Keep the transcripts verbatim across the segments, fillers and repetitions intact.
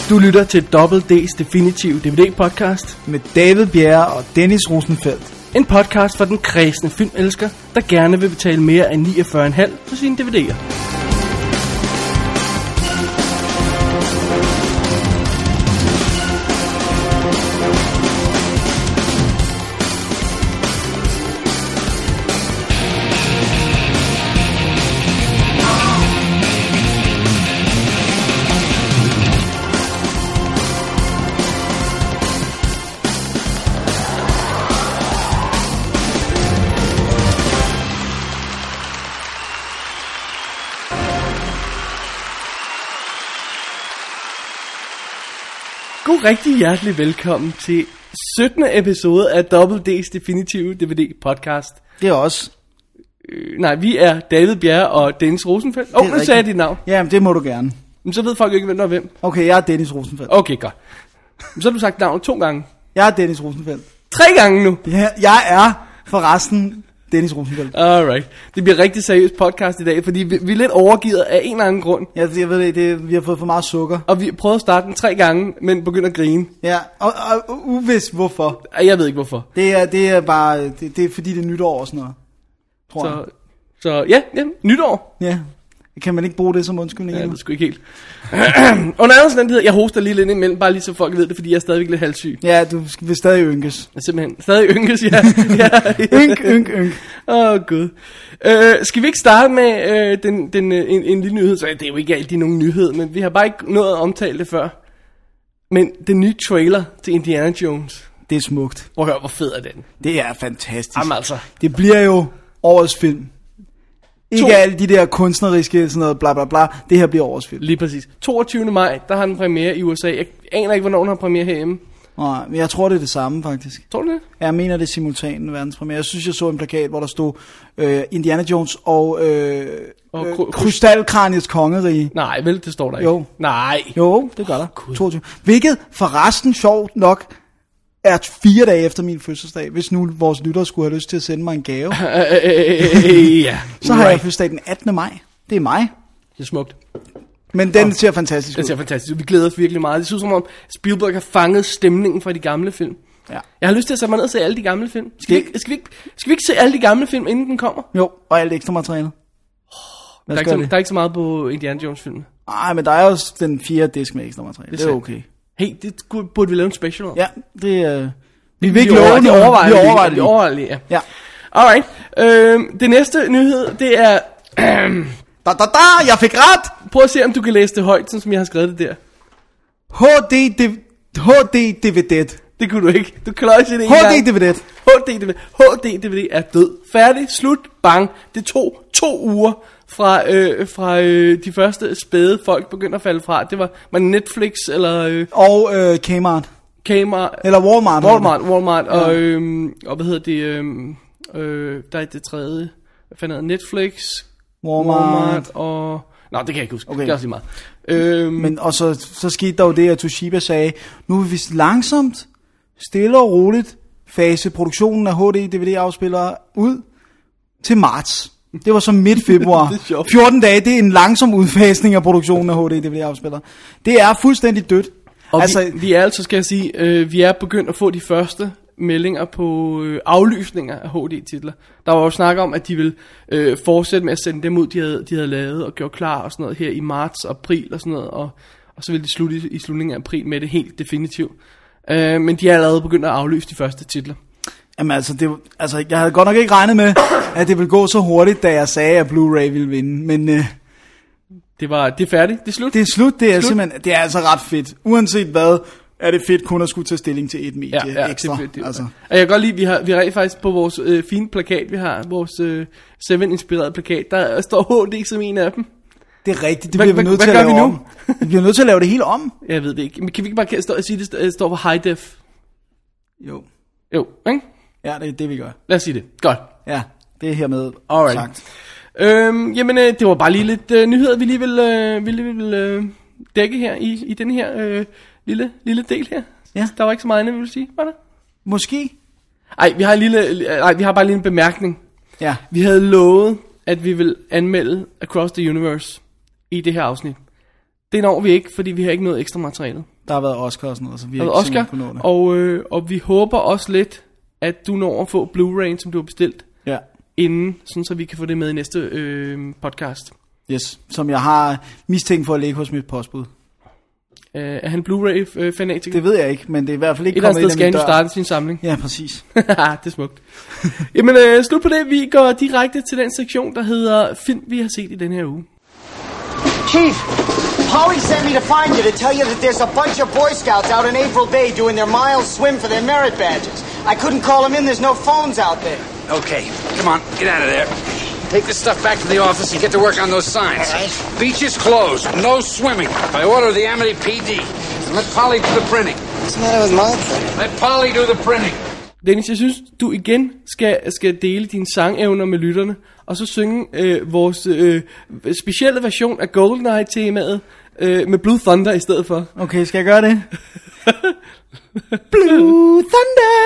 Du lytter til Double D's Definitive D V D-podcast med David Bjerre og Dennis Rosenfeldt. En podcast for den kredsende filmelsker, der gerne vil betale mere end niogfyrre komma fem for sine D V D'er. God rigtig hjertelig velkommen til syttende episode af Double D's Definitive D V D podcast. Det er også. Øh, nej, vi er David Bjerre og Dennis Rosenfeldt. Åh, oh, nu sagde jeg dit navn. Jamen, det må du gerne. Men så ved folk ikke, hvem der er hvem. Okay, jeg er Dennis Rosenfeldt. Okay, godt. Men så har du sagt navnet to gange. Jeg er Dennis Rosenfeldt. Tre gange nu. Ja, jeg er forresten Dennis Rosenfeldt. Alright. Det bliver rigtig seriøst podcast i dag, fordi vi, vi er lidt overgivet af en eller anden grund. Ja, jeg ved det, det, vi har fået for meget sukker. Og vi prøvede at starte den tre gange, men begynder at grine. Ja, og, og, og uvis hvorfor. Jeg ved ikke hvorfor. Det er, det er bare, det, det er fordi det er nytår og sådan noget. Tror så, jeg. Så ja, ja, nytår. Ja, kan man ikke bruge det som undskyldning? Ja, jeg ved sgu ikke helt. Under andre omstændigheder, jeg hoster lige lidt imellem, bare lige så folk ved det, fordi jeg er stadigvæk lidt halvsyg. Ja, du vil stadig ynkes. Jeg simpelthen stadig ynkes, ja. ja. ynk, ynk, ynk. Åh, oh, gud. Øh, skal vi ikke starte med øh, den, den, en, en lille nyhed? Så det er jo ikke altid nogen nyhed, men vi har bare ikke nået at omtale det før. Men den nye trailer til Indiana Jones. Det er smukt. Prøv at høre, hvor fed er den. Det er fantastisk. Jamen altså. Det bliver jo årets film. Ikke to... alle de der kunstneriske sådan noget bla bla bla. Det her bliver årets film. Lige præcis. toogtyvende maj, der har den premiere i U S A. Jeg aner ikke, hvornår den har premiere herhjemme. Nej, men jeg tror, det er det samme faktisk. Tror du det? Jeg mener, det er simultan verdenspremiere. Jeg synes, jeg så en plakat, hvor der stod øh, Indiana Jones og, øh, og øh, Krystalkraniets kongerige. Nej, vel, det står der jo. Ikke. Nej. Jo, det gør der. Oh, toogtyve. Hvilket forresten sjovt nok er fire dage efter min fødselsdag. Hvis nu vores lyttere skulle have lyst til at sende mig en gave. Ja. Så har right. jeg fødselsdag den attende maj. Det er mig. Det er smukt. Men den ser fantastisk ud. Den ser fantastisk ud. Vi glæder os virkelig meget. Det synes som om Spielberg har fanget stemningen fra de gamle film. Ja. Jeg har lyst til at sætte mig ned og se alle de gamle film. Skal vi, ikke, skal, vi ikke, skal vi ikke se alle de gamle film, inden den kommer? Jo, og alt ekstra materiale. Der er, ikke så, der er ikke så meget på Indiana Jones filmen. Nej, men der er også den fjerde disk med ekstra materiale. Det, det er okay. Hey, det burde vi lave en special om. Ja, det er... Uh... Vi vil ikke love det. Vi overvejer det. Vi overvejer det. Vi overvejer det, ja. Ja. Alright. Øhm, det næste nyhed, det er... da, da, da, jeg fik ret! Prøv at se, om du kan læse det højt, sådan som jeg har skrevet det der. H D D V D. Det kunne du ikke. Du kan løse det en H D D V D. H D D V D. H D D V D er død. Færdig. Slut. Bang. Det tog to uger fra, øh, fra øh, de første spæde folk begyndte at falde fra. Det var, var Netflix eller... Øh, og øh, Kmart. Kmart. Eller Walmart. Walmart. Walmart. Ja. Og, øh, og hvad hedder det? Øh, øh, der er det tredje. Hvad fanden hedder Netflix? Walmart. Walmart og... Nå, det kan jeg ikke huske. Okay. Det er også lige meget. Øhm, Men og så, så skete der jo det, at Toshiba sagde, nu vil vi langsomt, stille og roligt, fase produktionen af H D D V D-afspillere ud til marts. Det var så midt februar. fjorten dage, det er en langsom udfasning af produktionen af H D D V D-afspillere. Det er fuldstændig dødt. Og altså, vi, vi er altså, skal jeg sige, øh, vi er begyndt at få de første meldinger på øh, aflysninger af H D-titler. Der var jo snak om, at de ville øh, fortsætte med at sende dem ud, de havde, de havde lavet og gjort klar og sådan noget her i marts og april og sådan noget, og, og så ville de slutte i, i slutningen af april med det helt definitivt. Øh, men de er allerede begyndt at aflyse de første titler. Jamen altså, det, altså, jeg havde godt nok ikke regnet med, at det ville gå så hurtigt, da jeg sagde, at Blu-ray ville vinde, men... Øh, det var, det er færdigt, det er slut. Det er slut, det er slut. Simpelthen, det er altså ret fedt. Uanset hvad, er det fedt kun at skulle tage stilling til et medie ja, ja, ekstra. Det, det, altså. Og jeg kan godt lide, vi har, vi har rent faktisk på vores øh, fine plakat, vi har vores øh, Seven-inspirerede plakat, der står H D som en af dem. Det er rigtigt, det bliver vi nødt til at lave vi om. Vi bliver nødt til at lave det hele om. Jeg ved det ikke, men kan vi ikke bare stå og sige, at det står for high def? Jo. Jo, ikke? Ja, det er det, vi gør. Lad os sige det. Godt. Ja, det er hermed Alright. sagt. Øhm, jamen, øh, det var bare lige lidt øh, nyheder, vi lige vil, øh, vi lige vil øh, dække her i, i den her øh, lille, lille del her. Ja. Der var ikke så meget andet, vi vil sige, var der? Måske. Ej, vi har en lille, ej, vi har bare lige en bemærkning. Ja. Vi havde lovet, at vi vil anmelde Across the Universe i det her afsnit. Det når vi ikke, fordi vi har ikke noget ekstra materiale. Der har været Oscar og sådan noget, så vi har er været ikke Oscar, på noget. og, øh, og vi håber også lidt, at du når at få Blu-ray, som du har bestilt, ja. inden, sådan så vi kan få det med i næste øh, podcast. Yes, som jeg har mistænkt for at ligge hos mit postbud. Uh, er han Blu-ray-fanatiker? Det ved jeg ikke, men det er i hvert fald ikke et kommet ind af min dør. Et eller andet sted skal han jo starte sin samling. Ja, præcis. Det er smukt. Jamen, uh, slut på det. Vi går direkte til den sektion, der hedder film, vi har set i den her uge. Chief, Polly sent me to find you to tell you that there's a bunch of Boy Scouts out in April Bay doing their mile swim for their merit badges. I couldn't call them in, there's no phones out there. Okay, come on, get out of there. Take this stuff back to the office and get to work on those signs. All right. Beach is closed. No swimming. By order of the Amity P D. And let Polly do the printing. What's the matter with my printing? Let Polly do the printing. Dennis, jeg synes, du igen skal, skal dele dine sangevner med lytterne, og så synge øh, vores øh, specielle version af GoldenEye-temaet øh, med Blue Thunder i stedet for. Okay, skal jeg gøre det? Blue Thunder!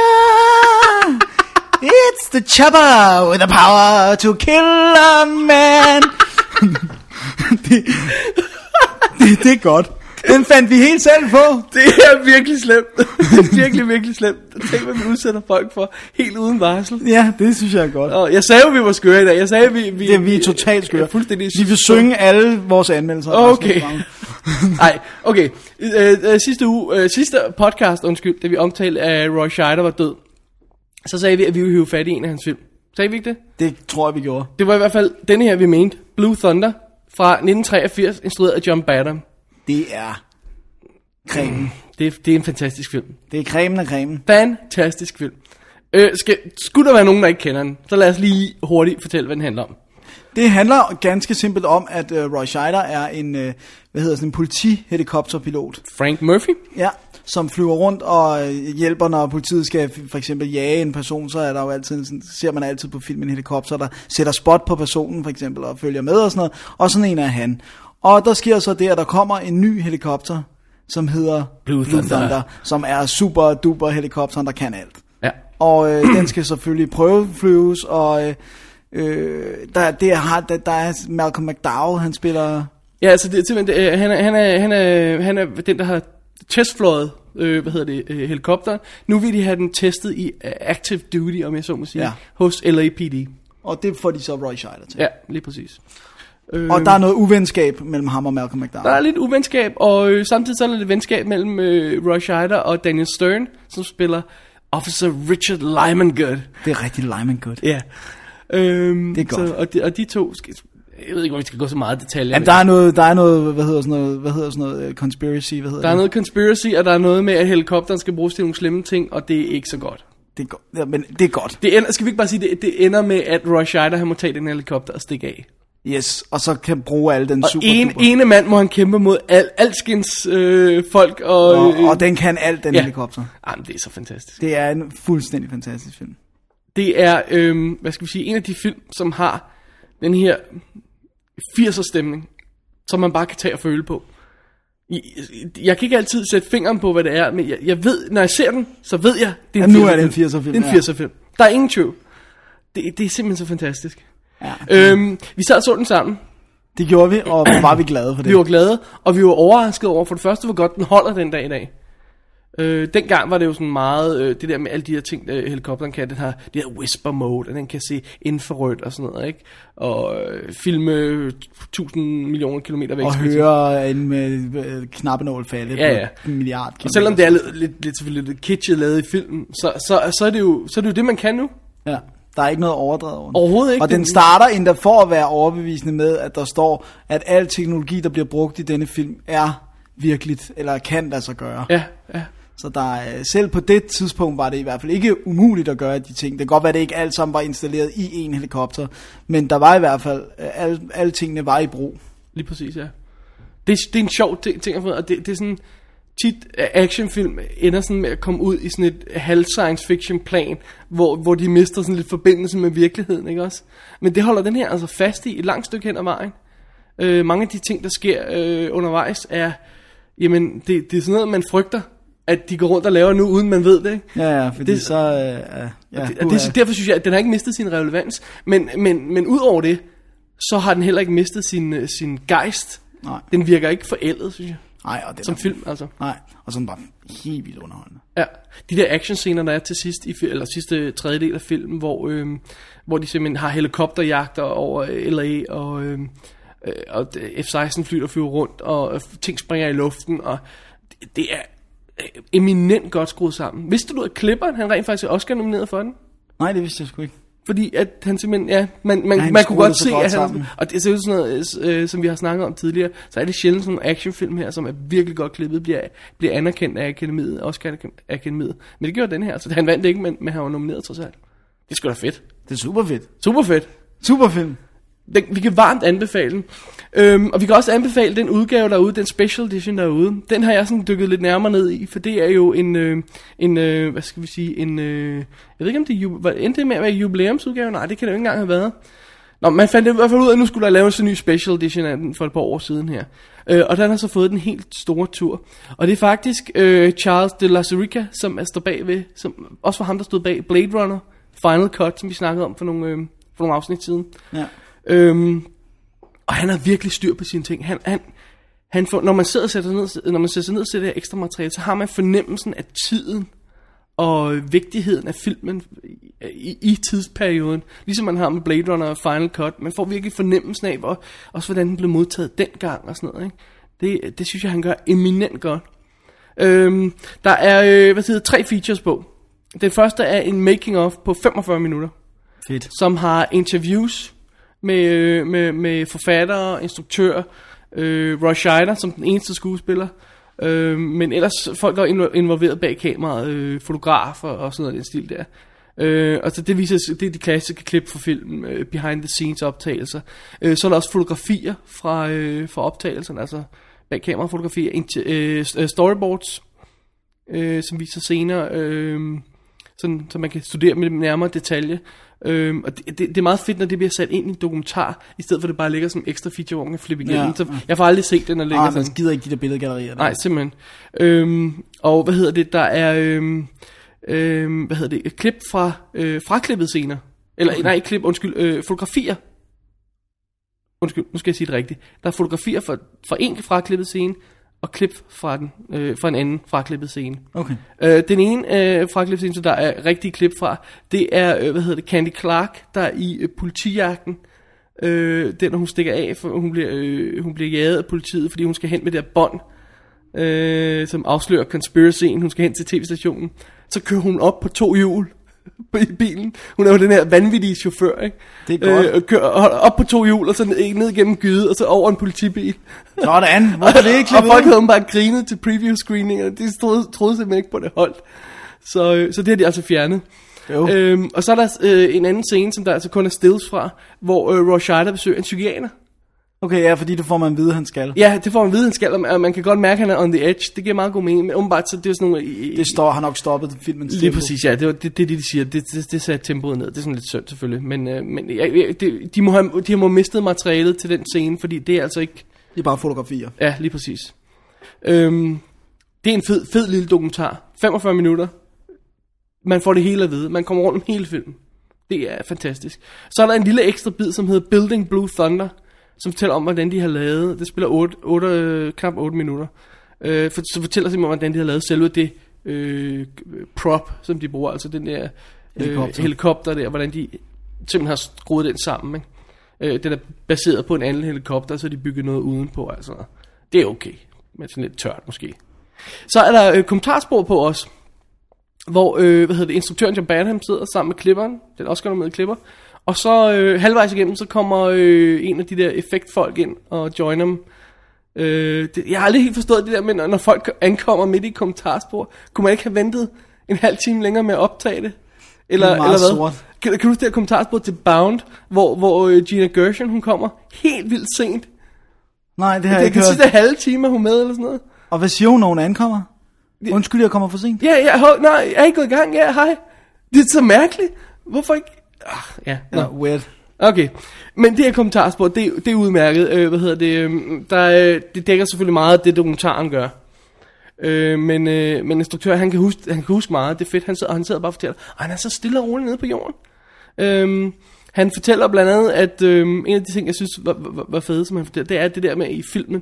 It's the chopper with the power to kill a man. det, det, det er godt. Den fandt vi helt selv på. Det er virkelig slemt. Det er virkelig, virkelig slemt. Tænk, hvad vi udsætter folk for helt uden varsel. Ja, det synes jeg er godt. Og jeg sagde jo, vi var skøre i dag. Jeg sagde, vi... vi det er vi er totalt skøre. Fuldstændig. Vi vil synge alle vores anmeldelser. Okay. Nej, okay. Øh, øh, sidste uge, øh, sidste podcast, undskyld, da vi omtalte, at Roy Scheider var død, så sagde vi, at vi ville hive fat i en af hans film. Sagde vi ikke det? Det tror jeg, vi gjorde. Det var i hvert fald denne her, vi mente. Blue Thunder fra nitten treogfirs, instrueret af John Badham. Det er cremen. Det er, det er en fantastisk film. Det er cremen af cremen. Fantastisk film. Øh, skal, skulle der være nogen, der ikke kender den, så lad os lige hurtigt fortælle, hvad den handler om. Det handler ganske simpelt om, at uh, Roy Scheider er en, uh, hvad hedder sådan en politihelikopterpilot. Frank Murphy? Ja, som flyver rundt og hjælper, når politiet skal for eksempel jage en person, så er der jo altid, sådan, ser man altid på film en helikopter, der sætter spot på personen for eksempel og følger med og sådan noget, og sådan en er han. Og der sker så det, at der kommer en ny helikopter, som hedder Blue Blue Thunder, Thunder, som er super duper helikopteren, der kan alt. Ja. Og øh, den skal selvfølgelig prøveflyves, og øh, øh, der, det er, der, der er Malcolm McDowell, han spiller... Ja, altså det er simpelthen, det, han, er, han, er, han, er, han er den, der har testfløjet, øh, hvad hedder det, øh, helikopteren. Nu vil de have den testet i uh, active duty, om jeg så må sige, ja. hos L A P D. Og det får de så Roy Scheider til. Ja, lige præcis. Og der er noget uvenskab mellem ham og Malcolm McDowell. Der er lidt uvenskab, og øh, samtidig så er der lidt venskab mellem øh, Roy Scheider og Daniel Stern, som spiller Officer Richard Lyman-Good. Det er rigtig Lyman-Good. Ja. Øhm, det er godt. Så, og, de, og de to, skal, jeg ved ikke, om vi skal gå så meget detaljer. Jamen, der er noget, der er noget, hvad hedder sådan noget, hvad hedder sådan noget, conspiracy, hvad hedder Der det? er noget conspiracy, og der er noget med, at helikopteren skal bruges til nogle slemme ting, og det er ikke så godt. Det er godt, ja, men det er godt. Det ender, skal vi ikke bare sige, det, det ender med, at Roy Scheider, han må tage den helikopter og stikke af. Yes, og så kan bruge al den og super en, duper. ene mand må han kæmpe mod al, alskens øh, folk. Og, og, øh, og den kan alt, den ja. helikopter. Jamen, det er så fantastisk. Det er en fuldstændig fantastisk film. Det er, øh, hvad skal vi sige, en af de film, som har den her firser stemning, som man bare kan tage og føle på. Jeg, jeg kan ikke altid sætte fingeren på, hvad det er, men jeg, jeg ved, når jeg ser den, så ved jeg, det er en ja, nu er det en firser film. Det er en firser film. Der er ingen tvivl. Det, det er simpelthen så fantastisk. Ja. Øhm, vi sad og så den sammen. Det gjorde vi, og var vi glade for det. Vi var glade, og vi var overrasket over, for det første, hvor godt den holder den dag i dag. Øh, dengang var det jo sådan meget, øh, det der med alle de her ting, der helikopteren kan, den har det her whisper mode, og den kan se infrarødt og sådan noget, ikke? Og øh, filme tusind millioner kilometer væk. Og høre en med øh, knappenål falde ja, ja. på en milliard kilometer. Og selvom det er lidt, lidt, lidt, selvfølgelig lidt kitschet lavet i filmen, så, så, så, er det jo, så er det jo det, man kan nu. Ja. Der er ikke noget overdrevet over den. Overhovedet ikke. Og den starter endda for at være overbevisende med, at der står, at al teknologi, der bliver brugt i denne film, er virkeligt, eller kan lade sig gøre. Ja, ja. Så der er, selv på det tidspunkt var det i hvert fald ikke umuligt at gøre de ting. Det kan godt være, at det ikke alt sammen var installeret i en helikopter, men der var i hvert fald, alle, alle tingene var i brug. Lige præcis, ja. Det, det er en sjov ting, ting og det, det er sådan, tit actionfilm ender sådan med at komme ud i sådan et halv science fiction plan, hvor, hvor de mister sådan lidt forbindelse med virkeligheden, ikke også? Men det holder den her altså fast i et langt stykke hen ad vejen. Øh, mange af de ting, der sker øh, undervejs, er, jamen, det, det er sådan noget, man frygter, at de går rundt og laver nu, uden man ved det, ikke? Ja, ja, fordi det, så... Øh, ja, og det, og det, derfor synes jeg, at den har ikke mistet sin relevans, men, men, men ud over det, så har den heller ikke mistet sin, sin gejst. Nej. Den virker ikke forældet, synes jeg. Nej, og det som der, film, altså. Nej, og sådan bare helt vildt underholdende. Ja, de der actionscener, der er til sidst, i, eller sidste tredjedel af filmen, hvor, øh, hvor de simpelthen har helikopterjagter over L A, og, øh, og F seksten fly, der flyver rundt, og ting springer i luften, og det, det er eminent godt skruet sammen. Vidste du, at Clipperen, han rent faktisk er Oscar nomineret for den? Nej, det vidste jeg sgu ikke. Fordi at han simpelthen, ja, man, man, ja, man kunne godt se, godt at han, sammen. og det ser ud sådan noget, øh, som vi har snakket om tidligere, så er det sjældent sådan nogle actionfilm her, som er virkelig godt klippet, bliver, bliver anerkendt af akademiet, Oscar akademiet. Men det gjorde den her, så han vandt ikke, men, men han var nomineret trods alt. Det er sgu da fedt. Det er super fedt. Super fedt. Super film. Den, vi kan varmt anbefale den. Øhm, og vi kan også anbefale den udgave derude, den special edition derude. Den har jeg sådan dykket lidt nærmere ned i, for det er jo en, øh, en øh, hvad skal vi sige, en, øh, jeg ved ikke om det er, var, endte det med at være jubilæumsudgave? Nej, det kan det jo ikke engang have været. Nå, man fandt i hvert fald ud af, at nu skulle der laves en ny special edition af den for et par år siden her. Øh, og den har så fået den helt store tur. Og det er faktisk øh, Charles de Lauzirika, som er står bagved, som også var ham, der stod bag Blade Runner Final Cut, som vi snakkede om for nogle, øh, for nogle afsnit siden. Ja. Øhm, og han har virkelig styr på sine ting. Han, han, han får, når man sidder og sætter ned, når man sætter sig ned og sætter ekstra materiale, så har man fornemmelsen af tiden og vigtigheden af filmen i, i tidsperioden. Ligesom man har med Blade Runner og Final Cut. Man får virkelig fornemmelsen af, hvor, også hvordan den blev modtaget dengang og sådan noget. Ikke? Det, det synes jeg, han gør eminent godt. Øhm, der er øh, hvad hedder, tre features på. Den første er en making of på femogfyrre minutter. Fedt. Som har interviews med, med, med forfattere, instruktør, øh, Roy Scheider som den eneste skuespiller, øh, men ellers folk, der er involveret bag kameraet, øh, fotografer og sådan noget, den stil der. Øh, og så det viser, det er de klassiske klip fra filmen, øh, behind the scenes optagelser. Øh, så er der også fotografier fra, øh, fra optagelserne, altså bag kamerafotografier, øh, storyboards, øh, som viser scener, øh, sådan, så man kan studere med nærmere detalje. Øhm, og det, det, det er meget fedt, når det bliver sat ind i en dokumentar, i stedet for det bare ligger som ekstra feature, hvor man kan flippe igennem. Ja, så jeg får aldrig set den, der ligger ah, sådan. man gider ikke de der billedgallerier. Nej, simpelthen. Øhm, og hvad hedder det, der er, øhm, øhm, hvad hedder det, et klip fra øh, fraklippet scener. Eller, okay. nej, ikke klip, undskyld, øh, fotografier. Undskyld, nu skal jeg sige det rigtigt. Der er fotografier fra, fra en fraklippet scene, og klip fra, den, øh, fra en anden fraklippet scene. Okay. Øh, den ene øh, fraklippet scene, så der er rigtige klip fra, det er, øh, hvad hedder det, Candy Clark, der er i øh, politijagten. Øh, den, når hun stikker af, for hun bliver, øh, hun bliver jaget af politiet, fordi hun skal hen med det her bånd, øh, som afslører conspiracyen. Hun skal hen til tv-stationen. Så kører hun op på to hjul i bilen. Hun er jo den her vanvittige chauffør, ikke? Det er godt. Øh, og kører op på to hjul, og så ned, ned gennem gyde, og så over en politibil. Sådan, hvorfor det ikke klippet? Og folk havde bare grinet til preview screening, og de troede, troede simpelthen ikke på det holdt. Så, øh, så det har de altså fjernet. Øhm, og så er der øh, en anden scene, som der altså kun er stills fra, hvor øh, Roy Scheider besøger en psykiater. Okay, ja, fordi det får man at vide, han skal. Ja, det får man at vide, han skal, og man kan godt mærke, at han er on the edge. Det giver meget god mening, men umiddelbart så det er sådan nogle... I, det står, har nok stoppet filmens tempo. Lige præcis, ja, det er det, det, de siger. Det, det, det satte tempoet ned. Det er sådan lidt synd selvfølgelig, men, øh, men ja, det, de, må have, de må have mistet materialet til den scene, fordi det er altså ikke... Det er bare fotografier. Ja, lige præcis. Øhm, det er en fed, fed lille dokumentar. femogfyrre minutter. Man får det hele at vide. Man kommer rundt om hele filmen. Det er fantastisk. Så er der en lille ekstra bid, som hedder Building Blue Thunder, som fortæller om, hvordan de har lavet. Det spiller otte, otte, knap otte minutter. Øh, for, så fortæller simpelthen, hvordan de har lavet selve det øh, prop, som de bruger. Altså den der øh, helikopter. helikopter der, hvordan de simpelthen har skruet den sammen. Ikke? Øh, den er baseret på en anden helikopter, så de bygger noget udenpå. Altså. Det er okay, men sådan lidt tørt måske. Så er der øh, kommentarspor på os, hvor øh, hvad hedder det, instruktøren John Badham sidder sammen med klipperen, den Oscar med klipper, og så øh, halvvejs igennem, så kommer øh, en af de der effektfolk ind og joiner dem. Øh, det, jeg har aldrig helt forstået det der, men når folk ankommer midt i kommentarspor, kunne man ikke have ventet en halv time længere med at optage det? Eller, det er meget eller hvad? Sort. Kan, kan du huske det her kommentarspor til Bound, hvor, hvor øh, Gina Gershon, hun kommer helt vildt sent? Nej, det har det, jeg ikke hørt. Det hørt. sidste halve time er hun med, eller sådan noget. Og hvad siger hun, når hun ankommer? Undskyld, jeg kommer for sent. Ja, ja, hold, nej, jeg er ikke gået i gang, ja, hej. Det er så mærkeligt. Hvorfor ikke? Ah, ja, ja, weird. Okay, men det her kommentarspor, det, det er udmærket. Øh, hvad hedder det? Øh, der, det dækker selvfølgelig meget af det, dokumentaren gør. Øh, men, øh, men instruktøren, han kan, huske, han kan huske meget. Det er fedt, han sidder, han sidder bare og fortæller. Og han er så stille og rolig nede på jorden. Øh, han fortæller blandt andet, at øh, en af de ting, jeg synes var, var, var fede, som han fortæller, det er det der med i filmen.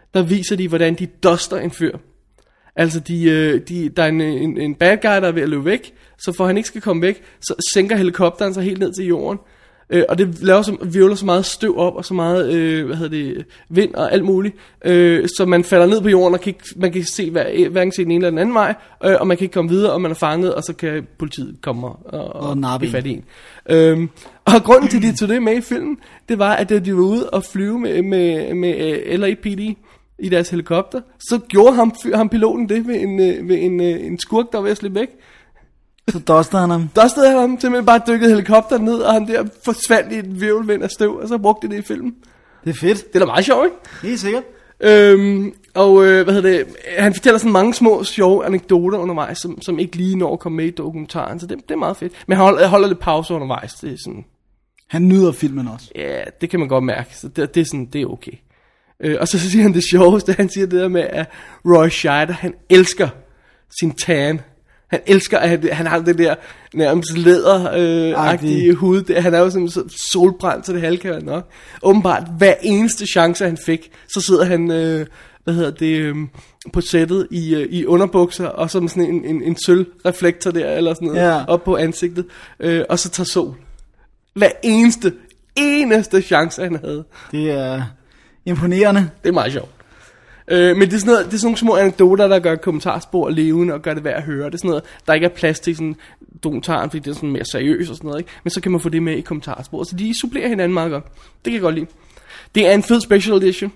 der viser de, hvordan de duster en fyr. Altså, de, de, der er en, en, en bad guy, der er ved at løbe væk, så for han ikke skal komme væk, så sænker helikopteren sig helt ned til jorden. Øh, og det laver så, virvler så meget støv op, og så meget, øh, hvad hedder det, vind og alt muligt, øh, så man falder ned på jorden, og kan ikke, man kan se hver, hverken se den ene eller den anden vej, øh, og man kan ikke komme videre, og man er fanget, og så kan politiet komme og, og, og nappe fat i en. Øh, og grunden til, at de tog det med i filmen, det var, at de var ude og flyve med, med, med L A P D i deres helikopter, så gjorde ham, ham piloten det ved en, ved en, en skurk, der var ved at slippe væk. Så dustede han ham? Dustede han ham, simpelthen bare dykkede helikopteren ned, og han der forsvandt i et virvelvind af støv, og så brugte det i filmen. Det er fedt. Det er da meget sjovt, ikke? Helt sikkert. Øhm, og øh, hvad hedder det, han fortæller sådan mange små sjove anekdoter undervejs, som, som ikke lige når at komme med i dokumentaren, så det, det er meget fedt. Men han holder, holder lidt pause undervejs, det er sådan... Han nyder filmen også. Ja, det kan man godt mærke, så det, det er sådan, det er okay. Øh, og så siger han det sjoveste, han siger det der med, at Roy Scheider, han elsker sin tan. Han elsker, at han, han har det der nærmest læder-agtige øh, hud. Det, han er jo sådan så solbrændt, så det halv kan være nok. Åbenbart, hver eneste chance, han fik, så sidder han, øh, hvad hedder det, øh, på sættet i, øh, i underbukser, og så med sådan en, en, en sølvreflektor der, eller sådan noget, ja. op på ansigtet, øh, og så tager sol. Hver eneste, eneste chance, han havde. Det er imponerende. Det er meget sjovt. Øh, men det er, sådan noget, det er sådan nogle små anekdoter, der gør kommentarspor levende og gør det værd at høre. Det er sådan noget, der ikke er plads til sådan dokumentaren, fordi det er sådan mere seriøst og sådan noget, ikke? Men så kan man få det med i kommentarspor. Så de supplerer hinanden meget godt. Det kan jeg godt lide. Det er en fed special edition.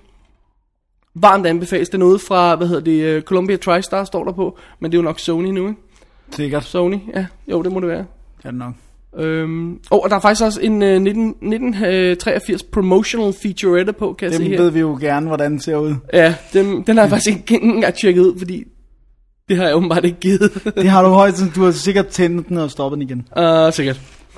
Varmt anbefales. Det er noget fra, hvad hedder det, Columbia TriStar står der på, men det er jo nok Sony nu, ikke? Sikkert. Sony, ja. Jo, det må det være. Ja, det nok. Øhm, oh, og der er faktisk også en uh, nitten, nitten treogfirs promotional featurette på, kan jeg Dem se her. ved vi jo gerne, hvordan den ser ud. Ja, dem, den har jeg faktisk ikke engang tjekket ud, fordi det har jeg åbenbart ikke givet. Det har du højt, du har sikkert tændt den og stoppet den igen. Uh, sikkert.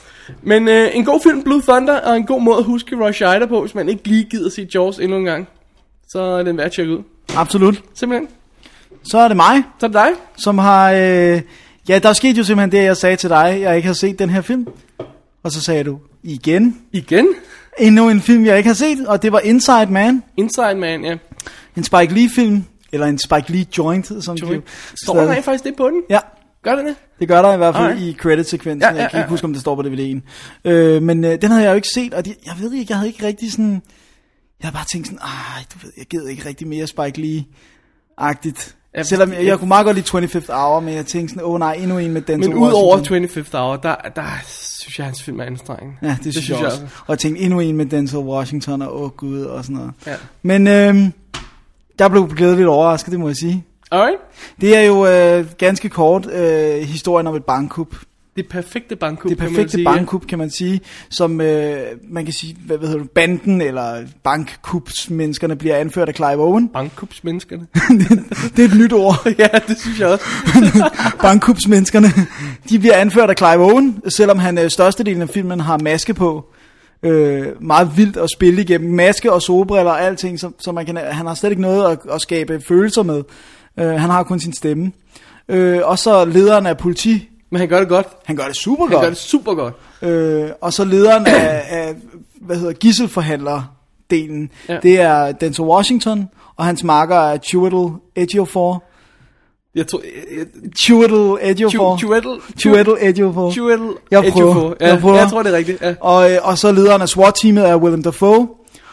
Men uh, en god film, Blue Thunder, og en god måde at huske Roy Scheider på, hvis man ikke lige gider se Jaws endnu en gang. Så er den værd at tjekke ud. Absolut. Simpelthen. Så er det mig. Så er det dig. Som har... Øh, ja, der skete jo simpelthen det, jeg sagde til dig, jeg ikke har set den her film. Og så sagde du, igen. Igen? Endnu en film, jeg ikke har set, og det var Inside Man. Inside Man, ja. En Spike Lee-film, eller en Spike Lee joint, som Joint. de Står der rent faktisk det på den? Ja. Gør det det? Det gør der i hvert fald Alright. i credit-sekvensen. Ja, ja, ja, jeg kan ikke huske, om det står på D V D'en. Øh, men øh, den havde jeg jo ikke set, og de, jeg ved ikke, jeg havde ikke rigtig sådan... Jeg havde bare tænkt sådan, ej, du ved, jeg gider ikke rigtig mere Spike Lee-agtigt. Ja, selvom jeg, jeg kunne meget godt lide twenty-fifth hour, men jeg tænkte sådan, åh oh, nej, endnu en med Denzel Men ud over twenty-fifth hour, der, der synes jeg, hans film er anstrengende. Ja, det, det synes jeg, jeg også. også. Og jeg tænkte endnu en med Denzel Washington, og åh oh, gud, og sådan noget. Ja. Men øh, jeg blev glædeligt overrasket, det må jeg sige. Alright. Det er jo øh, ganske kort øh, historien om et bankkup. Det perfekte bankkup, Det perfekte bankkup, kan man sige, som øh, man kan sige, hvad, hvad hedder det, banden eller bankkupsmenneskerne bliver anført af Clive Owen. Bankkupsmenneskerne? det, det er et nyt ord. Ja, det synes jeg også. Bankkupsmenneskerne, de bliver anført af Clive Owen, selvom han øh, størstedelen af filmen har maske på. Øh, meget vildt at spille igennem maske og solbriller og alting, så, så man kan, han har slet ikke noget at, at skabe følelser med. Øh, han har kun sin stemme. Øh, og så lederen af politi. Men han gør det godt. Han gør det super han godt. Han gør det super godt. Øh, og så lederen af, af hvad hedder gisselforhandler-delen, ja. Det er Denzel Washington, og hans makker er Chiwetel Ejiofor. Jeg tror... Chiwetel Ejiofor. Chiwetel Chiwetel Ejiofor. Chiwetel Jeg prøver. Ja, jeg prøver. Jeg tror, det er rigtigt. Ja. Og, og så lederen af SWAT-teamet er Willem Dafoe.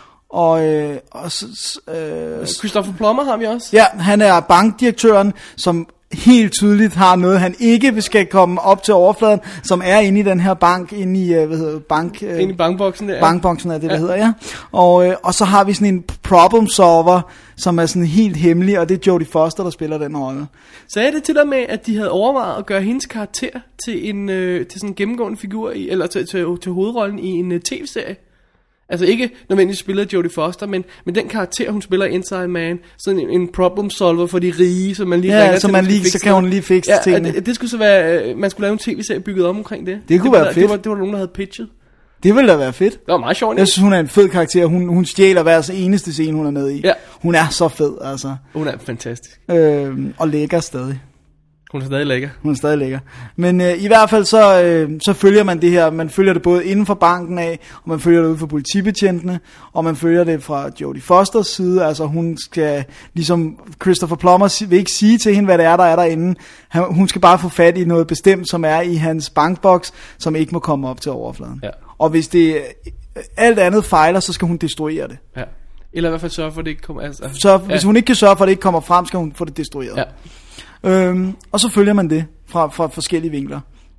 Og, øh, og så, øh, Christopher Plummer har vi også. Ja, han er bankdirektøren, som helt tydeligt har noget, han ikke skal komme op til overfladen, som er inde i den her bank, inde i, hvad hedder bank... Øh, inde i bankboksen der. Bankboksen er det, ja. Det hedder, ja. Og, øh, og så har vi sådan en problem solver, som er sådan helt hemmelig, og det er Jodie Foster, der spiller den rolle. Sagde det til dig med, at de havde overvejet at gøre hendes karakter til en øh, til sådan en gennemgående figur, i, eller til, til, til hovedrollen i en uh, tv-serie? Altså ikke nødvendigvis spiller Jodie Foster, men, men den karakter, hun spiller Inside Man, sådan en, en problem solver for de rige, så man lige ja, ringer så til, man lige, så kan hun lige fikse ja, tingene. Det, det skulle så være, man skulle lave en tv-serie bygget om omkring det. Det kunne det være var, fedt. Det var, det var nogen, der havde pitchet. Det ville da være fedt. Det var meget sjovt. Jeg synes, hun er en fed karakter. Hun, hun stjæler hver eneste scene, hun er med i. Ja. Hun er så fed, altså. Hun er fantastisk. Øh, og lækker stadig. Hun er stadig lækker. Hun er stadig lækker. Men øh, i hvert fald så, øh, så følger man det her. Man følger det både inden for banken af, og man følger det ud for politibetjentene, og man følger det fra Jodie Fosters side. Altså hun skal, ligesom Christopher Plummer vil ikke sige til hende, hvad det er, der er derinde. Han, hun skal bare få fat i noget bestemt, som er i hans bankboks, som ikke må komme op til overfladen. Ja. Og hvis det alt andet fejler, så skal hun destruere det. Ja. Eller i hvert fald sørge for, at det ikke kommer... Altså, Så ja. Hvis hun ikke kan sørge for, at det ikke kommer frem, skal hun få det destrueret. Ja. Øhm, og så følger man det fra, fra forskellige vinkler.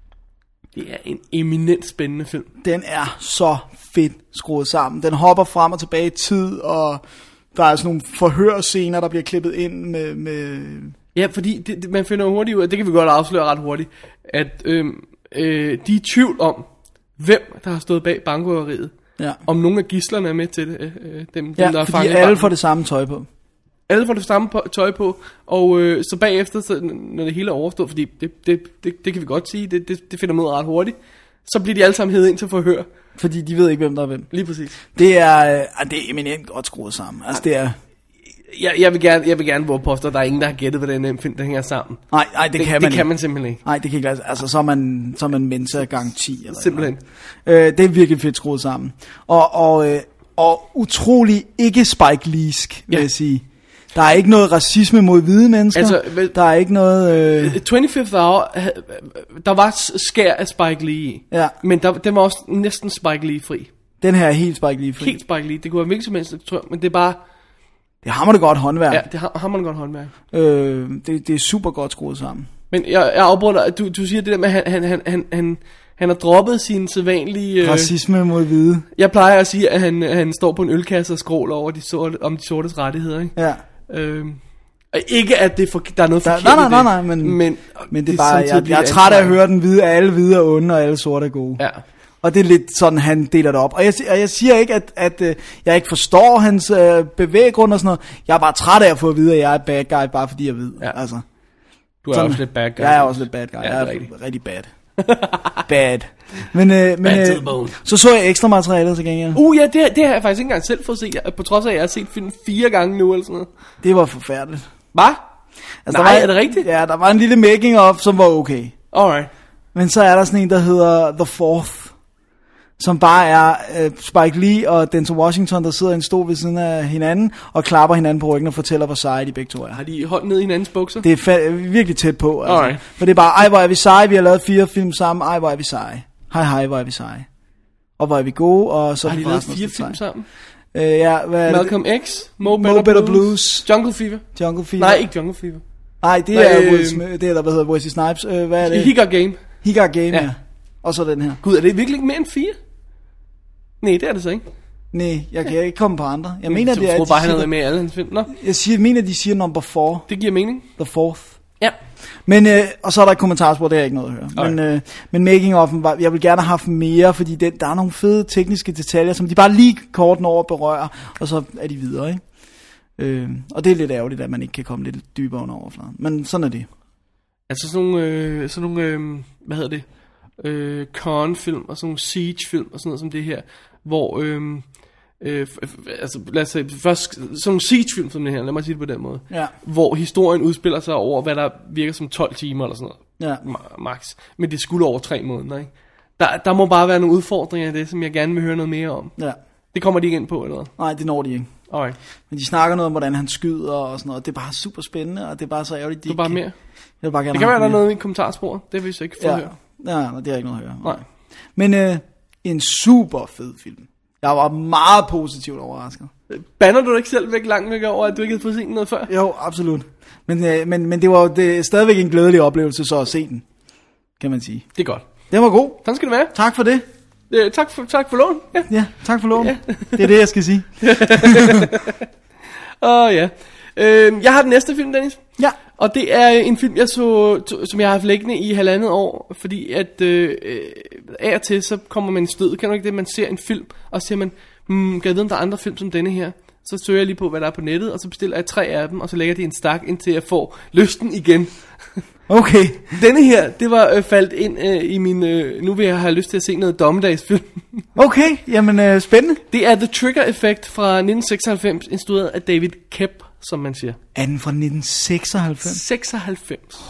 Det er en eminent spændende film. Den er så fedt skruet sammen. Den hopper frem og tilbage i tid, og der er sådan nogle forhørscener, der bliver klippet ind med... med Ja, fordi det, det, man finder hurtigt ud af, det kan vi godt afsløre ret hurtigt, at øhm, øh, de er i tvivl om, hvem der har stået bag bankrøveriet. ja, Om nogle af gidslerne er med til det. Øh, dem, ja dem, der er fordi fanget i alle banken. får det samme tøj på. Alle får det samme på, tøj på, og øh, så bagefter, så, når det hele er overstået, fordi det, det, det, det kan vi godt sige, det, det, det finder man ud af ret hurtigt, så bliver de alle sammen heddet ind til forhør. Fordi de ved ikke, hvem der er hvem. Lige præcis. Det er, øh, det er eminent godt skruet sammen. Altså det er... Jeg, jeg vil gerne, jeg vil gerne våge påstå, at der er ingen, der har gættet, hvordan den film der hænger sammen. Nej, nej, det, det kan man Det ikke. kan man simpelthen ikke. Nej, det kan ikke lade sig. Altså, så er man, så er man Mensa gang ti. Eller Simpelthen. eller. Øh, det er virkelig fedt skruet sammen. Og, og, øh, og utrolig ikke Spike Lee'sk, vil Ja. jeg sige. Der er ikke noget racisme mod hvide mennesker. Altså, vel- der er ikke noget... Øh, twenty-fifth hour, havde- der var skær af Spike Lee i. Ja. Men der, den var også næsten Spike Lee fri. den her er helt Spike Lee fri. Helt Spike Lee. Det kunne være hvilket som helst, tror jeg, men det er bare... Det har man det godt håndværk. Ja, det har, har man godt håndværk. Øh, det, det er super godt skruet sammen. Men jeg, jeg afbryder, at du, du siger det der med, at han, han, han, han, han har droppet sin sædvanlige... Øh, Racisme mod hvide. jeg plejer at sige, at han, han står på en ølkasse og skråler over de sorte, om de sortes rettigheder, ikke? Ja. Øh, ikke at det er for, der er noget Der, forkert nej, nej, i nej, det, nej, men, men, men det er bare, jeg, samtidig jeg er lidt træt af at ansvarligt. høre den hvide, at alle hvide er onde, og alle sorte er gode. Ja. Og det er lidt sådan, han deler det op. Og jeg, og jeg siger ikke, at, at uh, jeg ikke forstår hans uh, bevæggrund og sådan noget. Jeg er bare træt af at få at vide, at jeg er bad guy, bare fordi jeg ved. Ja. Altså, Du er sådan, også lidt bad guy. jeg er også lidt bad guy. Ja, jeg er det er rigtigt. rigtig bad. bad. Men, uh, men Bad to the uh, bone. så så jeg ekstra materialet til gengæld. Uh, ja, det, det har jeg faktisk ikke engang selv fået set. Jeg- På trods af, at jeg har set filmen fire gange nu, eller sådan noget. Det var forfærdeligt. Hvad? Altså, Nej, der var, er det rigtigt? Ja, der var en lille making of, som var okay. Alright. Men så er der sådan en, der hedder The Fourth, som bare er øh, Spike Lee og Denzel Washington, der sidder i en stol ved siden af hinanden, og klapper hinanden på ryggen og fortæller, hvor seje de begge to er. Har de holdt ned i hinandens bukser? Det er fa- virkelig tæt på, altså. Alright. For det er bare, ej hvor er vi seje, vi har lavet fire film sammen, ej hvor er vi seje. Hej hej, hvor er vi seje. Og hvor er vi gode, og så er Har vi de lavet forresten fire også film seje. sammen? Øh, ja, hvad er det? Malcolm X, Mo Mo Better, Better Blues, Blues. Jungle Fever. Jungle Fever. Nej, ikke Jungle Fever. Nej, det Nej, er øh, Will Smith, det er der, hvad hedder Wesley Snipes. Øh, hvad er det? He Got Game. He Got Game, ja. Ja. ja. Og så den her. Gud, er det virkelig ikke mere end fire? Nej, det er det så ikke. Nej, jeg kan ikke komme på andre. Jeg mener, det er, Jeg tror at bare, de han havde siger, med i alle hans film. Nå, jeg siger, mener, de siger number four, det giver mening. the fourth. Ja. Men, øh, og så er der et kommentarspor, det er ikke noget at høre. Okay. Men, øh, men making of var, jeg vil gerne have haft mere, fordi den, der er nogle fede tekniske detaljer, som de bare lige kort over berører, og så er de videre, ikke? Øh, og det er lidt ærgerligt, at man ikke kan komme lidt dybere under overfladen. Men sådan er det. Altså sådan nogle, øh, sådan nogle øh, hvad hedder det, øh, Con-film og sådan nogle Siege-film og sådan noget som det her, hvor, øh, øh, f- f- altså lad os sige, først sådan nogle Siege-film som det her, lad mig sige det på den måde, Ja. hvor historien udspiller sig over, hvad der virker som tolv timer eller sådan noget, Ja. ma- max, men det skulle over tre måneder, ikke? Der, der må bare være nogle udfordringer i det, som jeg gerne vil høre noget mere om. Ja. Det kommer de ikke ind på, eller hvad? Nej, det når de ikke. Alright, Men de snakker noget om, hvordan han skyder og sådan noget. Det er bare super spændende, og det er bare så ærgerligt, de du bare ikke- mere. Jeg vil bare gerne Det kan have være, der er mere. noget i kommentarsporet, det vil vi så ikke få Ja. ja. høre. Ja, nej, det er ikke noget at høre. Nej. Men øh, en super fed film. Jeg var meget positivt overrasket. Bander du dig ikke selv væk langt væk over, at du ikke havde fået set noget før? Jo, absolut. Men, øh, men, men det var jo det er stadigvæk en glædelig oplevelse så at se den, kan man sige. Det er godt. Den var god. Sådan skal det være. Tak for det. Øh, tak for, tak for lån. Ja. Ja, tak for lån. Ja. Det er det, jeg skal sige. Åh oh, ja. Øh, jeg har den næste film, Dennis. Ja. Og det er en film, jeg så, to, som jeg har haft liggende i halvandet år. Fordi at øh, øh, af og til, så kommer man i stød. Kan du ikke det, man ser en film, og så siger man, hmm, kan jeg vide, om der er andre film som denne her? Så søger jeg lige på, hvad der er på nettet, og så bestiller jeg tre af dem, og så lægger de en stak, indtil jeg får lysten igen. Okay. Denne her, det var øh, faldt ind øh, i min, øh, nu vil jeg have lyst til at se noget dommedagsfilm. Okay, jamen øh, spændende. Det er The Trigger Effect fra nitten seksoghalvfems, instrueret af David Koepp, som man siger. Er den fra nitten seksoghalvfems? seksoghalvfems.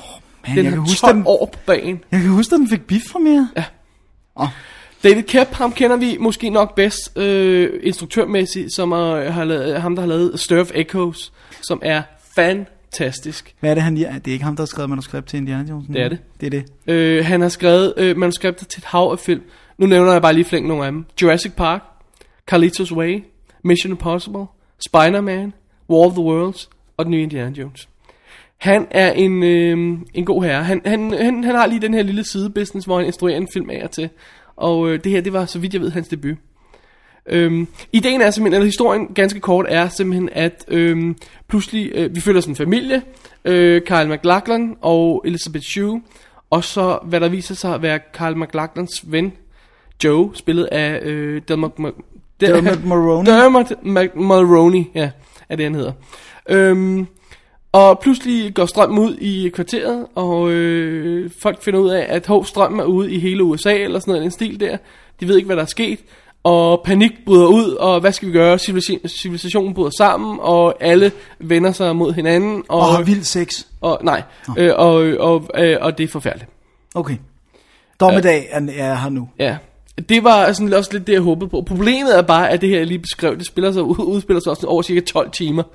Man, den jeg har kan huske, tolv den- år på banen. Jeg kan huske, at den fik biff fra mere. Ja. Oh. David Koepp, ham kender vi måske nok bedst øh, instruktørmæssigt, som er, har lavet, ham, der har lavet Stir of Echoes, som er fantastisk. Hvad er det, han lige... Det er ikke ham, der har skrevet manuskript til Indiana Jones? Det er det. Det er det. Øh, han har skrevet øh, manuskripter til et hav af film. Nu nævner jeg bare lige flink nogle af dem. Jurassic Park, Carlitos Way, Mission Impossible, Spider-Man, War of the Worlds og den nye Indiana Jones. Han er en, øh, en god herre. Han, han, han, han har lige den her lille sidebusiness, hvor han instruerer en film af og til. Og øh, det her, det var, så vidt jeg ved, hans debut. Øhm, ideen er simpelthen, eller historien ganske kort er simpelthen, at øhm, pludselig, øh, vi følger som en familie, øh, Kyle MacLachlan og Elizabeth Shue, og så, hvad der viser sig at være Kyle MacLachlans ven, Joe, spillet af øh, Dermot, Ma- Dermot Mulroney. Dermot Mac- Mulroney, ja, er det han hedder. Øhm, og pludselig går strømmen ud i kvarteret, og øh, folk finder ud af, at hov, strømmen er ude i hele U S A, eller sådan noget, en stil der. De ved ikke, hvad der er sket, og panik bryder ud, og hvad skal vi gøre? Civilis- civilisationen bryder sammen, og alle vender sig mod hinanden. Og, Og har vild sex. og nej, øh, og, og, øh, og det er forfærdeligt. Okay. Dommedag er, er her nu. Ja, det var sådan også lidt det, jeg håbede på. Problemet er bare, at det her, jeg lige beskrev, det spiller sig, udspiller sig også over cirka tolv timer.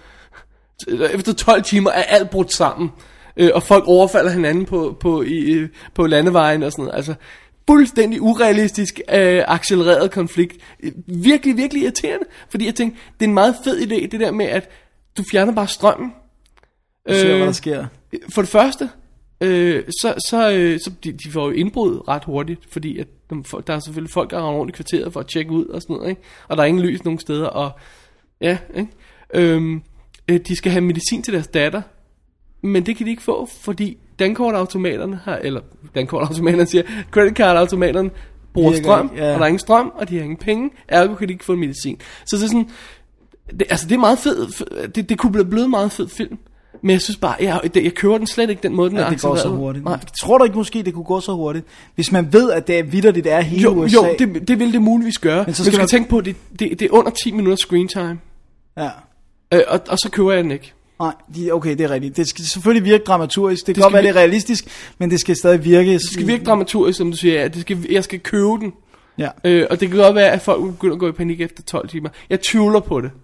Efter tolv timer er alt brudt sammen, øh, og folk overfalder hinanden på, på, i, på landevejen og sådan noget. Altså, fuldstændig urealistisk, øh, accelereret konflikt. Virkelig, virkelig irriterende, fordi jeg tænkte, det er en meget fed idé, det der med, at du fjerner bare strømmen. Du ser, hvad der sker. For det første, øh, så, så, øh, så de, de får jo indbrud ret hurtigt, fordi at der er selvfølgelig folk, der render rundt i kvarteret for at tjekke ud og sådan noget, ikke? Og der er ingen lys nogen steder, og ja, ikke? Øhm, øh, de skal have medicin til deres datter, men det kan de ikke få, fordi dankortautomaterne har, eller dankortautomaterne siger, credit card automaterne bruger Virker strøm, ikke, ja. og der er ingen strøm, og de har ingen penge, ergo kan de ikke få medicin. Så det er sådan, det, altså det er meget fed, fed det, det kunne blive blevet meget fed film, men jeg synes bare, jeg, jeg, jeg kører den slet ikke den måde, den Ja, er det går så accelereret. hurtigt. Nej. Tror du ikke måske, det kunne gå så hurtigt? Hvis man ved, at det er vitterligt er hele Jo, U S A. jo det, det vil det muligvis gøre, men, Men så men skal du skal man- tænke på, at det, det, det er under ti minutter screen time, Ja. øh, og, og så kører jeg den ikke. Nej, de, okay, det er rigtigt. Det skal selvfølgelig virke dramaturgisk. Det kan Det godt skal være, det er virke- realistisk, men det skal stadig virke. Det skal virke dramaturgisk, som du siger, at det skal, jeg skal købe den. Ja. Øh, og det kan godt være, at folk begynder at gå i panik efter tolv timer. Jeg tvivler på det.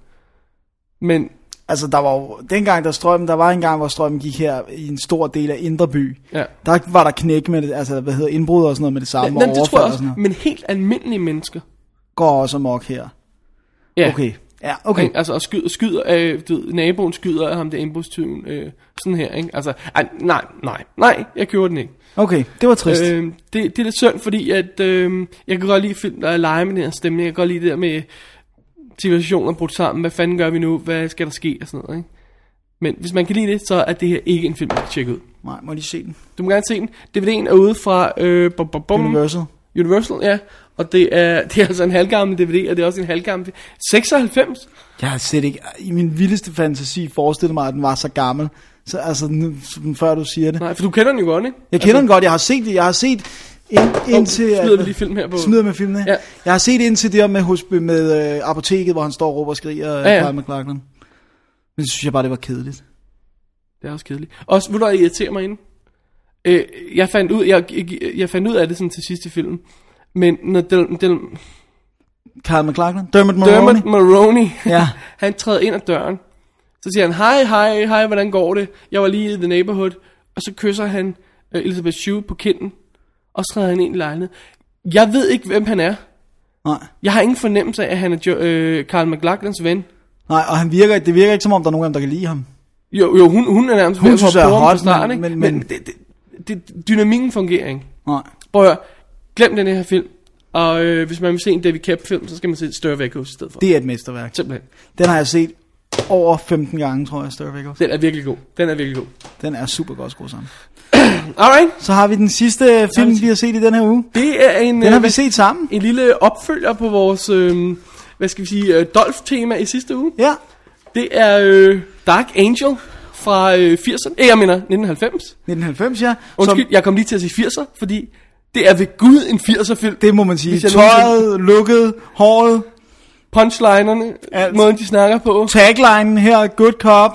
Men Altså, der var jo, dengang der strømmen, der var en gang, hvor strømmen gik her i en stor del af Indre By. ja, Der var der knæk med det, altså, hvad hedder indbrud og sådan noget med det samme, ja og det tror overfald jeg og også. sådan noget. Men helt almindelige mennesker. Går også amok her. Ja. Okay. Ja, okay. Ikke? Altså, og skyder, skyder øh, du ved, naboen skyder af ham, der indbrudstyven, øh, sådan her, ikke? Altså, ej, nej, nej, nej, jeg køber den ikke. Okay, det var trist. Øh, det, det er lidt synd, fordi at, øh, jeg kan godt lide film, der er lege med den her stemning. Jeg kan godt lide det der med civilisationer brudt sammen. Hvad fanden gør vi nu? Hvad skal der ske? Og sådan noget, ikke? Men hvis man kan lide det, så er det her ikke en film, man kan tjekke ud. Nej, må jeg lige se den. Du må gerne se den. D V D'en er ude fra øh, bum, bum, bum. Universal. Universal, ja. Og det er, det er altså en halvgammel D V D, og det er også en halvgammel seksoghalvfems. Jeg har slet ikke, i min vildeste fantasi forestillet mig, at den var så gammel. Så altså, nu, før du siger det. Nej, for du kender den jo godt, ikke? Jeg kender altså, den godt, jeg har set det, jeg har set ind, indtil... Oh, smider vi lige film her på. Smider med filmene? Ja. Jeg har set indtil det med, hosp- med øh, apoteket, hvor han står og råber og skriger, Ja, ja. Kyle MacLachlan. Men så synes jeg bare, det var kedeligt. Det er også kedeligt. Også, ved du hvad, irriterer mig inden? Øh, jeg, fandt ud, jeg, jeg, jeg fandt ud af det sådan til sidste film. Men når Del, Del, Kyle MacLachlan? Dermot Mulroney? Dermot Mulroney, Ja. han træder ind ad døren. Så siger han, hej, hej, hej, hvordan går det? Jeg var lige i The Neighborhood. Og så kysser han øh, Elizabeth Shue på kinden. Og så træder han ind i lejligheden. Jeg ved ikke, hvem han er. Nej. Jeg har ingen fornemmelse af, at han er jo, øh, Kyle MacLachlans ven. Nej, og han virker, det virker ikke som om, der er nogen af dem, der kan lide ham. Jo, jo hun, hun er nærmest Hun ved at synes, få jeg er på ham hot, fra starten, men- ikke? men- Men, det, det, det, dynamikken fungerer ikke. Nej. Prøv at høre, glem den her film. Og øh, hvis man vil se en David Koepp film, så skal man se Stir of Echoes i stedet for. Det er et mesterværk. Simpelthen. Den har jeg set over femten gange, tror jeg, Stir of Echoes. Den er virkelig god. Den er virkelig god. Den er super godt skruet sammen. Alright. Så har vi den sidste film, vi har set i den her uge. Det er en, Den har øh, vi set sammen. en lille opfølger på vores, øh, hvad skal vi sige, øh, Dolph-tema i sidste uge. Ja. Det er øh, Dark Angel fra øh, firserne. Eh, jeg mener nitten halvfems. nitten halvfems, ja. Undskyld, Som, jeg kom lige til at sige firser, fordi det er ved Gud en firser film. det må man sige. Hvis jeg Tøjet, lukket, håret, Punchlinerne, Alt. måden de snakker på. taglinen her, good cop,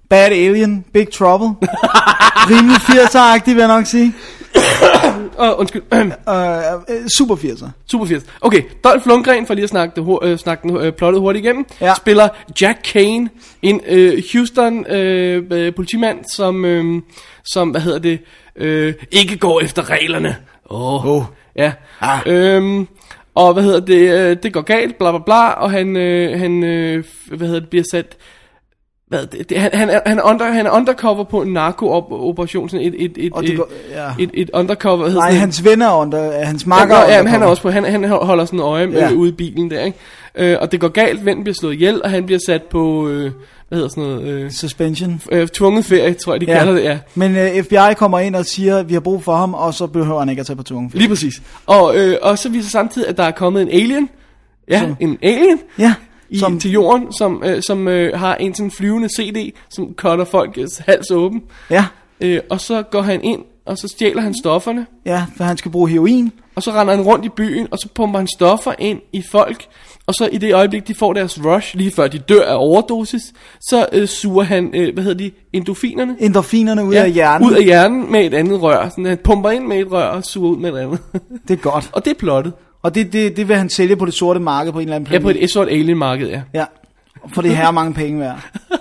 Bad Alien, Big Trouble. Rimelig firser-agtig, vil jeg nok sige. Åh, uh, undskyld. uh, uh, super firser. Super firs. Okay, Dolph Lundgren, for lige at snakke, det, uh, snakke den, uh, plottet hurtigt igennem, Ja. spiller Jack Kane, en uh, Houston uh, politimand, som, uh, som, hvad hedder det, uh, ikke går efter reglerne. Åh, oh. Oh. ja. Ah. Øhm, og hvad hedder det, uh, det går galt, bla bla bla, og han, uh, han uh, hvad hedder det, bliver sat... Hvad, det, det, han, han, er, han, er under, han er undercover på en narko-operation, sådan et, et, et, Og det et, går- ja. et, et undercover. Nej, sådan, hans venner er under, hans ja, makker ja, under. men han er også på, han, han holder sådan øje med, Ja. ude i bilen der, ikke? Øh, og det går galt, vennen bliver slået ihjel, og han bliver sat på, øh, hvad hedder sådan noget, øh, Suspension. øh, tvunget ferie, tror jeg, de ja. kalder det, ja. Men uh, F B I kommer ind og siger, at vi har brug for ham, og så behøver han ikke at tage på tungen. Lige præcis. Og, øh, og så viser samtidig, at der er kommet en alien, ja, Som- en alien, Ja, i, som, til jorden, som, øh, som øh, har en sådan flyvende C D, som cutter folks hals åben. ja, Øh, og så går han ind, og så stjæler han stofferne, ja, for han skal bruge heroin. og så render han rundt i byen, og så pumper han stoffer ind i folk, og så i det øjeblik, de får deres rush, lige før de dør af overdosis, så øh, suger han, øh, hvad hedder de, endorfinerne? Endorfinerne ud af hjernen. ud af hjernen med et andet rør. Sådan, han pumper ind med et rør og suger ud med et andet. Det er godt. Og det er plottet. Og det, det, det vil han sælge på det sorte marked på en eller anden Ja, planet. på et sort alien-marked, ja. Ja, for det her mange penge værd.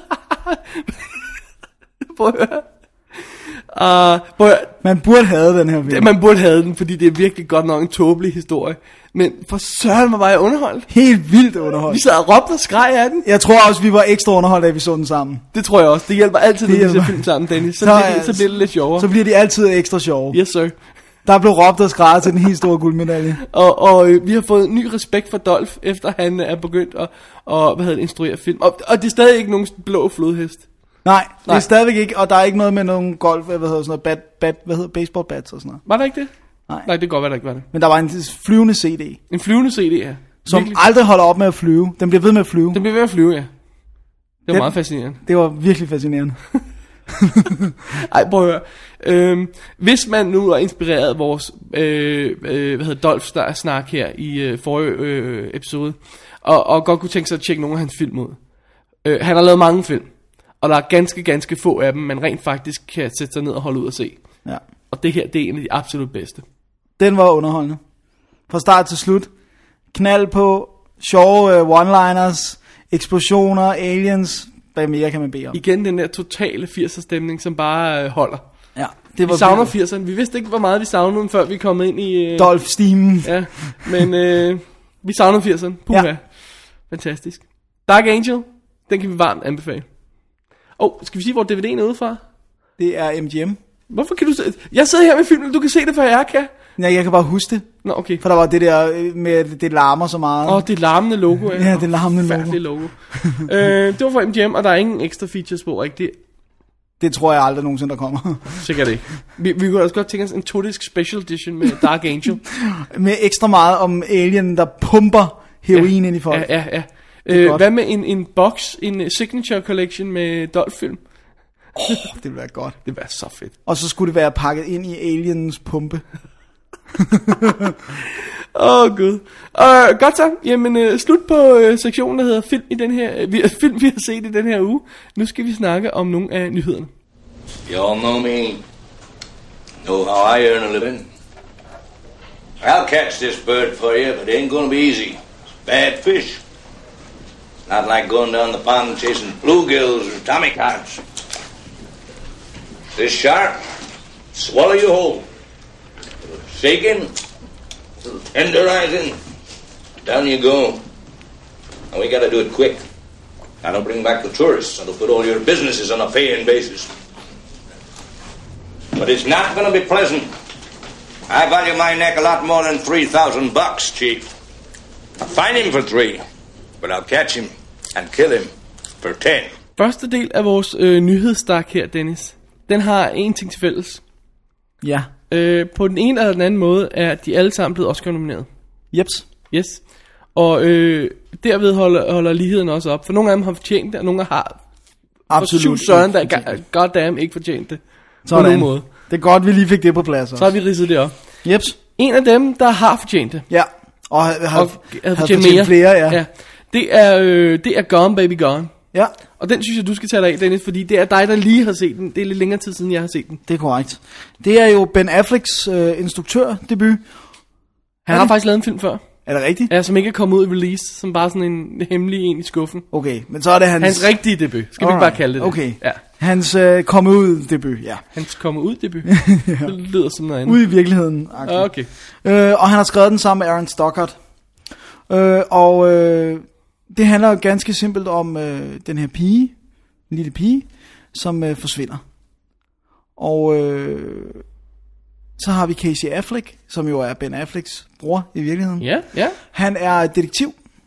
Prøv at høre. Uh, prøv at høre. Man burde have den her film. Man burde have den, fordi det er virkelig godt nok en tåbelig historie. Men for søren, hvor var jeg underholdt. Helt vildt underholdt. Vi sad og råbte og skreg af den. Jeg tror også, vi var ekstra underholdt, da vi så den sammen. Det tror jeg også. Det hjælper altid, når Det vi ser hjælper. film sammen, Dennis. Så, Så, så, bliver, det, altså, så bliver det lidt sjovere. Så bliver de altid ekstra sjove. Yes, sir. Der blev råbt og skreget til den helt store guldmedalje. Og, og øh, vi har fået ny respekt for Dolph, efter han er begyndt at og, hvad hedder det, instruere film. Og, og det er stadig ikke nogen blå flodhest. Nej, det Nej. er stadigvæk ikke, og der er ikke noget med nogen golf, hvad hedder sådan noget, bat, bat, hvad hedder baseball bats og sådan noget. Var der ikke det? Nej. Nej, det kan godt være, der ikke var det. Men der var en flyvende C D, En flyvende C D, ja. som Virkelig. aldrig holder op med at flyve. Den bliver ved med at flyve. Den bliver ved at flyve, ja. Det var Den- meget fascinerende. Det var virkelig fascinerende. Ej, prøv at høre. Øhm, hvis man nu er inspireret af vores øh, øh, hvad hedder Dolphs der snak her i øh, forrige øh, episode, og, og godt kunne tænke sig at tjekke nogle af hans film ud. Øh, han har lavet mange film, og der er ganske, ganske få af dem, man rent faktisk kan sætte sig ned og holde ud og se. Ja. Og det her, det er en af de absolut bedste. Den var underholdende. Fra start til slut. Knald på, sjove uh, one-liners, eksplosioner, aliens. Hvad mere kan man bede om? Igen den der totale firser stemning, som bare øh, holder. Ja, det var Vi savner virkelig- firserne. Vi vidste ikke, hvor meget vi savnede dem, før vi kom ind i... Øh, Dolph-stimen. Ja, men øh, vi savner firserne. Puha. Ja. Fantastisk. Dark Angel, den kan vi varmt anbefale. Og oh, skal vi sige, hvor D V D'en er ude fra? Det er M G M. Hvorfor kan du se... Jeg sidder her med filmen, du kan se det, for jeg kan. Ja, jeg kan bare huske det. Nå, okay. For der var det der øh, med, at det larmer så meget. Åh, oh, det larmende logo. Ja, det larmende logo. Færdig logo. øh, det var fra M G M, og der er ingen ekstra features på, rigtigt. Det tror jeg aldrig nogensinde, der kommer. Sikkert ikke. Vi, vi kunne også godt tænke os en todisk special edition med Dark Angel. Med ekstra meget om alien, der pumper heroin ja, ind i folk. Ja, ja, ja. er Øh, godt. hvad med en, en box, en uh, signature collection med Dolph-film? Det ville være godt. Det var så fedt. Og så skulle det være pakket ind i aliens pumpe. Åh, oh, gud. Uh, godt så. Jamen, uh, slut på uh, sektionen, der hedder film, i den her, uh, vi, film, vi har set i den her uge. Nu skal vi snakke om nogle af nyhederne. You all know me. Know how I earn a living. I'll catch this bird for you, but it ain't gonna be easy. It's bad fish. Not like going down the pond chasing bluegills or tommycats. This shark, swallow you whole. Shaking, tenderizing, down you go. And we gotta do it quick. That'll bring back the tourists. That'll put all your businesses on a paying basis. But it's not gonna be pleasant. I value my neck a lot more than three thousand bucks, Chief. I'll find him for three, but I'll catch him and kill him for ten. Første del af vores øh, nyhedsstak her, Dennis, den har en ting til fælles. Ja. Øh, på den ene eller den anden måde er de alle sammen blevet Oscar-nomineret. Jeps. Yes. Og øh, derved holder, holder ligheden også op. For nogle af dem har fortjent det, og nogle har Absolut. for syv søren, der ikke er goddamn ikke fortjent det. Sådan. På nogen måde. Det er godt, vi lige fik det på plads også. Så har vi ridset det op. Jeps. En af dem, der har fortjent det, Ja. Og har, har, og har havde fortjent fortjent mere, flere, ja. ja. Det er, øh, det er Gone Baby Gone. Ja. Og den synes jeg, du skal tage dig af, Dennis, fordi det er dig, der lige har set den. Det er lidt længere tid siden, jeg har set den. Det er korrekt. Det er jo Ben Afflecks øh, instruktørdebut. Han har faktisk lavet en film før. Er det rigtigt? Ja, som ikke er kommet ud i release, som bare sådan en hemmelig en i skuffen. Okay, men så er det hans... Hans rigtige debut, skal vi ikke bare kalde det det? Okay, ja. Hans øh, komme ud debut, ja. Hans komme ud debut? ja. Det lyder som noget andet. Ud i virkeligheden. Okay. Øh, og han har skrevet den sammen med Aaron Stockard. Øh, og øh, det handler jo ganske simpelt om øh, den her pige, en lille pige, som øh, forsvinder. Og... Øh, så har vi Casey Affleck, som jo er Ben Afflecks bror i virkeligheden. Ja, ja. Han er detektiv.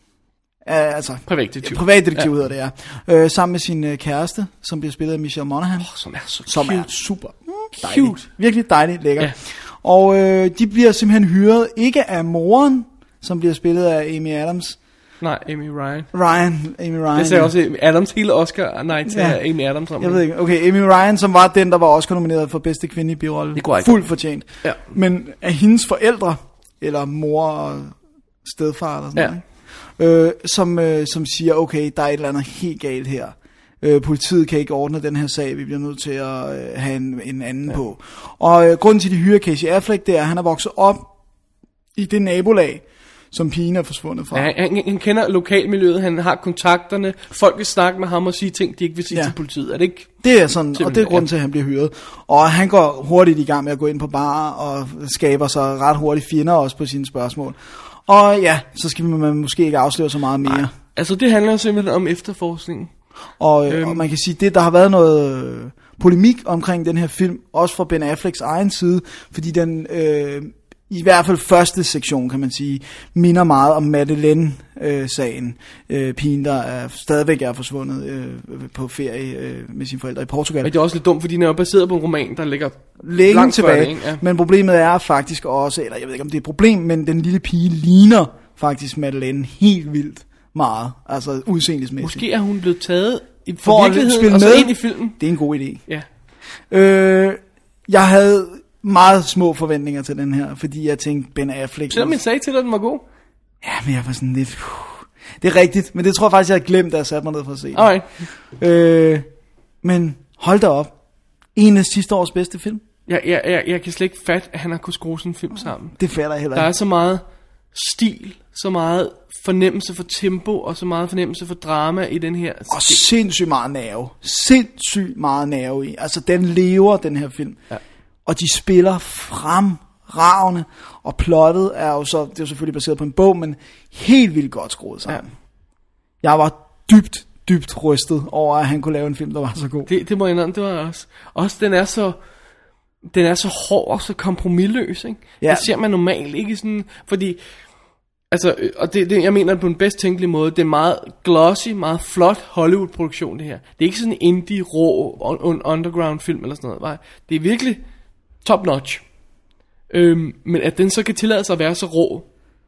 Uh, altså, privatdetektiv. Privatdetektiv ja. hedder det, ja. Uh, sammen med sin uh, kæreste, som bliver spillet af Michelle Monaghan. Oh, som er så Som cute. er super Cute. dejlig. Virkelig dejligt, lækker. Ja. Og uh, de bliver simpelthen hyret, ikke af moren, som bliver spillet af Amy Adams. Nej, Amy Ryan. Ryan, Amy Ryan. Det sagde også Adams hele Oscar. Nej, til Ja. Amy Adams. Om Jeg ved ikke. Okay, Amy Ryan, som var den, der var Oscar nomineret for bedste kvindelige birolle. Det går ikke. Fuldt fortjent. Ja. Men af hendes forældre, eller mor og stedfar eller sådan Ja. noget, øh, som, øh, som siger, okay, der er et eller andet helt galt her. Øh, politiet kan ikke ordne den her sag, vi bliver nødt til at øh, have en, en anden ja. på. Og øh, grunden til, at de hyrer Casey Affleck, det er, at han er vokset op i det nabolag, som pigen er forsvundet fra. Ja, han, han kender lokalmiljøet, han har kontakterne, folk vil snakke med ham og sige ting, de ikke vil sige ja. til politiet. Er det ikke? Det er sådan, Simpelthen, og det er grunden til, at han bliver hyret. Og han går hurtigt i gang med at gå ind på bar og skaber sig ret hurtigt fjender også på sine spørgsmål. Og ja, så skal man måske ikke afsløre så meget mere. Nej. Altså det handler simpelthen om efterforskningen. Og, øhm. og man kan sige, det der har været noget øh, polemik omkring den her film, også fra Ben Afflecks egen side, fordi den... Øh, i hvert fald første sektion, kan man sige, minder meget om Madeleine-sagen. Øh, pigen, der er, stadigvæk er forsvundet øh, på ferie øh, med sine forældre i Portugal. Men det er også lidt dumt, fordi den er jo baseret på en roman, der ligger længe langt tilbage. Det, ikke? Ja. Men problemet er faktisk også, eller jeg ved ikke, om det er et problem, men den lille pige ligner faktisk Madeleine helt vildt meget. Altså udseendelsmæssigt. Måske er hun blevet taget i For at virkeligheden spille og så med. ind i filmen. Det er en god idé. Ja. Øh, jeg havde... meget små forventninger til den her, fordi jeg tænkte, Ben Affleck... Selvom jeg sagde til dig, at den var god. Ja, men jeg var sådan lidt... Uh, det er rigtigt, men det tror jeg faktisk, jeg havde glemt, da jeg satte mig ned for at se den. Okay. Øh, men hold da op. En af sidste års bedste film. Jeg, jeg, jeg, jeg kan slet ikke fatte, at han har kunnet skrue sådan en film sammen. Det fatter jeg heller Der ikke. er så meget stil, så meget fornemmelse for tempo, og så meget fornemmelse for drama i den her. Og sindssygt meget nerve. Sindssygt meget nerve i. Altså, den lever, den her film. Ja. Og de spiller fremragende, og plottet er jo så, det er jo selvfølgelig baseret på en bog, men helt vildt godt skruet sammen. Ja. Jeg var dybt, dybt rystet over, at han kunne lave en film, der var så god. Det, det må jeg indrømme, det var jeg også. Også den er så, den er så hård og så kompromisløs, ikke? Ja. Det ser man normalt ikke sådan, fordi, altså, og det, det, jeg mener det på en bedst tænkelig måde, det er meget glossy, meget flot Hollywood-produktion det her. Det er ikke sådan en indie, rå, un- underground film eller sådan noget, nej. Det er virkelig top notch. Øhm, men at den så kan tillade sig at være så rå.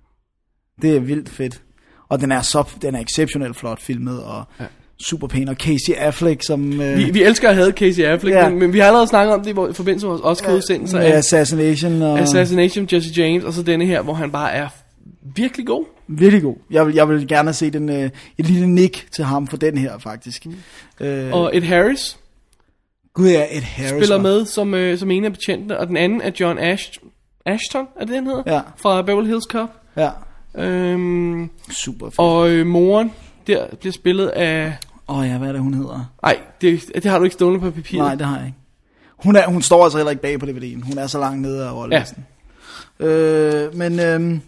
Det er vildt fedt. Og den er så, den er exceptionelt flot filmet, og ja. super pæn, og Casey Affleck, som... Øh, vi, vi elsker at have Casey Affleck, ja. men, men vi har allerede snakket om det i forbindelse med vores Oscar-udsendelser. Ja, Assassination og... Assassination, Jesse James, og så denne her, hvor han bare er virkelig god. Virkelig god. Jeg vil, jeg vil gerne se den, øh, et lille nick til ham for den her, faktisk. Mm. Øh, og Ed Harris. Gud ja, Ed Harris. Spiller med som, øh, som en af betjentene, og den anden er John Ash, Ashton, er det den hedder? Ja. Fra Beverly Hills Cop. Ja. Øhm, Super fedt. Og øh, moren, der bliver spillet af... Åh oh ja, hvad er det, hun hedder? Nej, det, det har du ikke stående på papiret. Nej, det har jeg ikke. Hun, er, hun står altså heller ikke bag på D V D'en. Hun er så langt nede af rollelisten. Ja. Øh, men øh,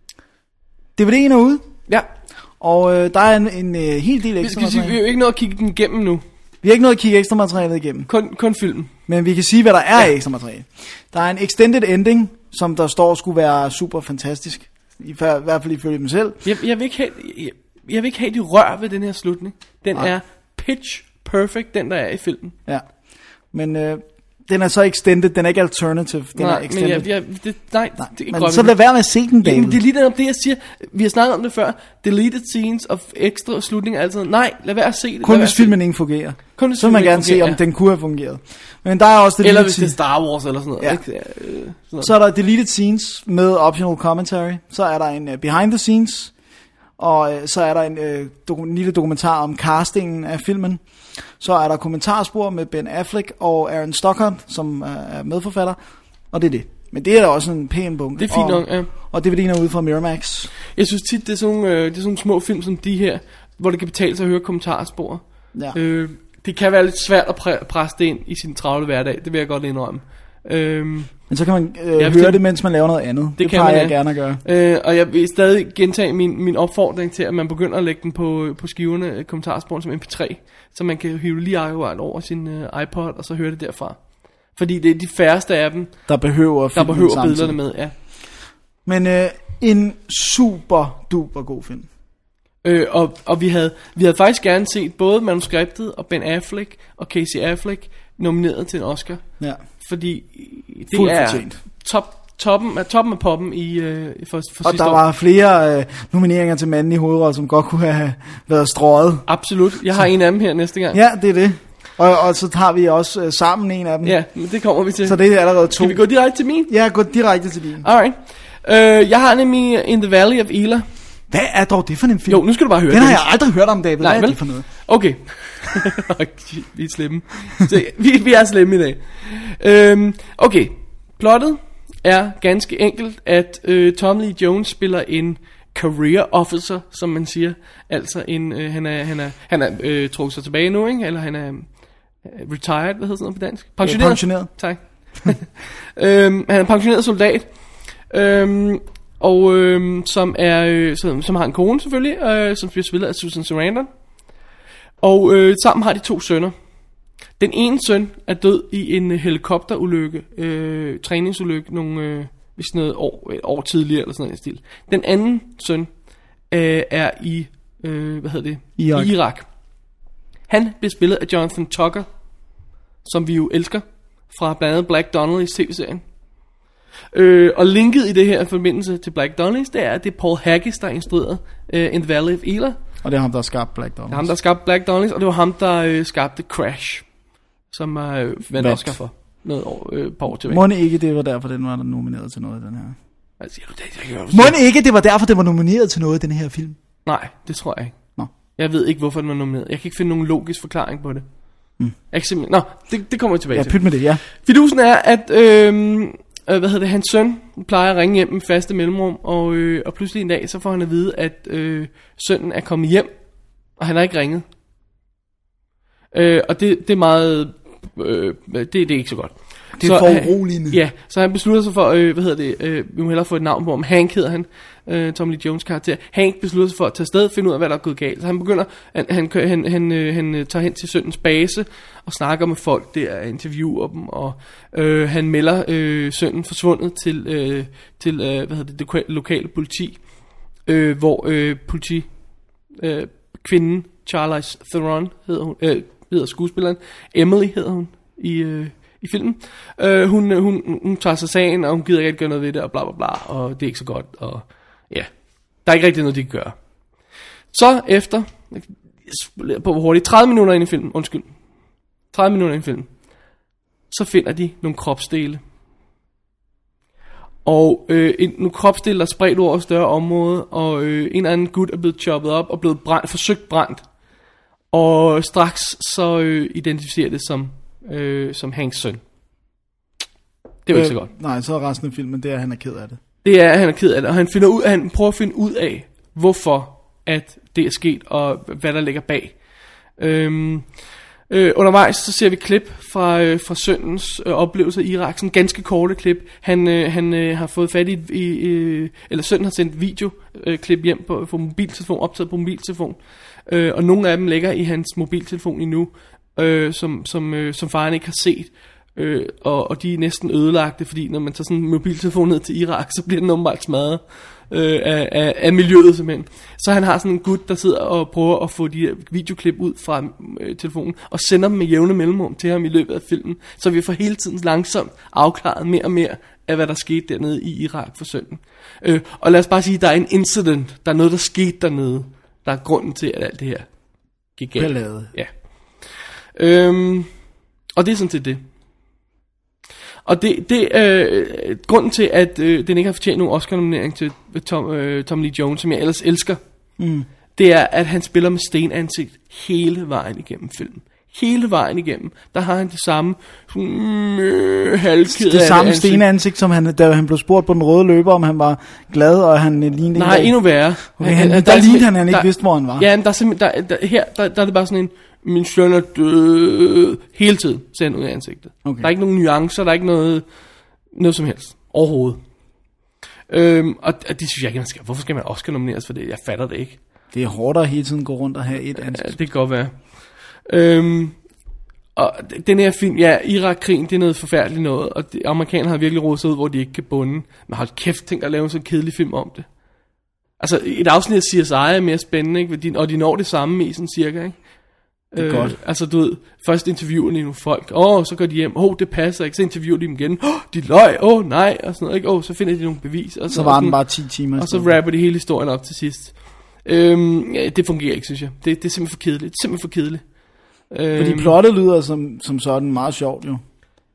D V D'en er ude. Ja. Og øh, der er en, en, en hel del ekstra vi, vi, vi har jo ikke noget at kigge den igennem nu. Vi har ikke noget at kigge ekstra materialet igennem. Kun, kun filmen. Men vi kan sige, hvad der er ja. ekstra materiale. Der er en extended ending, som der står skulle være super fantastisk. I, I hvert fald ifølge dem selv. Jeg, jeg, vil ikke have, jeg, jeg vil ikke have de rør ved den her slutning. Den Nej. er pitch perfect, den der er i filmen. Ja, men øh, den er så extended, den er ikke alternative, den nej, er extended. Men jeg, jeg, det, nej, nej, det men så lad være med at se den, David. Jamen, det er lige det, jeg siger. Vi har snakket om det før. Deleted scenes og ekstra slutninger altid. Nej, lad være at se det. Kun hvis filmen ikke fungerer. Kun hvis så vil man gerne se, om ja. den kunne have fungeret. Men der er også deleted eller hvis det er Star Wars eller sådan noget. Ja. Ikke? Ja, øh, sådan noget. Så er der deleted scenes med optional commentary. Så er der en uh, behind the scenes. Og øh, så er der en, øh, doku- en lille dokumentar om castingen af filmen. Så er der kommentarspor med Ben Affleck og Aaron Stockhart, som øh, er medforfatter. Og det er det. Men det er da også en pæn bunke. Det er fint og, nok, ja. Og D V D'en er ude fra Miramax. Jeg synes tit, det er sådan, øh, det er sådan nogle små film som de her, hvor det kan betale sig at høre kommentarspor. Ja. Øh, det kan være lidt svært at præ- presse det ind i sin travle hverdag, det vil jeg godt indrømme. Øh, Men så kan man øh, Ja, høre det- det, mens man laver noget andet. Det, det kan plejer man, jeg ja. gerne at gøre. Øh, og jeg vil stadig gentage min, min opfordring til, at man begynder at lægge den på, på skiverne, øh, kommentarsporen som M P tre, så man kan hive lige akkurat over sin øh, iPod, og så høre det derfra. Fordi det er de færreste af dem, Der behøver, der filmen behøver samtidig. billederne med. Ja. Men øh, en super duper god film. Øh, og og vi, havde, vi havde faktisk gerne set både manuskriptet og Ben Affleck og Casey Affleck nomineret til en Oscar. Ja. Fordi det Fuldt er fortjent. top, toppen, af, toppen af poppen i, øh, for, for Og sidste der år. var flere øh, nomineringer til manden i hovedrollen, som godt kunne have været strøget. Absolut. Jeg har en af dem her næste gang. Ja, det er det. Og, og så tager vi også øh, sammen en af dem. Ja, men det kommer vi til. Så det er allerede to. Skal vi gå direkte til min? Ja, gå direkte til din. Alright. Øh, jeg har nemlig In the Valley of Elah. Hvad er dog det for en film? Jo, nu skal du bare høre Den har det. jeg aldrig hørt om, David. Nej, Hvad er vel? det for noget? Okay. Vi er slemme. Så, vi, vi er slemme i dag. Øhm, okay. Plottet er ganske enkelt, at øh, Tom Lee Jones spiller en career officer, som man siger. Altså en, øh, han er, han er, han er øh, trukket sig tilbage nu, ikke? Eller han er øh, retired, hvad hedder sådan noget på dansk? Pensioneret. pensioneret. Tak. øhm, han er en pensioneret soldat. Øhm, og øhm, som er øh, som, som har en kone selvfølgelig, øh, som bliver spillet af Susan Sarandon. Og øh, sammen har de to sønner. Den ene søn er død i en helikopterulykke, øh, træningsulykke, nogle øh, hvis noget år, et år tidligere eller sådan noget stil. Den anden søn øh, er i øh, hvad hedder det? Irak. Irak. Han bliver spillet af Jonathan Tucker, som vi jo elsker fra blandt andet Black Donnelly's tv-serien. Øh, og linket i det her forbindelse til Black Donnelly's, det er, at det er Paul Haggis, der har instrueret øh, In the Valley of Elah. Og det er ham, der har skabt Black Dog. Det er ham, der skabte Black Donnelly's, og det var ham, der øh, skabte Crash, som er øh, vandt Vandt. Oscar for noget år, øh, par år tilbage. Må det ikke, det var derfor, den var nomineret til noget, den her. Hvad siger du det? Jeg kan jo Må forstå- det ikke, det var derfor, det var nomineret til noget, den her film? Nej, det tror jeg ikke. Nå. Jeg ved ikke, hvorfor den var nomineret. Jeg kan ikke finde nogen logisk forklaring på det. Mm. Jeg kan simpelthen... Nå, det, det kommer jeg tilbage Ja, til. pyt med det, ja. Fidusen er, at øh, øh, hvad hedder det, hans søn plejer at ringe hjem med faste mellemrum, og, øh, og pludselig en dag, så får han at vide, at øh, sønnen er kommet hjem, og han har ikke ringet. Øh, og det, det er meget... Øh, det, det er ikke så godt. Det er Så han- foruroligende. Ja, så han beslutter sig for, øh, hvad hedder det, øh, vi må hellere få et navn på ham. Hank hedder han, øh, Tommy Lee Jones karakter. Hank beslutter sig for at tage afsted, finde ud af, hvad der er gået galt. Så han begynder, han, han, kø- han, han, øh, han øh, tager hen til sønnens base og snakker med folk der, interviewer dem, og øh, han melder øh, sønnen forsvundet til, øh, til øh, hvad hedder det, det loka- lokale politi, øh, hvor øh, politi, øh, kvinden, Charlize Theron hedder hun, øh, hedder skuespilleren, Emily hedder hun i... Øh, i filmen. Øh, hun, hun, hun tager sig sagen, og hun gider ikke gøre noget ved det, og bla bla bla, og det er ikke så godt, og ja, der er ikke rigtig noget, de kan gøre. Så efter, på hvor hurtigt, tredive minutter ind i filmen, undskyld, tredive minutter ind i filmen, så finder de nogle kropsdele. Og øh, en, nogle kropsdele, der er spredt over et større område, og øh, en eller anden gut er blevet choppet op, og blevet brændt, forsøgt brændt. Og straks så øh, identificerer det som Øh, som Hanks søn. Det var ikke så godt. Nej, så er resten af filmen, det er, at han er ked af det. Det er, at han er ked af det, og han, finder ud, han prøver at finde ud af, hvorfor at det er sket, og hvad der ligger bag. Øhm, øh, undervejs så ser vi klip fra, øh, fra sønnens øh, oplevelse i Irak, sådan ganske korte klip. Han, øh, han øh, har fået fat i, i øh, eller sønnen har sendt videoklip øh, hjem på, på mobiltelefon, optaget på mobiltelefon, øh, og nogle af dem ligger i hans mobiltelefon endnu, Øh, som, som, øh, som faren ikke har set, øh, og, og de er næsten ødelagte, fordi når man tager sådan en mobiltelefon ned til Irak, så bliver den åbenbart smadret øh, af, af, af miljøet simpelthen. Så han har sådan en gut, der sidder og prøver at få de her videoklip ud fra øh, telefonen, og sender dem med jævne mellemrum til ham i løbet af filmen, så vi får hele tiden langsomt afklaret mere og mere af, hvad der skete dernede i Irak for sønnen. Øh, og lad os bare sige, at der er en incident, der er noget, der skete dernede, der er grunden til, at alt det her gik galt. Ballade. Ja. Øhm, og det er sådan set det. Og det, det øh, grunden til, at øh, den ikke har fortjent nogen Oscar-nominering til Tom, øh, Tom Lee Jones, som jeg ellers elsker, mm. det er, at han spiller med stenansigt hele vejen igennem filmen. Hele vejen igennem, der har han det samme øh, halvkede det samme stenansigt, som han, da han blev spurgt på den røde løber, om han var glad, og han lignede... Nej, endnu værre. Okay, han, der, der lignede han, han ikke der, vidste, hvor han var. Ja, men der er simpelthen, der, der, her, der, der er det bare sådan en, min søn er død, hele tiden ser han ud af ansigtet. Okay. Der er ikke nogen nuancer, der er ikke noget, noget som helst, overhovedet. Øhm, og, og det synes jeg ikke, man skal. Hvorfor skal man Oscar nomineres for det? Jeg fatter det ikke. Det er hårdt at hele tiden gå rundt og have et ansigt. Ja, det kan godt være. Øhm, og den her film, ja, Irak-krigen, det er noget forfærdeligt noget, og de, amerikanerne har virkelig rodet sig ud, hvor de ikke kan bunde. Men hold kæft, tænk at lave en så kedelig film om det. Altså, et afsnit af C S I er mere spændende, ikke? Og de når det samme i sådan cirka, ikke? Det er øh, godt. Altså, du ved, først interviewer de nogle folk, åh, oh, så går de hjem, åh, oh, det passer ikke, så interviewer de dem igen, åh, oh, de løg, åh, oh, nej, og sådan noget, ikke? Åh, oh, så finder de nogle bevis. Og så, så var og den bare ti timer. Og så rapper de hele historien op til sidst. Øhm, ja, det fungerer ikke, synes jeg. Det, det er simpelthen for kedeligt, det er simpelthen for kedeligt. Fordi øhm, plottet lyder som, som sådan meget sjovt, jo.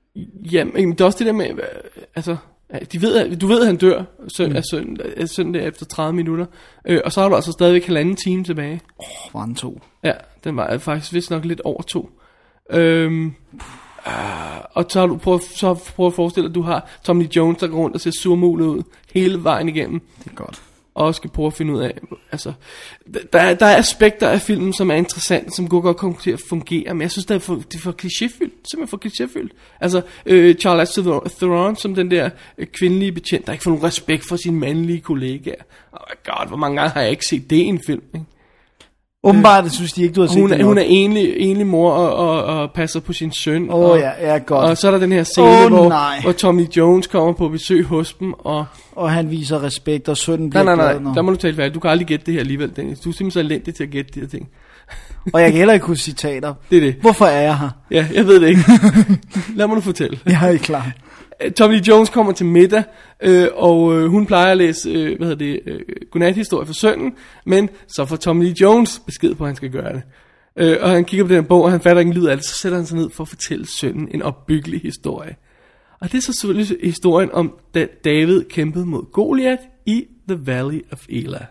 Jamen, det er også det der med, altså, de ved, du ved, at han dør søn, mm. af søndag, søndag efter tredive minutter, øh, og så har du altså stadigvæk halvanden time tilbage. Åh, oh, var den to? Ja, den var faktisk vist nok lidt over to. Øhm, øh, og så har du prøvet, så prøv at forestille dig, at du har Tommy Lee Jones, der går rundt og ser surmulet ud hele vejen igennem. Det er godt. Og skal prøve at finde ud af, altså, der er, der er aspekter af filmen, som er interessante, som godt kommer til at fungere, men jeg synes, det er for, det er for klichéfyldt, simpelthen for klichéfyldt. Altså, øh, Charlize Theron, som den der øh, kvindelige betjent, der ikke får nogen respekt for sine mandlige kollegaer. Oh my god, hvor mange gange har jeg ikke set det i en film, ikke? Åbenbart, det synes de ikke, du har set hun, det hun er enlig, enlig mor og, og, og passer på sin søn. Åh, oh, ja, ja, godt. Og så er der den her scene, oh, hvor, hvor Tommy Jones kommer på besøg hos dem. Og, og han viser respekt, og sønnen bliver glad. Nej, nej, nej, glad, der må du tale færdigt. Du kan aldrig gætte det her alligevel, Dennis. Du er simpelthen så elendig til at gætte de her ting. Og jeg kan heller ikke huske citater. Det er det. Hvorfor er jeg her? Ja, jeg ved det ikke. Lad mig nu fortælle. Jeg er ikke klar. Tommy Lee Jones kommer til middag, øh, og øh, hun plejer at læse øh, hvad hedder det, øh, godnathistorie for sønnen, men så får Tommy Lee Jones besked på, at han skal gøre det. Øh, og han kigger på den bog, og han fatter ingen lyd af det, så sætter han sig ned for at fortælle sønnen en opbyggelig historie. Og det er så selvfølgelig historien om, da David kæmpede mod Goliath i The Valley of Elah.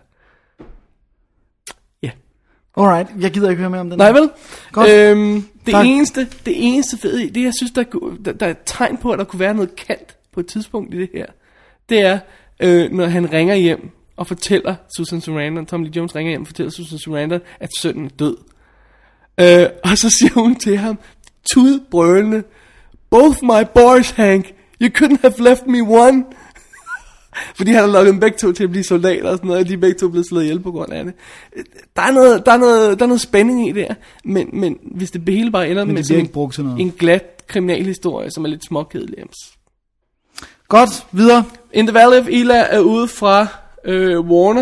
Ja. Yeah. Alright, jeg gider ikke høre mere om den. Nej vel? Godt. Øhm, det, eneste, det eneste fede, det jeg synes, der, der, der er et tegn på, at der kunne være noget kant på et tidspunkt i det her, det er, øh, når han ringer hjem og fortæller Susan Sarandon, Tommy Lee Jones ringer hjem og fortæller Susan Sarandon, at sønnen er død. Øh, og så siger hun til ham, tudbrølende, both my boys, Hank, you couldn't have left me one. Fordi han har lukket dem begge to til at blive soldater og sådan noget, og de er begge to blevet slået ihjel på grund af det. Der er noget, der er noget, der er noget spænding i det her, men, men hvis det hele bare ender med sådan en, en glat kriminalhistorie, som er lidt småkedelig. Godt, videre. In the Valley of Elah er ude fra øh, Warner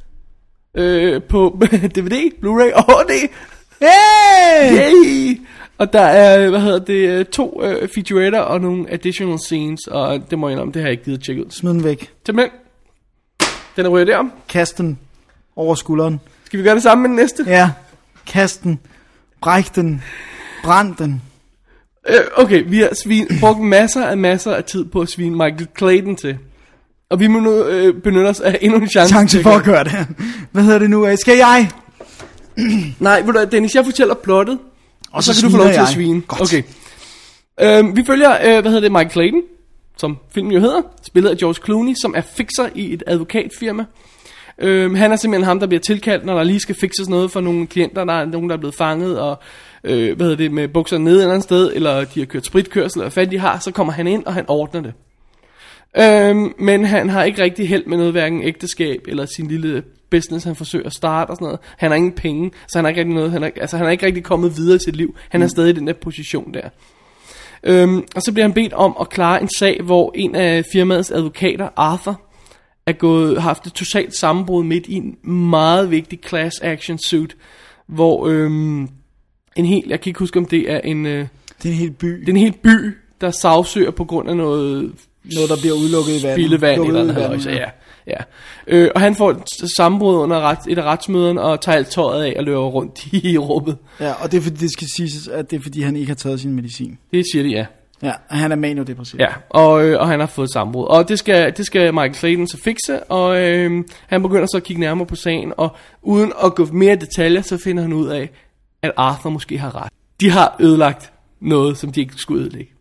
øh, på D V D, Blu-ray og H D. Hey! Yay! Og der er, hvad hedder det, to uh, featuretter og nogle additional scenes, og det må jeg indrømme, det har jeg ikke givet at tjekke ud. Smid den væk. Simpelthen. Den er røget derom. Kast den over skulderen. Skal vi gøre det samme med den næste? Ja. Kast den. Bræk den. Brænd den. Uh, okay, vi har svin, brugt masser af masser af tid på at svine Michael Clayton til. Og vi må nu uh, benytte os af endnu en chance. Chance for at gøre det. Hvad hedder det nu? Skal jeg? Nej, ved du, Dennis, jeg fortæller plottet. Og, og så, så kan du få lov til jeg. at svine. Godt. Okay. Øhm, vi følger, øh, hvad hedder det, Michael Clayton, som filmen jo hedder, spillet af George Clooney, som er fixer i et advokatfirma. Øhm, han er simpelthen ham, der bliver tilkaldt, når der lige skal fixes noget for nogle klienter, der er nogen, der er blevet fanget, og øh, hvad hedder det, med bukserne nede et eller andet sted, eller de har kørt spritkørsel, eller hvad de har, så kommer han ind, og han ordner det. Øhm, men han har ikke rigtig held med noget, hverken ægteskab, eller sin lille business, han forsøger at starte og sådan noget. Han har ingen penge, så han har ikke rigtig noget, han er, altså han er ikke rigtig kommet videre i sit liv. Han er mm. stadig i den der position der. Øhm, og så bliver han bedt om at klare en sag, hvor en af firmaets advokater, Arthur, er gået, har haft et totalt sammenbrud midt i en meget vigtig class action suit, hvor øhm, en hel, jeg kan ikke huske om det er en, øh, det er en hel by, det er en hel by, der sagsøger på grund af noget, noget der bliver udelukket i vandet, spildevand eller noget, vandet, ja. ja. Ja. Øh, og han får et sammenbrud under ret, et af retsmøderne og tager alt tøjet af og løber rundt i rummet. Ja, og det er fordi, det skal siges, at det er fordi, han ikke har taget sin medicin. Det siger de, ja. Ja, han er maniodepressiv. Ja, og, øh, og han har fået sammenbrud. Og det skal, det skal Michael Clayton så fikse, og øh, han begynder så at kigge nærmere på sagen, og uden at gå mere i detaljer, så finder han ud af, at Arthur måske har ret. De har ødelagt noget, som de ikke skulle ødelægge.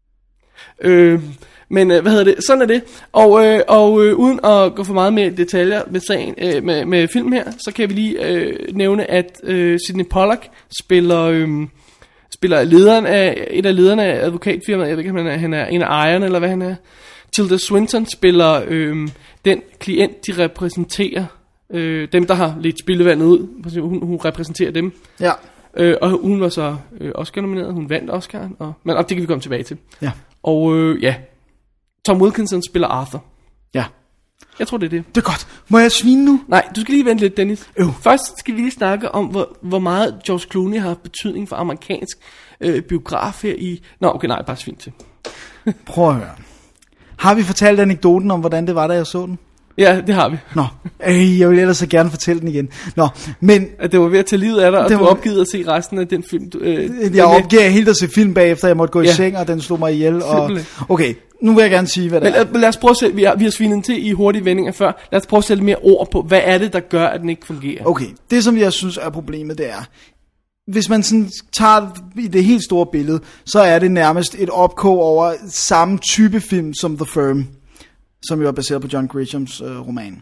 Øh, men øh, hvad hedder det? Sådan er det. Og, øh, og øh, uden at gå for meget mere i detaljer med sagen, øh, med, med film her, så kan vi lige øh, nævne, at øh, Sidney Pollack spiller... Øh, spiller lederen af, et af lederne af advokatfirmaet, jeg ved ikke, om han er, han er en af ejerne, eller hvad han er. Tilda Swinton spiller øh, den klient, de repræsenterer, øh, dem, der har lidt spildevandet ud, hun, hun repræsenterer dem. Ja. Øh, og hun var så øh, Oscar-nomineret, hun vandt Oscar'en, og, men og det kan vi komme tilbage til. Ja. Og øh, ja, Tom Wilkinson spiller Arthur. Ja. Jeg tror, det er det. Det er godt. Må jeg svine nu? Nej, du skal lige vente lidt, Dennis. Øh. Først skal vi lige snakke om, hvor, hvor meget George Clooney har betydning for amerikansk øh, biograf her i... Nå, okay, nej, bare svin til. Prøv at høre. Har vi fortalt anekdoten om, hvordan det var, da jeg så den? Ja, det har vi. Nå, øh, jeg vil ellers så gerne fortælle den igen. Nå, men... At det var ved at tage livet af dig, og det du var... opgivet at se resten af den film. Du, øh, jeg opgav helt at se film bagefter, jeg måtte gå i ja. seng, og den slog mig ihjel. Og... Simpelthen. Okay, nu vil jeg gerne sige, hvad det men, er. Men lad os prøve at sætte, vi har, vi har svinet til i hurtige vendinger før. Lad os prøve at sætte mere ord på, hvad er det, der gør, at den ikke fungerer? Okay, det som jeg synes er problemet, det er... Hvis man sådan tager i det helt store billede, så er det nærmest et opkog over samme type film som The Firm, som jo er baseret på John Grishams øh, roman.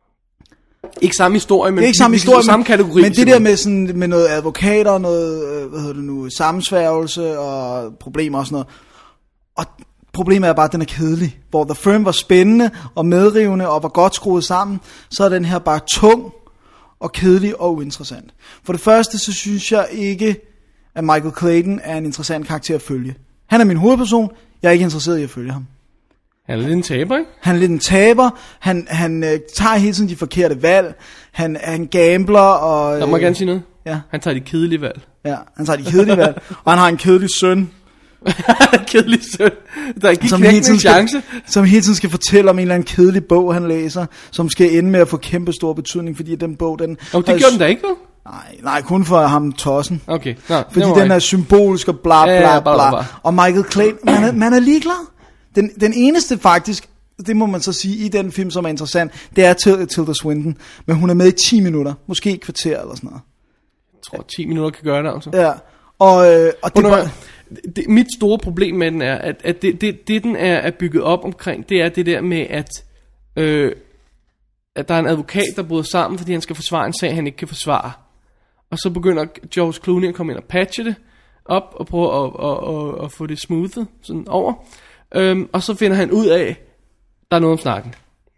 Ikke samme historie, men det er ikke samme historie, men, samme kategori. Men det der med sådan med noget advokater, noget hvad hedder det nu, sammensværgelse og problemer og sådan noget. Og problemet er bare, at den er kedelig. Hvor The Firm var spændende og medrivende og var godt skruet sammen, så er den her bare tung og kedelig og uinteressant. For det første, så synes jeg ikke, at Michael Clayton er en interessant karakter at følge. Han er min hovedperson, jeg er ikke interesseret i at følge ham. Han er lidt en taber, ikke? Han er lidt en taber, han, han øh, tager hele tiden de forkerte valg, han, han gambler og... Jeg må øh, gerne sige noget. Ja. Han tager de kedelige valg. Ja, han tager de kedelige valg, og han har en kedelig søn. Kedelig søn, der ikke som knækken en chance. Skal, som hele tiden skal fortælle om en eller anden kedelig bog, han læser, som skal ende med at få kæmpe stor betydning, fordi den bog, den... Og det gjorde den da ikke, vel? Nej, nej, kun for ham tossen. Okay. Nå, fordi den ikke. Er symbolisk og bla bla, ja, ja, bla, bla. Og Michael Clayton, man er, man er ligeglad. Den, den eneste faktisk, det må man så sige, i den film, som er interessant, det er Tilda Swinton. Men hun er med i ti minutter, måske et kvarter eller sådan noget. Jeg tror, ti minutter kan gøre det, altså. Ja, og, øh, og det var... Det, mit store problem med den er, at, at det, det, det den er, er bygget op omkring, det er det der med, at, øh, at der er en advokat, der bryder sammen, fordi han skal forsvare en sag, han ikke kan forsvare. Og så begynder George Clooney at komme ind og patche det op, og prøve at, at, at, at få det smoothet sådan over. Øhm, og så finder han ud af, der er noget om snakken.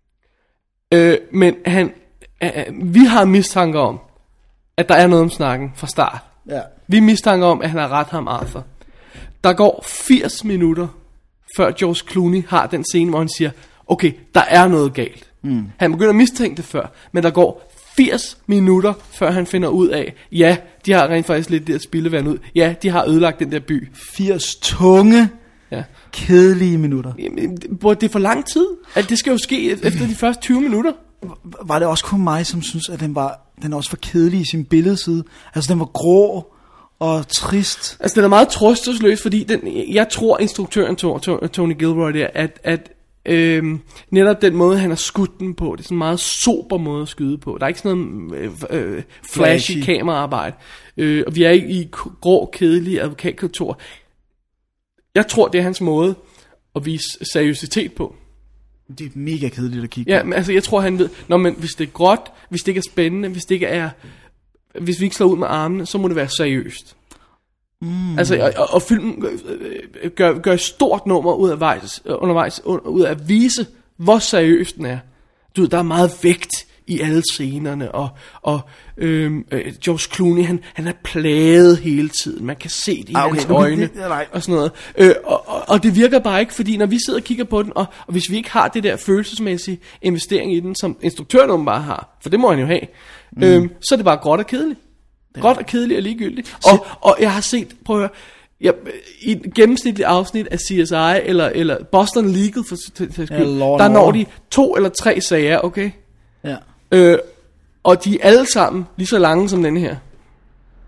Øh, men han, øh, vi har mistanker om, at der er noget om snakken fra start. Ja. Vi mistanker om, at han har ret ham Arthur. Der går firs minutter, før George Clooney har den scene, hvor han siger, okay, der er noget galt. Mm. Han begynder at mistænke det før, men der går firs minutter, før han finder ud af, ja, de har rent faktisk lidt der spildevand ud. Ja, de har ødelagt den der by. firs tunge, ja. kedelige minutter. Jamen, det er for lang tid. At det skal jo ske efter de første tyve minutter. Var det også kun mig, som synes, at den var, den også var kedelig i sin billedside? Altså, den var grå og trist. Altså, den er meget trøstesløs, fordi den, jeg tror, instruktøren Tony Gilroy der, at, at øhm, netop den måde, han har skudt den på, det er sådan en meget sober måde at skyde på. Der er ikke sådan noget øh, øh, flashy, flashy kameraarbejde. Øh, og vi er i, i grå, kedelige advokatkontor. Jeg tror, det er hans måde at vise seriøsitet på. Det er mega kedeligt at kigge ja, på. Men altså, jeg tror, han ved, når man, hvis det er gråt, hvis det ikke er spændende, hvis det ikke er, hvis vi ikke slår ud med armene, så må det være seriøst. Mm. Altså, og, og filmen gør, gør et stort nummer ud af vejs, undervejs, ud af at vise, hvor seriøst den er. Du ved, der er meget vægt i alle scenerne, og, og øhm, øh, George Clooney, han, han er plaget hele tiden. Man kan se det i ah, okay, hans øjne, det, og sådan noget. Øh, og, og, og det virker bare ikke, fordi når vi sidder og kigger på den, og, og hvis vi ikke har det der følelsesmæssige investering i den, som instruktøren bare har, for det må han jo have, mm. øhm, så er det bare gråt og kedeligt. Gråt og kedeligt og ligegyldigt. Og, og jeg har set, prøv at høre, jeg, i et gennemsnitligt afsnit af C S I, eller, eller Boston Legal, for til, til skyld, ja, der når de to eller tre sager, okay? Ja. Øh, og de er alle sammen lige så lange som denne her.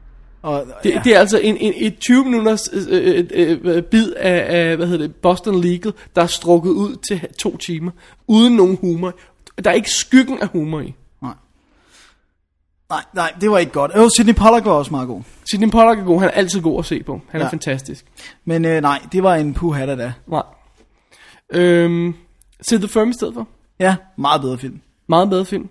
Og, Det, ja. det er altså en, en, et tyve minutters øh, øh, øh, bid af, af, hvad hedder det, Boston Legal, der er strukket ud til to timer, uden nogen humor. Der er ikke skyggen af humor i. Nej. Nej, nej, det var ikke godt. Øh, Sidney Pollack var også meget god. Sidney Pollack er god, han er altid god at se på. Han er Ja. fantastisk. Men øh, nej, det var en puhatter da. Nej. Øhm, Sid the Firm i stedet for. Ja, meget bedre film. Meget bedre film.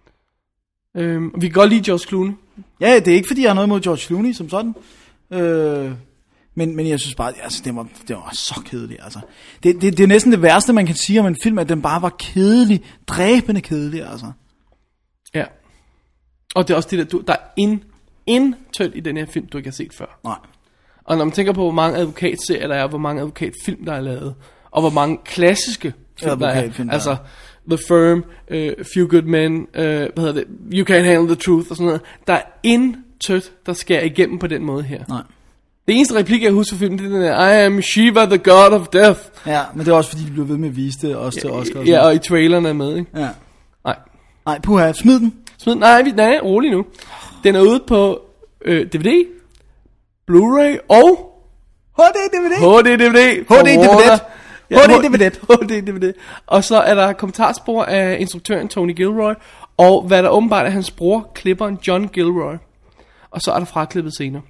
Øhm, vi kan godt lide George Clooney. Ja, det er ikke fordi jeg har noget imod George Clooney som sådan. Øh, men, men jeg synes bare, altså, det var, det var så kedeligt. Altså. Det, det, det er næsten det værste, man kan sige om en film, at den bare var kedelig. Dræbende kedelig, altså. Ja. Og det er også det der, du, der er in, intet i den her film, du ikke har set før. Nej. Og når man tænker på, hvor mange advokatserier der er, hvor mange advokatfilm, der er lavet, og hvor mange klassiske film, der er. Advokatfilm, der er. Altså, The Firm, uh, Few Good Men, uh, hvad hedder det, You Can't Handle the Truth, og sådan noget. Der er intet, der skærer igennem på den måde her. Nej. Det eneste replik, jeg husker fra filmen, det er den der, I am Shiva, the God of Death. Ja, men det er også fordi, de blev ved med at vise det også til Oscar. Ja, og i traileren er med, ikke? Ja. Nej. Nej, puha, smid den. Smid, nej, vi, nej, rolig nu. Den er ude på øh, D V D, Blu-ray og H D D V D. H D D V D. H D D V D. Ja, H D D V D. H D D V D. Og så er der kommentarspor af instruktøren Tony Gilroy, og hvad der åbenbart er hans bror, klipperen John Gilroy. Og så er der fraklippet senere.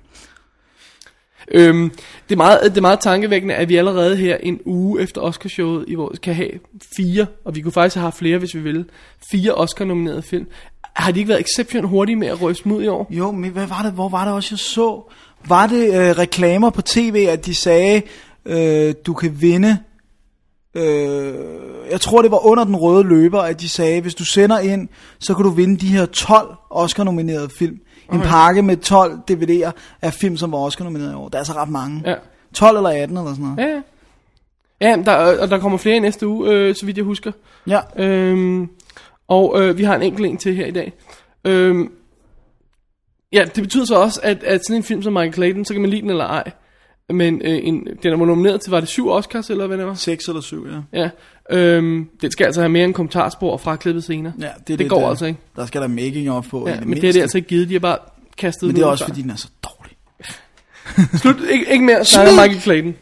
Øhm, det, er meget, det er meget tankevækkende, at vi allerede her en uge efter Oscarshowet i vores kan have fire, og vi kunne faktisk have haft flere, hvis vi ville, fire Oscar-nominerede film. Har de ikke været exception hurtige med at røse dem ud i år? Jo, men hvad var det, hvor var det også, jeg så? Var det øh, reklamer på tv, at de sagde, øh, du kan vinde, øh, jeg tror det var under den røde løber, at de sagde, hvis du sender ind, så kan du vinde de her tolv Oscar-nominerede film. En Okay. pakke med tolv D V D'er af film, som var Oscar-nomineret i år. Der er altså ret mange. Ja. tolv eller atten eller sådan noget. Ja, ja. Ja, der, og der kommer flere i næste uge, øh, så vidt jeg husker. Ja. Øhm, og øh, vi har en enkelt en til her i dag. Øhm, ja, det betyder så også, at, at sådan en film som Michael Clayton, så kan man lide den eller ej. Men øh, en, den er nomineret til, var det syv Oscars, eller hvad det var? Seks eller syv, ja. Ja, øhm, den skal altså have mere end kommentarspor og fraklippet senere. Ja, det, er det det, går der, altså ikke. Der skal der making of på. Ja, i det men det er mindste. det altså ikke givet, de har bare kastet Men det er ud også før. fordi, den er så dårlig. Slut, ikke, ikke mere, så er Michael Clayton.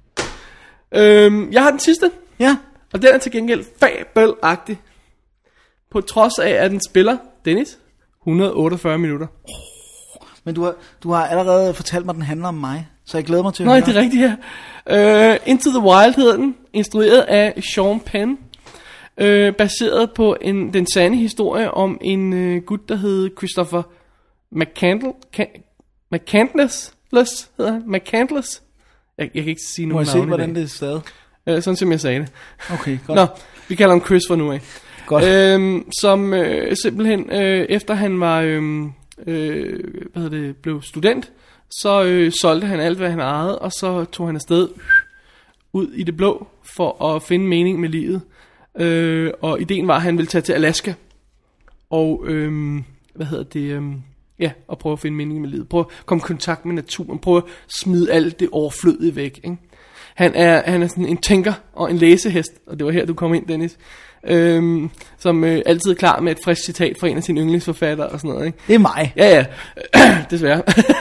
Øhm, jeg har den sidste, Ja. og den er til gengæld fabelagtig. På trods af, at den spiller, Dennis, et hundrede og otteogfyrre minutter. Men du har, du har allerede fortalt mig, at den handler om mig. Så jeg glæder mig til at Nej, høre. det er rigtigt her. Uh, Into the Wild hedder den, instrueret af Sean Penn. Uh, baseret på en, den sande historie om en uh, gut, der hed Christopher McCandless. McCandless hedder han. McCandless. Jeg, jeg kan ikke sige Må nogen jeg se, navn i hvordan dag. det er stadig? Uh, sådan som jeg sagde det. Okay, godt. Nå, vi kalder ham Chris for nu af. Godt. Øhm, som øh, simpelthen, øh, efter han var, øh, øh, hvad hedder det, blev student, så øh, solgte han alt, hvad han ejede, og så tog han afsted ud i det blå for at finde mening med livet. Øh, og ideen var, at han ville tage til Alaska og, øh, hvad hedder det, øh, ja, og prøve at finde mening med livet. Prøve at komme i kontakt med naturen, prøve at smide alt det overflødige væk, ikke? Han er, han er sådan en tænker og en læsehest, og det var her, du kom ind, Dennis. Øhm, som øh, altid er klar med et frisk citat fra en af sine yndlingsforfattere og sådan noget, ikke? Det er mig. Ja, ja, desværre.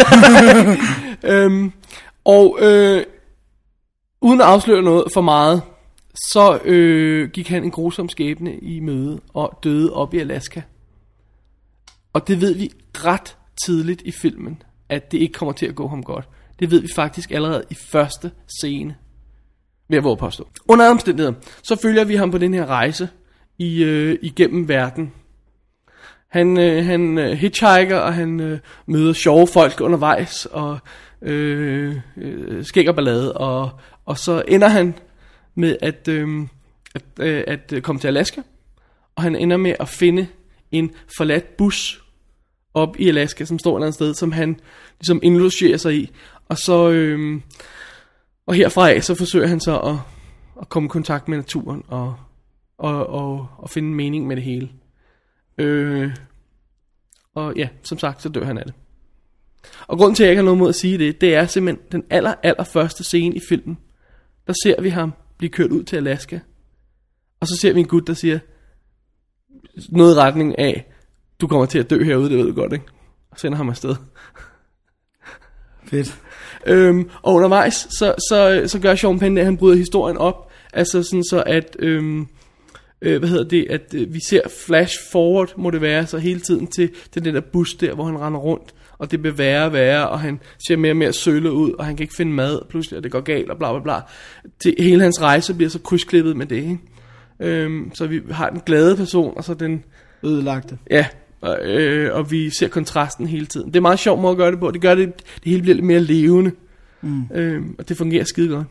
øhm, og øh, uden at afsløre noget for meget, så øh, gik han en grusom skæbne i møde og døde op i Alaska. Og det ved vi ret tidligt i filmen, at det ikke kommer til at gå ham godt. Det ved vi faktisk allerede i første scene, vil jeg våge påstå. Under omstændigheder, så følger vi ham på den her rejse i, øh, igennem verden. Han, øh, han øh, hitchhiker, og han øh, møder sjove folk undervejs, og øh, øh, skæg og ballade, og, og så ender han med at, øh, at, øh, at komme til Alaska, og han ender med at finde en forladt bus op i Alaska, som står et eller andet sted, som han ligesom indlogerer sig i, og så øh, og herfra af, så forsøger han så at, at komme i kontakt med naturen og, og, og, og finde en mening med det hele. Øh, og ja, som sagt, så dør han af det. Og grunden til, at jeg ikke har noget mod at sige det, det er simpelthen den aller, aller første scene i filmen. Der ser vi ham blive kørt ud til Alaska, og så ser vi en gut, der siger noget i retning af, du kommer til at dø herude, det ved du godt, ikke? Og sender ham afsted. Fedt. Øhm, og undervejs, så, så, så gør Sean Penn, at han bryder historien op. Altså sådan så, at, øhm, øh, hvad hedder det, at øh, vi ser flash forward, må det være, så hele tiden til, til den der bus der, hvor han render rundt. Og det bliver værre og værre, og han ser mere og mere sølle ud, og han kan ikke finde mad, og pludselig det går galt, og bla bla bla. Det, hele hans rejse bliver så krydsklippet med det, ikke? Øhm, så vi har den glade person, og så den ødelagte. Ja, og, øh, og vi ser kontrasten hele tiden. Det er meget sjovt måde at gøre det på. Det gør det, det hele bliver lidt mere levende. Mm. Øhm, og det fungerer skide godt.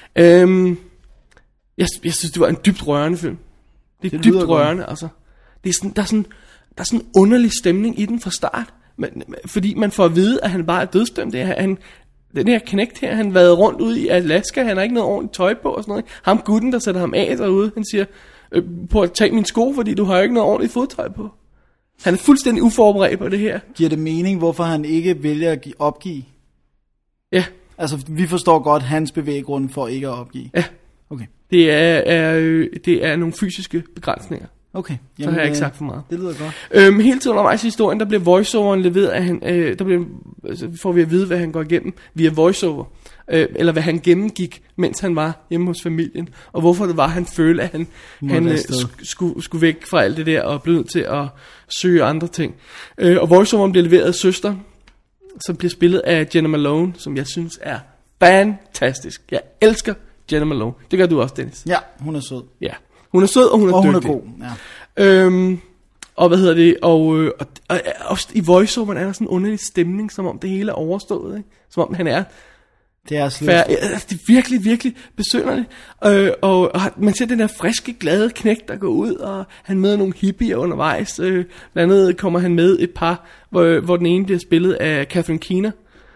Øhm, jeg, jeg synes, det var en dybt rørende film. Det er det dybt rørende, godt. Altså. Det er sådan, der, er sådan, der er sådan en underlig stemning i den fra start. Men, fordi man får at vide, at han bare er dødsdømt. Det er, han, den her knægt her, han været rundt ude i Alaska. Han har ikke noget ordentligt tøj på og sådan noget. Ham gutten, der sætter ham af derude, han siger, øh, på at tage mine sko, fordi du har jo ikke noget ordentligt fodtøj på. Han er fuldstændig uforberedt på det her. Giver det mening, hvorfor han ikke vælger at opgive? Ja. Altså, vi forstår godt hans bevæggrund for ikke at opgive. Ja. Okay. Det er, er, øh, det er nogle fysiske begrænsninger. Okay. Jamen, så har jeg ikke sagt for meget. Det lyder godt. Øhm, hele tiden undervejs i historien, der bliver voiceoveren leveret af han, øh, der bliver, altså, får vi at vide, hvad han går igennem via voiceover. Øh, eller hvad han gennemgik, mens han var hjemme hos familien. Og hvorfor det var, han følte, at han, han øh, sk- skulle, skulle væk fra alt det der, og blev nødt til at søge andre ting. Øh, og voiceoveren bliver leveret af søster, som bliver spillet af Jenna Malone, som jeg synes er fantastisk. Jeg elsker Jenna Malone. Det gør du også, Dennis. Ja, hun er sød. Ja, hun er sød, og hun er og dygtig. Og hun er god, ja. Øhm, og hvad hedder det, og, øh, og, og, og også i voiceoveren er der sådan en underlig stemning, som om det hele er overstået, ikke? Som om han er det er slet færdig. Altså, det er virkelig, virkelig besynderligt. Øh, og, og man ser den der friske, glade knægt, der går ud, og han møder nogle hippier undervejs. Øh, blandt andet kommer han med et par, hvor, hvor den ene bliver spillet af Catherine Keener,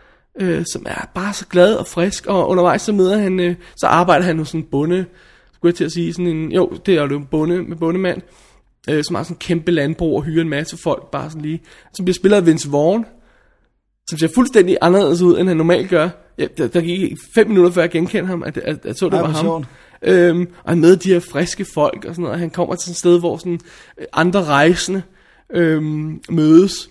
øh, som er bare så glad og frisk, og undervejs så møder han, øh, så arbejder han hos sådan en bonde, skulle jeg til at sige, sådan en, jo, det er jo en bonde, med bondemand, øh, som har sådan en kæmpe landbrug og hyrer en masse folk, bare sådan lige, som bliver spillet af Vince Vaughn, som ser fuldstændig anderledes ud, end han normalt gør. Ja, der, der gik fem minutter før jeg genkendte ham, at, at, at så det Ej, var ham. Øhm, og han møder de her friske folk og sådan noget, og han kommer til sådan et sted, hvor sådan andre rejsende øhm, mødes.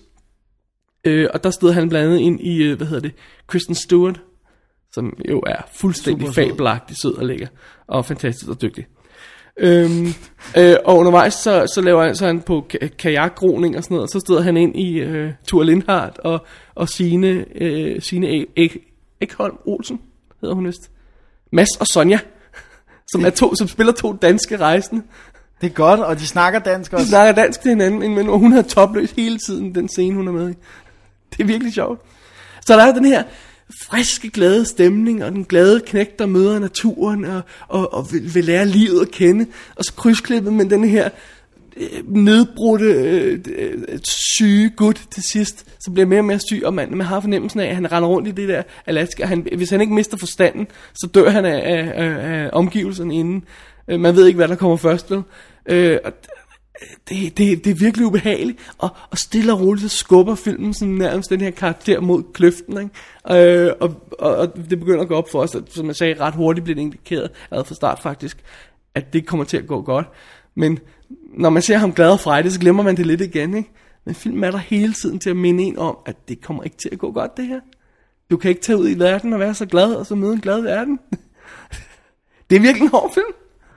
Øh, og der stod han blandt andet ind i, hvad hedder det, Kristen Stewart, som jo er fuldstændig fabelagtig, sød og lækker, og fantastisk og dygtig. Øhm, øh, og undervejs så, så laver han, så han på kajakgroning og sådan noget, og så stod han ind i øh, Thor Lindhardt og, og Signe, øh, Signe Ekholm Olsen, hedder hun vist. Mads og Sonja, som, er to, som spiller to danske rejsende. Det er godt, og de snakker dansk også. De snakker dansk til hinanden, og hun har topløs hele tiden, den scene hun er med i. Det er virkelig sjovt. Så der er den her friske, glade stemning, og den glade knægt, der møder naturen, og, og, og vil, vil lære livet at kende, og så krydsklippet med den her øh, nedbrudte, øh, øh, syge gut til sidst, så bliver mere og mere syg, og man, man har fornemmelsen af, at han render rundt i det der Alaska. Han, hvis han ikke mister forstanden, så dør han af, af, af, af omgivelserne inden. Øh, man ved ikke, hvad der kommer først, vel? Øh, og Det, det, det er virkelig ubehageligt, og, og stille og roligt så skubber filmen sådan nærmest den her karakter mod kløften, ikke? Øh, og, og, og det begynder at gå op for os, at, som jeg sagde, ret hurtigt bliver det indikeret, allerede fra start faktisk, at det kommer til at gå godt. Men når man ser ham glad og frejdig, så glemmer man det lidt igen, ikke? Men filmen er der hele tiden til at minde en om, at det kommer ikke til at gå godt, det her. Du kan ikke tage ud i verden og være så glad, og så møde en glad verden. Det er virkelig en hård film.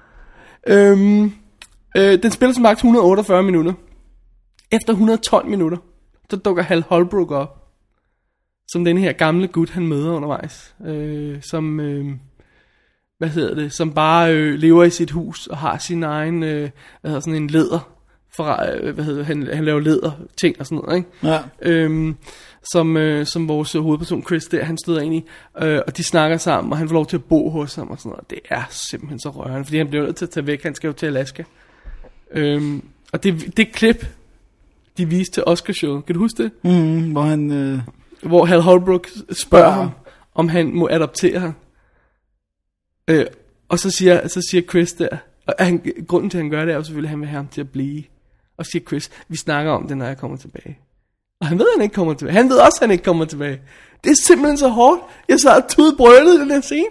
Øhm... Øh, den spiller som maks et hundrede og otteogfyrre minutter. Efter et hundrede og tolv minutter, så dukker Hal Holbrook op, som den her gamle gut, han møder undervejs. Øh, som, øh, hvad hedder det, som bare øh, lever i sit hus og har sin egen, øh, hvad hedder sådan en læder. Fra, øh, hvad hedder han, han laver læder ting og sådan noget, ikke? Ja. Øhm, som, øh, som vores hovedperson Chris der, han støder ind i, øh, og de snakker sammen, og han får lov til at bo hos ham og sådan noget. Det er simpelthen så rørende, fordi han bliver nødt til at tage væk, han skal jo til Alaska. Øhm, og det, det klip, de viste til Oscarshowet, kan du huske det? Mm, hvor han... Øh... Hvor Hal Holbrook spørger ham, om han må adoptere ham. Øh, og så siger, så siger Chris der, og han, grunden til at han gør det er jo selvfølgelig, at han vil have ham til at blive. Og så siger Chris, vi snakker om det, når jeg kommer tilbage. Og han ved, at han ikke kommer tilbage. Han ved også, at han ikke kommer tilbage. Det er simpelthen så hårdt. Jeg sad og tudbrølede i den her scene.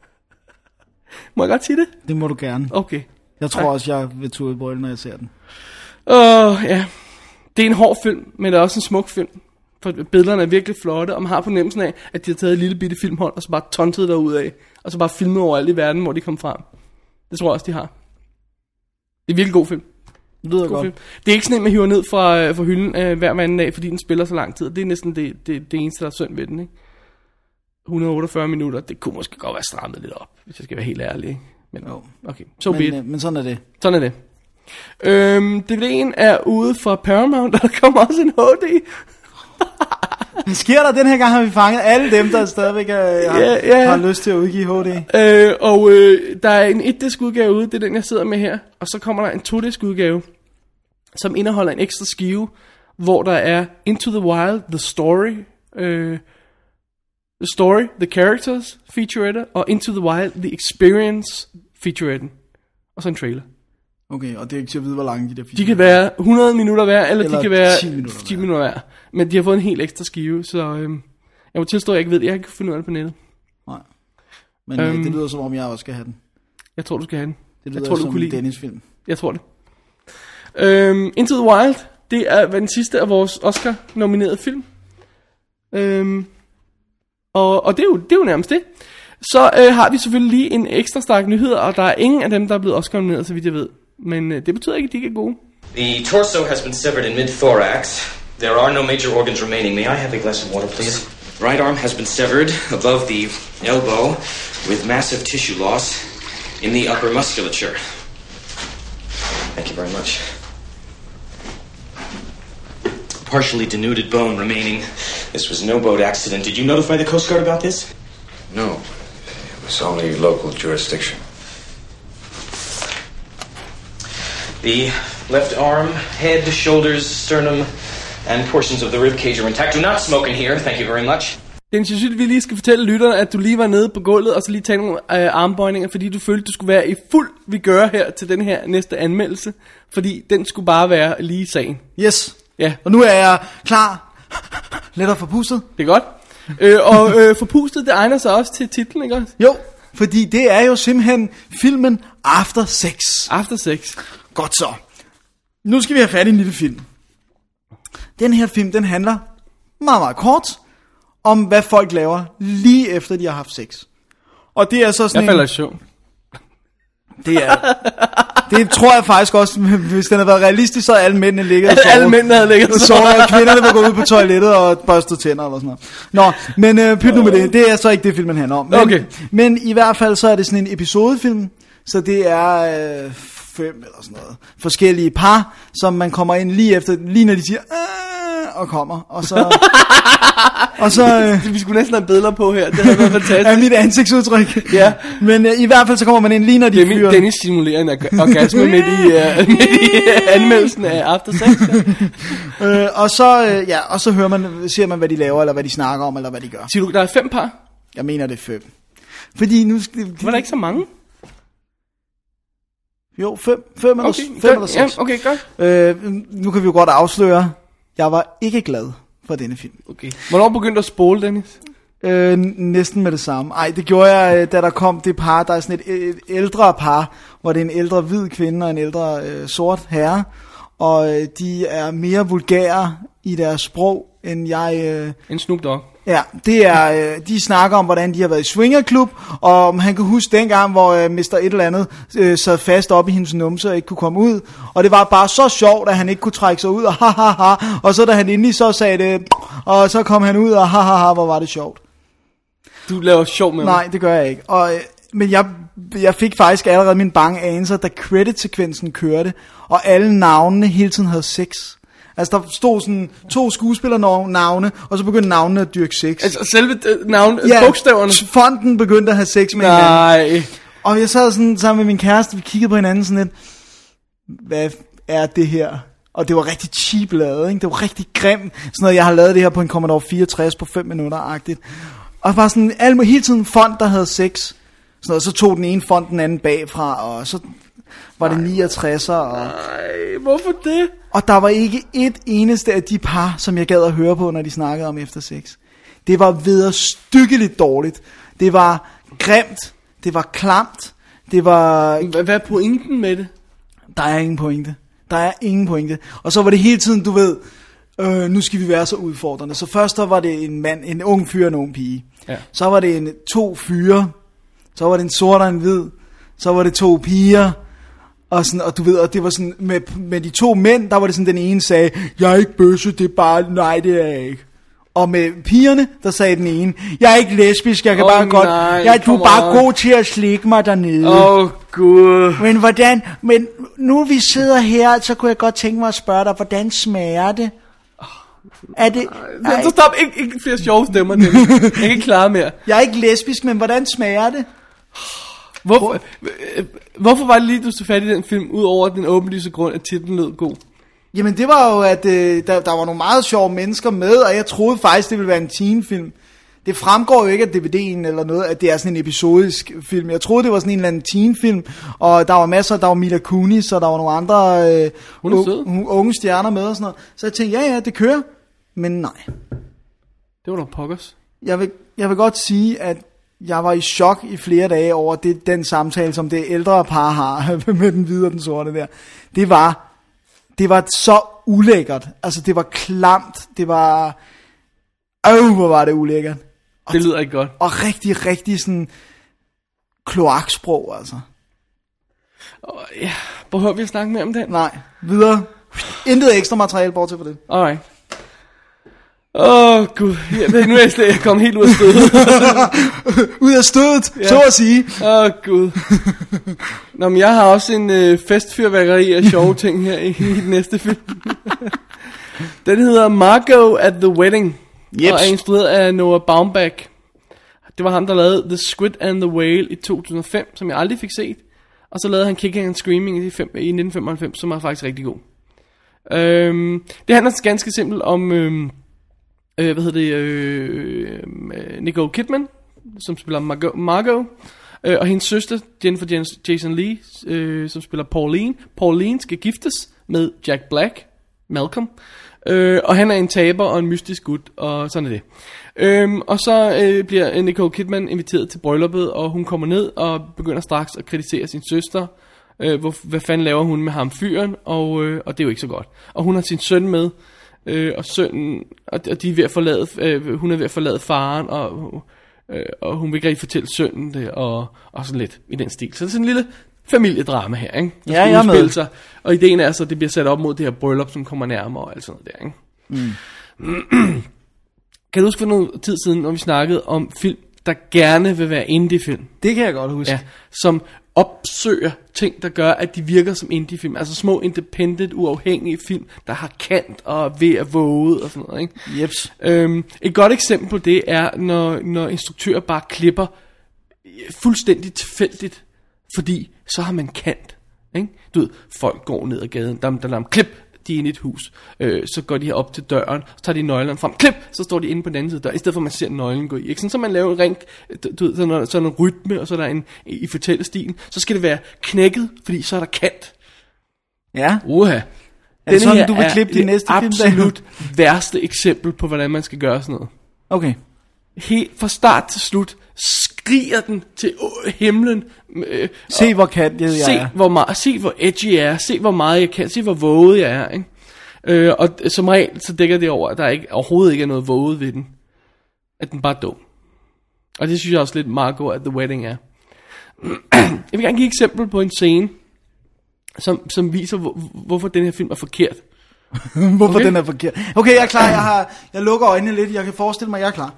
Må jeg godt sige det? Det må du gerne. Okay. Jeg tror også, jeg vil tude i brølle, når jeg ser den. Åh, uh, ja. Det er en hård film, men det er også en smuk film. For billederne er virkelig flotte, og man har fornemmelsen af, at de har taget et lille bitte filmhold, og så bare tonset derud af, og så bare filmet over alt i verden, hvor de kom frem. Det tror jeg også, de har. Det er virkelig god film. Det lyder god godt. Film. Det er ikke sådan en, man hiver ned fra, fra hylden øh, hver anden dag, fordi den spiller så lang tid. Det er næsten det, det, det eneste, der er synd ved den, ikke? et hundrede og otteogfyrre minutter, det kunne måske godt være strammet lidt op, hvis jeg skal være helt ærlig, ikke? Men, jo. Okay, so men, be it. øh, men sådan er det. Sådan er det. Øhm, D V D'en er ude fra Paramount, og der kommer også en H D. Det sker der, den her gang har vi fanget alle dem, der stadigvæk er, har, Ja, ja. har lyst til at udgive H D. Øh, og øh, der er en et-disk udgave ude, det er den jeg sidder med her. Og så kommer der en to-disk udgave, som indeholder en ekstra skive, hvor der er Into the Wild, The Story, øh, The Story, The Characters featurette, og Into the Wild, The Experience featuretten. Og så en trailer. Okay, og det er ikke til at vide, hvor lange de der film De kan være hundrede minutter hver, eller, Eller de kan være ti minutter ti minutter hver. Men de har fået en helt ekstra skive, så øh, jeg må tilstå, at jeg ikke ved, jeg har ikke fundet ud af det på nettet. Nej. Men Øhm. øhm, det lyder som om, jeg også skal have den. Jeg tror, du skal have den. Det lyder jeg tror, du som kunne en lide den. Dennis-film. Jeg tror det. Øhm, Into the Wild, det er den sidste af vores Oscar-nominerede film. Øhm, og og det, er jo, det er jo nærmest det. Så øh, har vi selvfølgelig lige en ekstra stærk nyhed, og der er ingen af dem, der er blevet Oscar-nomineret, så vidt jeg ved. Men øh, det betyder ikke, at de ikke er gode. The torso has been severed in mid-thorax. There are no major organs remaining. May I have a glass of water, please? Right arm has been severed above the elbow with massive tissue loss in the upper musculature. Thank you very much. Partially denuded bone remaining. This was no boat accident. Did you notify the Coast Guard about this? No. It was only local jurisdiction. The left arm, head, shoulders, sternum, and portions of the rib cage are intact. Do not smoke in here. Thank you very much. Dennis, jeg synes, vi lige skal fortælle lytterne, at du lige var nede på gulvet, og så lige tage nogle øh, armbøjninger, fordi du følte, du skulle være i fuld vigør her til den her næste anmeldelse, fordi den skulle bare være lige sagen. Yes. Ja. Og nu er jeg klar. Lettere forpustet. Det er godt. øh, og øh, forpustet, det egner sig også til titlen, ikke også? Jo, fordi det er jo simpelthen filmen After Sex. After Sex. Godt så. Nu skal vi have fat i en lille film. Den her film, den handler meget, meget kort om, hvad folk laver lige efter, de har haft sex. Og det er så sådan Jeg falder i en... søvn. Det er... Det tror jeg faktisk også, hvis den havde været realistisk, så havde alle mændene ligget og sovet. Alle mændene havde ligget og sovet. Og kvinderne var gået ud på toilettet og børstet tænder eller sådan noget. Nå, men øh, pyt nu med det. Det er så ikke det, filmen handler om. Men, Okay. men i hvert fald så er det sådan en episodefilm. Så det er øh, fem eller sådan noget forskellige par, som man kommer ind lige efter, lige når de siger øh, og kommer. Og så... og så øh, Vi skulle næsten have billeder på her. Det havde været fantastisk. er mit ansigtsudtryk. Ja. Men øh, i hvert fald så kommer man ind lige når de Det er min fyrer. Dennis simulerer en orga- orgasme midt i, uh, midt i uh, anmeldelsen af After Sex. Ja. øh, og så øh, ja, og så hører man, ser man hvad de laver eller hvad de snakker om eller hvad de gør. Siger du, der er fem par? Jeg mener det er fem. Fordi nu skal Var der ikke så mange? Jo, fem, fem eller, Okay, fem godt. eller seks. Ja, okay, godt. Øh, nu kan vi jo godt afsløre, jeg var ikke glad for denne film. Okay. Hvornår begyndte du at spole, Dennis? Øh, næsten med det samme. Ej, det gjorde jeg, øh, da der kom det par, der er sådan et, et ældre par, hvor det er en ældre hvid kvinde og en ældre øh, sort herre, og øh, de er mere vulgære i deres sprog, end jeg... Øh, En Snoop Dogg. Ja, det er, øh, de snakker om, hvordan de har været i swingerklub, og om han kan huske dengang, hvor øh, mister et eller andet øh, sad fast op i hendes numse og ikke kunne komme ud, og det var bare så sjovt, at han ikke kunne trække sig ud, og ha ha ha, og så da han endelig så sagde det, og så kom han ud, og ha ha ha, hvor var det sjovt. Du laver sjov med mig. Nej, det gør jeg ikke, og, øh, men jeg, jeg fik faktisk allerede min bange anelser, da credit-sekvensen kørte, og alle navnene hele tiden havde sex. Altså der stod sådan to skuespillernavne, og så begyndte navnene at dyrke sex. Altså selve uh, navn, Ja, bogstaverne. fonden begyndte at have sex med hinanden. Nej. Og jeg sad sådan sammen med min kæreste, vi kiggede på hinanden sådan lidt, hvad er det her? Og det var rigtig cheap lavet, ikke? Det var rigtig grim. Sådan noget, jeg har lavet det her på en Commodore fireogtres på fem minutter-agtigt. Og bare sådan, alle, hele tiden font, der havde sex. Sådan noget, så tog den ene font den anden bagfra, og så var det niogtresser. Og, Nej, hvorfor det? og der var ikke et eneste af de par, som jeg gad at høre på, når de snakkede om efter sex. Det var vederstykkeligt dårligt. Det var grimt. Det var klamt. Det var... Hvad, hvad er pointen med det? Der er ingen pointe. Der er ingen pointe. Og så var det hele tiden, du ved, øh, nu skal vi være så udfordrende. Så først der var det en mand, en ung fyr og en ung pige. Ja. Så var det en, to fyre. Så var det en sort og en hvid. Så var det to piger. Og, sådan, og du ved, og det var sådan, med, med de to mænd, der var det sådan, den ene sagde, jeg er ikke bøsse, det er bare, nej det er jeg ikke. Og med pigerne, der sagde den ene, jeg er ikke lesbisk, jeg kan oh, bare nej, godt, jeg, du er bare on. god til at slikke mig dernede. Åh oh, gud. Men hvordan, men nu vi sidder her, så kunne jeg godt tænke mig at spørge dig, hvordan smager det? Er det... Nej, så stop, ikke, ikke flere sjove stemmer, Dennis. Jeg kan ikke klare mere. Jeg er ikke lesbisk, men hvordan smager det? Hvorfor, hvorfor var det lige, du så fat i den film, udover den åbenlyse grund, at titlen lød god? Jamen det var jo, at øh, der, der var nogle meget sjove mennesker med, og jeg troede faktisk, det ville være en teenfilm. Det fremgår jo ikke af D V D'en eller noget, at det er sådan en episodisk film. Jeg troede, det var sådan en eller anden teenfilm, og der var masser, der var Mila Kunis, og der var nogle andre øh, unge, unge stjerner med og sådan noget. Så jeg tænkte, ja ja, det kører, men nej. Det var nok pokkers. Jeg vil, jeg vil godt sige, at jeg var i chok i flere dage over det, den samtale, som det ældre par har med den hvide og den sorte der. Det var, det var så ulækkert. Altså, det var klamt. Det var... Øh, hvor var det ulækkert. Og, det lyder ikke godt. Og rigtig, rigtig sådan... kloaksprog, altså. Oh, ja, behøver vi at snakke mere om den? Nej, videre. Intet ekstra materiale, bortset for det. Alright. Åh, oh, gud. Ja, nu er jeg slet kommet helt ud af stødet. Ud af stødet, ja. Så at sige. Åh, oh, gud. Nå, men jeg har også en øh, festfyrværkeri af sjove ting her i, i den næste film. Den hedder Margot at the Wedding. Yep. Og er instrueret af Noah Baumbach. Det var ham, der lavede The Squid and the Whale i to tusind og fem, som jeg aldrig fik set. Og så lavede han Kicking and Screaming i, fem, i nitten femoghalvfems, som er faktisk rigtig god. Øhm, det handler ganske simpelt om... Øhm, Øh, hvad hedder det, øh, Nicole Kidman, som spiller Margot, Margot øh, og hendes søster, Jennifer Jason Leigh, øh, som spiller Pauline. Pauline skal giftes med Jack Black, Malcolm, øh, og han er en taber og en mystisk gut, og sådan er det. Øh, og så øh, bliver Nicole Kidman inviteret til brylluppet, og hun kommer ned og begynder straks at kritisere sin søster. Øh, hvor, hvad fanden laver hun med ham fyren, og, øh, og det er jo ikke så godt. Og hun har sin søn med, Øh, og sønnen, og, og de er ved at forlade, øh, hun er ved at forlade faren, og, øh, og hun vil ikke rigtig fortælle sønnen det, og, og sådan lidt i den stil. Så det er sådan en lille familiedrama her, ikke? Der ja, jeg er med. Sig, og ideen er så, at det bliver sat op mod det her bryllup, som kommer nærmere, og alt sådan noget der, ikke? Mm. Kan du huske for noget tid siden, når vi snakkede om film, der gerne vil være indie-film? Det kan jeg godt huske. Ja, som opsøger ting, der gør, at de virker som indie-film. Altså små, independent, uafhængige film, der har kant og ved at våge og sådan noget, ikke? Jeps. Øhm, et godt eksempel på det er, når, når instruktører bare klipper fuldstændig tilfældigt, fordi så har man kant, ikke? Du ved, folk går ned ad gaden, dam, dam, dam, klip, de er inde i et hus, øh, så går de her op til døren, så tager de nøglerne frem, klip, så står de inde på den anden side dør, i stedet for at man ser nøglen gå i, ikke? Sådan, så man laver en rent, du ved, sådan, sådan en rytme, og så er der en, i fortællestilen, så skal det være knækket, fordi så er der kant. Ja. Uha. Er det sådan, du vil klippe de næste film? Det er absolut værste eksempel på, hvordan man skal gøre sådan noget. Okay. Helt fra start til slut skriger den til øh, himlen. Øh, se hvor kan jeg se, er. Hvor meget, se hvor edgy jeg er. Se hvor meget jeg kan. Se hvor våget jeg er. Ikke? Øh, og som regel så dækker det over, at der ikke, overhovedet ikke er noget våget ved den. At den bare er dum. Og det synes jeg også lidt Margot at the Wedding er. Jeg vil gerne give et eksempel på en scene, som, som viser hvor, hvorfor den her film er forkert. Hvorfor okay? Den er forkert. Okay, jeg er klar. Jeg, har, jeg lukker øjnene lidt. Jeg kan forestille mig, jeg er klar.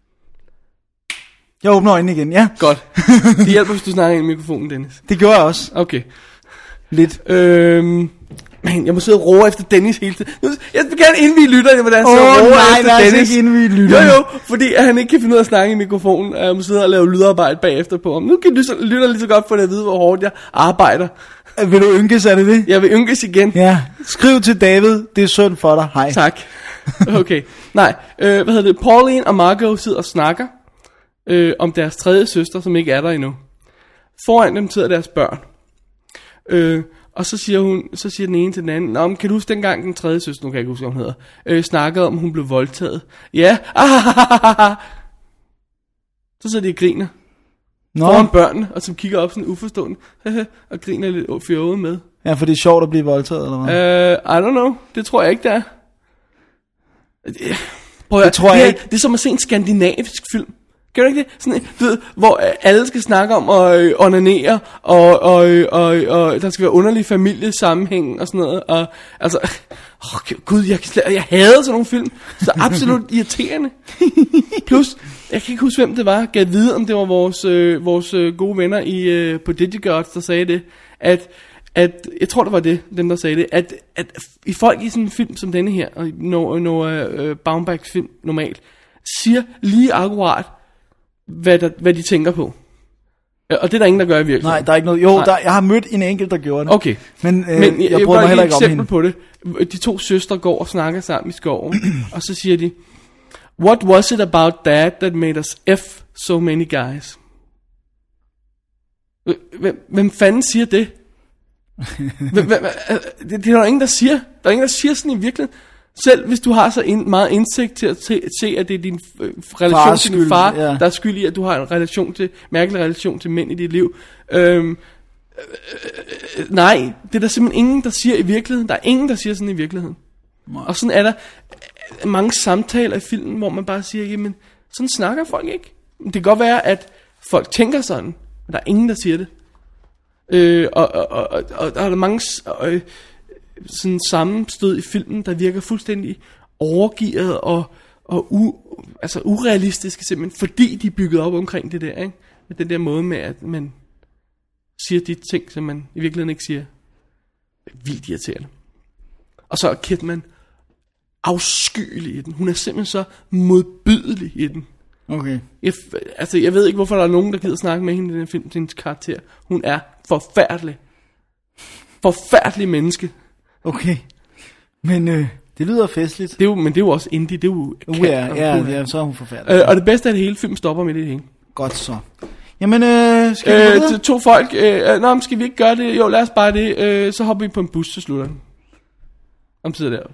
Jeg åbner øjnene igen, ja. Godt. Det hjælper, hvis du snakker ind i mikrofonen, Dennis. Det gjorde jeg også. Okay. Lidt. Øhm, man, jeg må sidde og roe efter Dennis hele tiden. Jeg vil gerne indvige lytterne, hvordan jeg sidder og roer nej, efter Dennis. Åh nej, Dennis. ikke indvige lytterne. Jo jo, fordi han ikke kan finde ud af at snakke i mikrofonen, og jeg må sidde og lave lydarbejde bagefter på ham. Nu kan lytterne lige så godt få det at vide, hvor hårdt jeg arbejder. Vil du ynkes, er det det? Jeg vil ynkes igen. Ja. Skriv til David, det er synd for dig. Hej. Tak. Okay. Nej, øh, hvad hedder det? Pauline og Margot sidder og snakker øh, om deres tredje søster, som ikke er der endnu. Foran dem sidder deres børn. Øh, og så siger hun, så siger den ene til den anden, nå, men kan du huske dengang den tredje søster, nu kan jeg ikke huske, hvad hun hedder, øh, snakkede om, hun blev voldtaget. Ja. Så sidder de og griner. Nå. Foran børnene, og som kigger op sådan uforstående, og griner lidt fjollet med. Ja, for det er sjovt at blive voldtaget, eller hvad? Uh, I don't know. Det tror jeg ikke, det er. Prøv at, det tror jeg det, ikke. Det er som at se en skandinavisk film. Kan du ikke det? Sådan, du ved, hvor alle skal snakke om at øh, onanere, og, og, og, og der skal være underlig familiesammenhæng og sådan noget. Og, altså, oh, gud, jeg, jeg hader sådan nogle film. Så absolut irriterende. Plus, jeg kan ikke huske, hvem det var. Jeg kan vide, om det var vores, øh, vores øh, gode venner i, øh, på DigiGods, der sagde det. At, at, jeg tror, det var det, dem der sagde det. At, at i folk i sådan en film som denne her, og når, når øh, Baumbachs film normalt, siger lige akkurat, Hvad, der, hvad de tænker på. Og det er der ingen, der gør i virkeligheden. Nej, der er ikke noget. Jo, der, jeg har mødt en enkelt, der gjorde det. Okay. Men, øh, Men jeg, jeg bryder mig heller ikke om hende. På det. De to søstre går og snakker sammen i skoven, og så siger de, what was it about that that made us F so many guys? Hvem, hvem fanden siger det? hvem, hvem, det? Det er der ingen, der siger. Der er ingen, der siger sådan i virkeligheden. Selv hvis du har så in, meget indsigt til at se, se, at det er din øh, relation Fars til din skyld, far, ja. Der er skyld i, at du har en relation til, mærkelig relation til mænd i dit liv. Øhm, øh, øh, nej, det er der simpelthen ingen, der siger i virkeligheden. Der er ingen, der siger sådan i virkeligheden. Nej. Og sådan er der mange samtaler i filmen, hvor man bare siger, jamen, sådan snakker folk ikke. Det kan godt være, at folk tænker sådan, men der er ingen, der siger det. Øh, og, og, og, og, og der er der mange... Øh, sådan sammenstød i filmen, der virker fuldstændig overgearet og, og u, altså urealistiske simpelthen, fordi de er bygget op omkring det der, ikke? Med den der måde med, at man siger de ting, som man i virkeligheden ikke siger. Vildt irriterende. Og så er Kidman afskyelig i den. Hun er simpelthen så modbydelig i den. Okay. Jeg, altså, jeg ved ikke, hvorfor der er nogen, der gider snakke med hende i den film, hendes karakter. Hun er forfærdelig. Forfærdelig menneske. Okay, men øh, det lyder festligt. Det er jo, men det er jo også indie, det er jo... Uh, ja, ja, ja, så er hun forfærdelig. Øh, og det bedste er, at hele filmen stopper med det hele. Godt så. Jamen, øh, skal vi øh, videre? To folk, øh, nå, skal vi ikke gøre det? Jo, lad os bare det. Øh, så hopper vi på en bus, så slutter den. Om sidder der.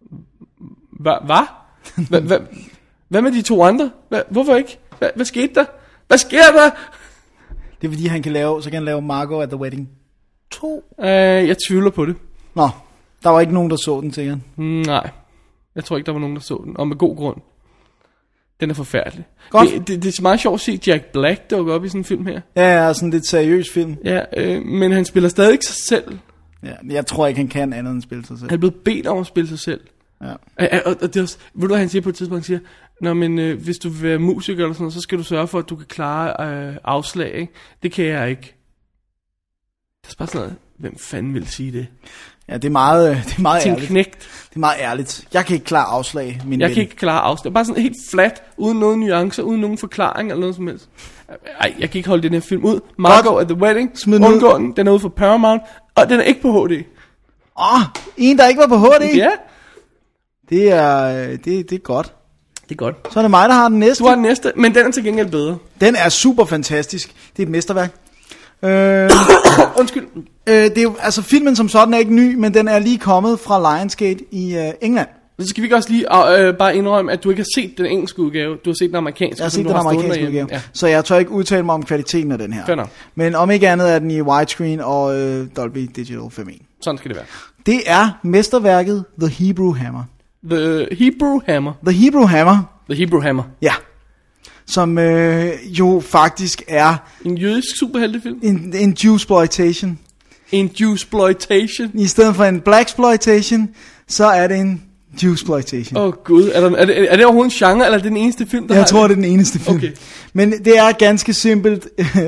Hvad? Hvad? Hvad med de to andre? Hva? Hvorfor ikke? Hva? Hvad skete der? Hvad sker der? Det er fordi, han kan lave, så kan han lave Margot at the Wedding to. Øh, jeg tvivler på det. Nå, der var ikke nogen, der så den, tænker jeg. Nej, jeg tror ikke, der var nogen, der så den. Og med god grund. Den er forfærdelig. Det, det, det er meget sjovt at se Jack Black dukke op i sådan en film her. Ja, ja, sådan lidt seriøs film. Ja, øh, men han spiller stadig ikke sig selv. Ja, jeg tror ikke, han kan andet end spille sig selv. Han er blevet bedt om at spille sig selv. Ja. Og, og, og det er også, ved du hvad han siger på et tidspunkt? Han siger, nå, men øh, hvis du vil være musiker eller sådan noget, så skal du sørge for, at du kan klare øh, afslag, ikke? Det kan jeg ikke. Det er bare sådan noget, hvem fanden vil sige det? Ja, det er meget, det er meget ærligt. Knægt. Det er meget ærligt. Jeg kan ikke klare afslag, min Jeg ven. kan ikke klare afslag. Bare sådan helt flat, uden nogen nuancer, uden nogen forklaring eller noget som helst. Ej, jeg kan ikke holde den her film ud. Margot at the Wedding. Undgå den. Den er ude for Paramount. Og den er ikke på H D. Åh, oh, en der ikke var på H D? Ja. Det er, det, det er godt. Det er godt. Så er det mig, der har den næste. Du har den næste, men den er til gengæld bedre. Den er super fantastisk. Det er et mesterværk. Øh, Undskyld. Øh, det er jo, altså filmen som sådan er ikke ny, men den er lige kommet fra Lionsgate i øh, England. Så skal vi ikke også lige øh, bare indrømme, at du ikke har set den engelske udgave. Du har set den amerikanske. Jeg har set den amerikanske udgave. Ja. Så jeg tør ikke udtale mig om kvaliteten af den her. Fænder. Men om ikke andet er den i widescreen og øh, Dolby Digital fem punkt en. Sådan skal det være. Det er mesterværket The Hebrew Hammer. The Hebrew Hammer. The Hebrew Hammer. The Hebrew Hammer. Ja. Som øh, jo faktisk er en jødisk superheltefilm. En, en Jewsploitation. En Jewsploitation. I stedet for en Blaxploitation, så er det en Jewsploitation. Åh oh, gud, er, der, er, det, er det overhovedet en genre, eller er det den eneste film, der Jeg har tror, det? det er den eneste film. Okay. Men det er ganske simpelt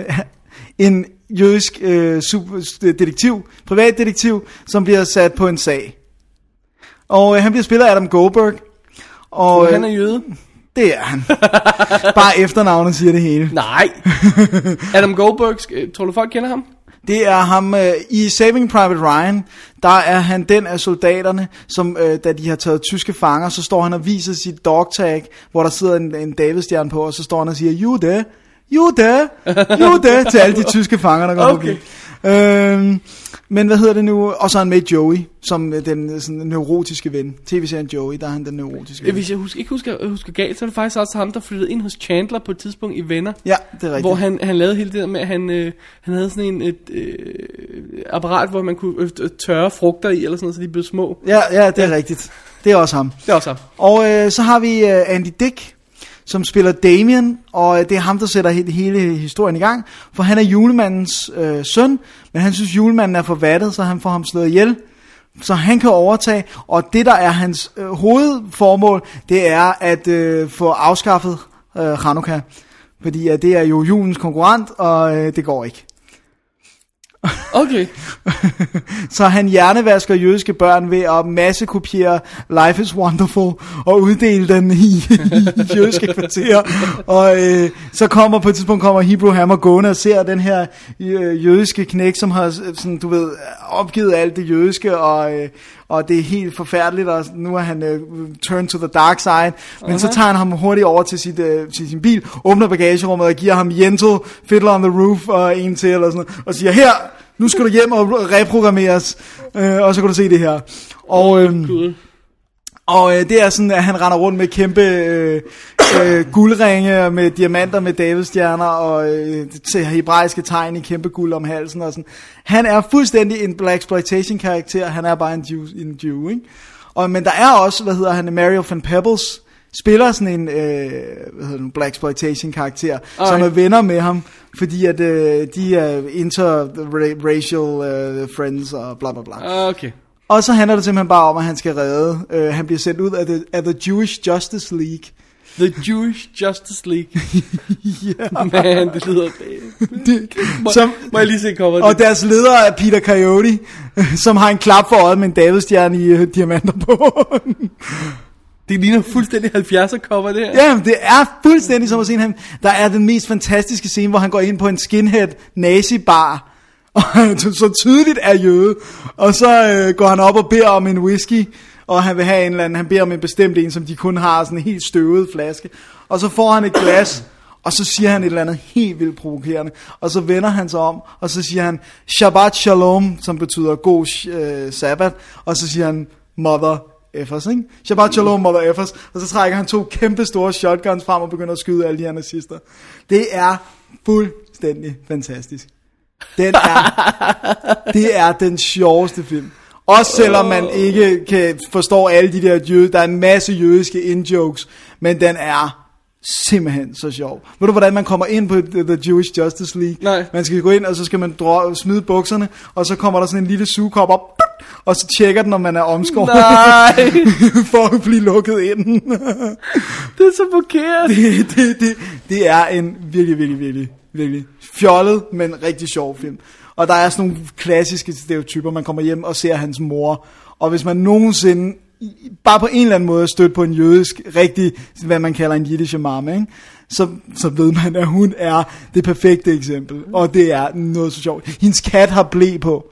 en jødisk øh, super, detektiv, privatdetektiv, som bliver sat på en sag. Og øh, han bliver spillet af Adam Goldberg. Og øh, han er jøde? Det er han. Bare efternavnet siger det hele. Nej. Adam Goldberg, tror du folk kender ham? Det er ham øh, i Saving Private Ryan. Der er han den af soldaterne, som øh, da de har taget tyske fanger, så står han og viser sit dogtag, hvor der sidder en, en Davidstjerne på, og så står han og siger, Jude, Jude, Jude, til alle de tyske fanger, der går okay. på. Øhm, men hvad hedder det nu? Og så er han med Joey, som den sådan, neurotiske ven. tv-serien Joey, der er han den neurotiske ven. Hvis jeg husker, ikke husker, husker galt, så er det faktisk også ham, der flyttede ind hos Chandler på et tidspunkt i Venner. Ja, det er rigtigt. Hvor han, han lavede hele det der med, at han, øh, han havde sådan en, et øh, apparat, hvor man kunne øh, tørre frugter i, eller sådan noget, så de blev små. Ja, ja, det er ja. rigtigt. Det er også ham. Det er også ham. Og øh, så har vi øh, Andy Dick, som spiller Damien, og øh, det er ham, der sætter hele, hele historien i gang, for han er julemandens øh, søn, men han synes, julemanden er for vattet, så han får ham slået ihjel, så han kan overtage, og det, der er hans øh, hovedformål, det er at øh, få afskaffet øh, Hanukkah, fordi øh, det er jo julens konkurrent, og øh, det går ikke. Okay. Så han hjernevasker jødiske børn ved at massekopiere Life is Wonderful og uddele den i, i jødiske kvarterer. Og øh, så kommer på et tidspunkt kommer Hebrew Hammer gående og ser den her øh, jødiske knæk, som har sådan, du ved, opgivet alt det jødiske, og, øh, og det er helt forfærdeligt, og nu er han øh, turned to the dark side. Men uh-huh. så tager han ham hurtigt over til, sit, øh, til sin bil, åbner bagagerummet og giver ham Yentl, Fiddler on the Roof og en til, eller sådan noget, og siger, her, nu skal du hjem og reprogrammeres, øh, og så kan du se det her. Og, øh, og øh, det er sådan, at han render rundt med kæmpe øh, øh, guldringe med diamanter med davidstjerner og øh, til hebraiske tegn i kæmpe guld om halsen og sådan. Han er fuldstændig en blaxploitation karakter. Han er bare en Jew, en Jew, ikke? Og men der er også, hvad hedder han, Mario van Peebles spiller sådan en øh, hvad hedder den, blaxploitation karakter, okay. som er venner med ham, fordi at øh, de er interracial øh, friends og bla bla bla. Okay. Og så handler det simpelthen bare om, at han skal redde. Øh, han bliver sendt ud af the, af the Jewish Justice League. The Jewish Justice League. Ja. Man, det lyder det. Må, som, må jeg lige se cover. Og deres leder er Peter Coyote, som har en klap for øjet med en davidstjerne i uh, diamanter på. Det ligner fuldstændig halvfjerdser cover, det her. Ja, det er fuldstændig som at se ham. Der er den mest fantastiske scene, hvor han går ind på en skinhead nazi-bar, og så tydeligt er jøde. Og så øh, går han op og beder om en whisky, og han vil have en eller anden, han beder om en bestemt en, som de kun har, sådan en helt støvet flaske. Og så får han et glas, og så siger han et eller andet helt vildt provokerende. Og så vender han sig om, og så siger han Shabbat Shalom, som betyder god øh, sabbat. Og så siger han mother effers, ikke? Shabbat Shalom, mother effers. Og så trækker han to kæmpe store shotguns frem og begynder at skyde alle de her nazister. Det er fuldstændig fantastisk. Den er, det er den sjoveste film. Også selvom man ikke kan forstå alle de der jøde, der er en masse jødiske in-jokes, men den er simpelthen så sjov. Ved du, hvordan man kommer ind på The Jewish Justice League? Nej. Man skal gå ind, og så skal man drå, smide bukserne, og så kommer der sådan en lille sugekop op, og så tjekker den, om man er omskåret. Nej. For at blive lukket ind. Det er så forkert. Det, det, det, det er en virkelig, virkelig, virkelig, virkelig fjollet, men rigtig sjov film. Og der er sådan nogle klassiske stereotyper. Man kommer hjem og ser hans mor, og hvis man nogensinde bare på en eller anden måde er stødt på en jødisk, rigtig, hvad man kalder en jiddisch mama, ikke? Så, så ved man, at hun er det perfekte eksempel. Og det er noget så sjovt. Hendes kat har ble på.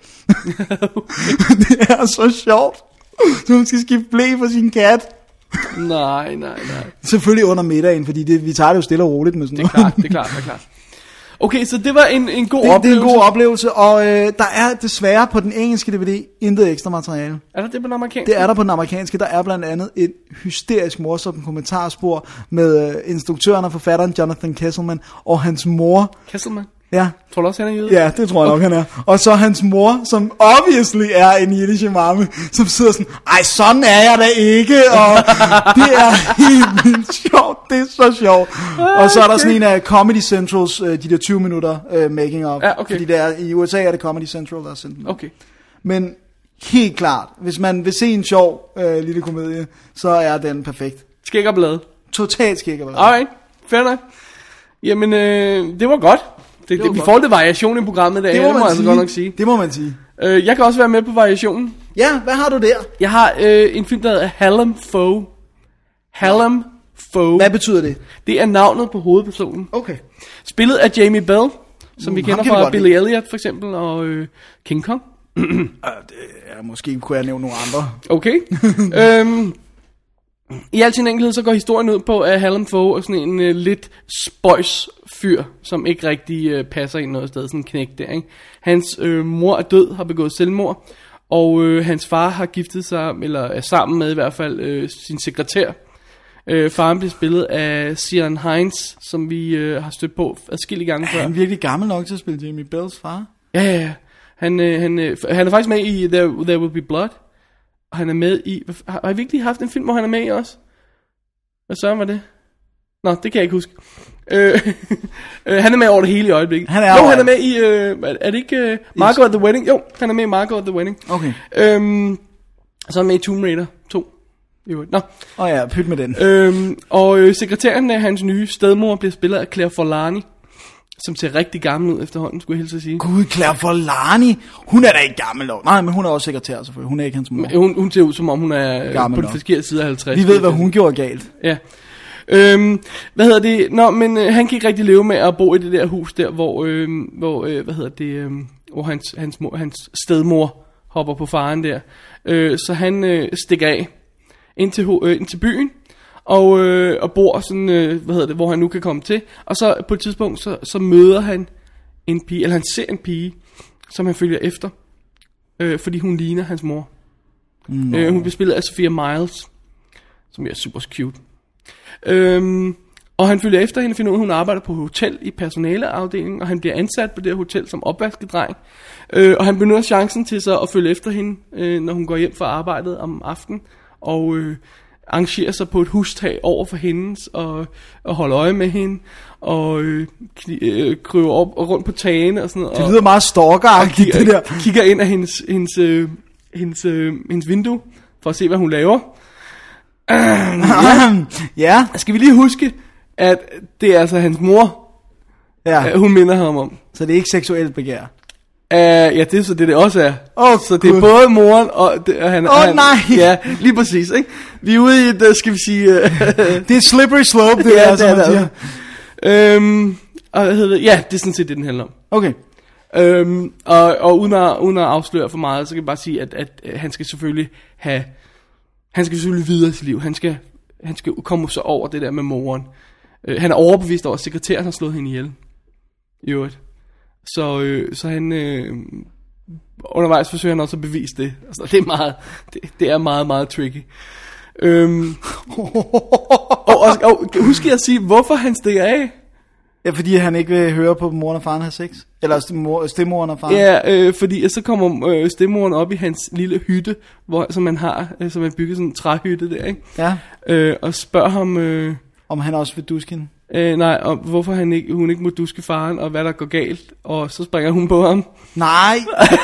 Det er så sjovt. Så hun skal skifte ble for sin kat. Nej, nej, nej. Selvfølgelig under middagen, fordi det, vi tager det jo stille og roligt med sådan noget. Det er klart, det er klart, det er klart. Okay, så det var en, en god det, oplevelse. Det er en god oplevelse, og øh, der er desværre på den engelske D V D intet ekstra materiale. Er der det på den amerikanske? Det er der på den amerikanske. Der er blandt andet et hysterisk morsomt kommentarspor med øh, instruktøren og forfatteren Jonathan Kesselman og hans mor. Kesselman? Ja. Tror du også, han er jøde? Ja, det tror jeg nok, han er. Og så hans mor, som obviously er en jiddisch mame, som sidder sådan, ej, sådan er jeg da ikke, og det er helt vildt sjovt, det er så sjovt. Og så er der sådan en af Comedy Centrals, de der tyve minutter uh, making of, ja, okay. fordi der, i U S A er det Comedy Central, der er sendt den. Okay. Men helt klart, hvis man vil se en sjov uh, lille komedie, så er den perfekt. Skæg og blad. Totalt skæg og blad. Alright, fair nok. Jamen, øh, det var godt. Det, det, det, vi får lidt variation i programmet i dag, det må, det må man altså godt nok sige. Det må man sige. Øh, jeg kan også være med på variationen. Ja, hvad har du der? Jeg har øh, en film, der hedder Hallam Foe. Hallam Foe. Hvad betyder det? Det er navnet på hovedpersonen. Okay. Spillet af Jamie Bell, som uh, vi kender fra Billy lide. Elliot for eksempel, og øh, King Kong. uh, det er, måske kunne jeg nævne nogle andre. Okay. øhm, I al sin enkelhed, så går historien ud på, at Hallam Foe er sådan en uh, lidt spøjs fyr, som ikke rigtig uh, passer ind noget sted, sådan en knæk der, ikke? Hans øh, mor er død, har begået selvmord, og øh, hans far har giftet sig, eller er sammen med i hvert fald øh, sin sekretær. Øh, faren blev spillet af Ciarán Hinds, som vi øh, har stødt på adskillige gange før. Er han virkelig gammel nok til at spille Jamie Bells far? Ja, ja, ja. Han, øh, han, øh, han er faktisk med i There, There Will Be Blood. Og han er med i... Har, har vi ikke lige haft en film, hvor han er med i også? Hvad så var det? Nå, det kan jeg ikke huske. Øh, øh, han er med over det hele i øjeblikket. Han er jo, over han er med i... Øh, er det ikke uh, Margot at the Wedding? Jo, han er med i Margot at the Wedding. Okay. Øhm, så er han med i Tomb Raider to. Jo, nå. Åh oh ja, pyt med den. Øhm, og øh, sekretæren af hans nye stedmor bliver spillet af Claire Forlani, som ser rigtig gammel ud efterhånden, skulle jeg hilse at sige. Gud, Claire Forlani. Hun er da ikke gammel nok. Nej, men hun er også sekretær selvfølgelig. Hun er ikke hans mor. Hun, hun ser ud som om hun er gammel på den nok. forkerte side af halvtreds. Vi ved, hvad hun gjorde galt. Ja. Øhm, hvad hedder det? Nå, men øh, han kan ikke rigtig leve med at bo i det der hus der, hvor, øh, hvor øh, hvad hedder det, øh, hvor hans, hans, mor, hans stedmor hopper på faren der. Øh, så han øh, stikker af ind til, øh, ind til byen, og, øh, og bor sådan, øh, hvad hedder det, hvor han nu kan komme til. Og så på et tidspunkt, så, så møder han en pige, eller han ser en pige, som han følger efter, øh, fordi hun ligner hans mor. No. Øh, hun bliver spillet af Sophia Myles, som er super cute. Øhm, og han følger efter hende og finder ud af, at hun arbejder på hotel i personaleafdelingen, og han bliver ansat på det her hotel som opvaskedreng. Øh, og han benytter chancen til så at følge efter hende, øh, når hun går hjem fra arbejdet om aftenen, og øh, arrangerer sig på et hustag over for hendes, og, og holder øje med hende, og øh, kni- øh, kryber op og rundt på tagene og sådan noget. Det lyder meget stalkeragtigt, det der. Kigger ind af hendes, hendes, øh, hendes, øh, hendes vindue, for at se, hvad hun laver. Ja. Ja. Skal vi lige huske, at det er altså hans mor, Ja. uh, hun minder ham om. Så det er ikke seksuelt begær. Uh, ja, det er så det, det også er. Åh, så det er Gud. både moren og... Det, og han, Åh, han, nej. Ja, lige præcis, ikke? Vi er ude i et, uh, skal vi sige... Uh, Det er slippery slope, det ja, er, som man siger. det. Øhm, og hvad hedder det? Ja, det er sådan set det, den handler om. Okay. Øhm, og og uden, at, uden at afsløre for meget, så kan jeg bare sige, at, at, at han skal selvfølgelig have... Han skal selvfølgelig videre i sit liv. Han skal, han skal komme så over det der med moren. Uh, han er overbevist over, at sekretæren har slået hende ihjel. I øvrigt. Så, øh, så han... Øh, undervejs forsøger han også at bevise det. Altså, det er meget... Det, det er meget, meget tricky. Øhm, og, og, og husk jeg at sige, hvorfor han stikker af? Ja, fordi han ikke vil høre på moren og faren have sex? Eller stemor, stemmoren og faren? Ja, øh, fordi så kommer øh, stemmoren op i hans lille hytte, hvor, som man har, øh, som man bygger sådan en træhytte der, ikke? Ja. Øh, og spørger ham... Øh, Om han også vil duske hende? Øh, nej, og hvorfor han ikke, hun ikke må duske faren, og hvad der går galt. Og så springer hun på ham. Nej.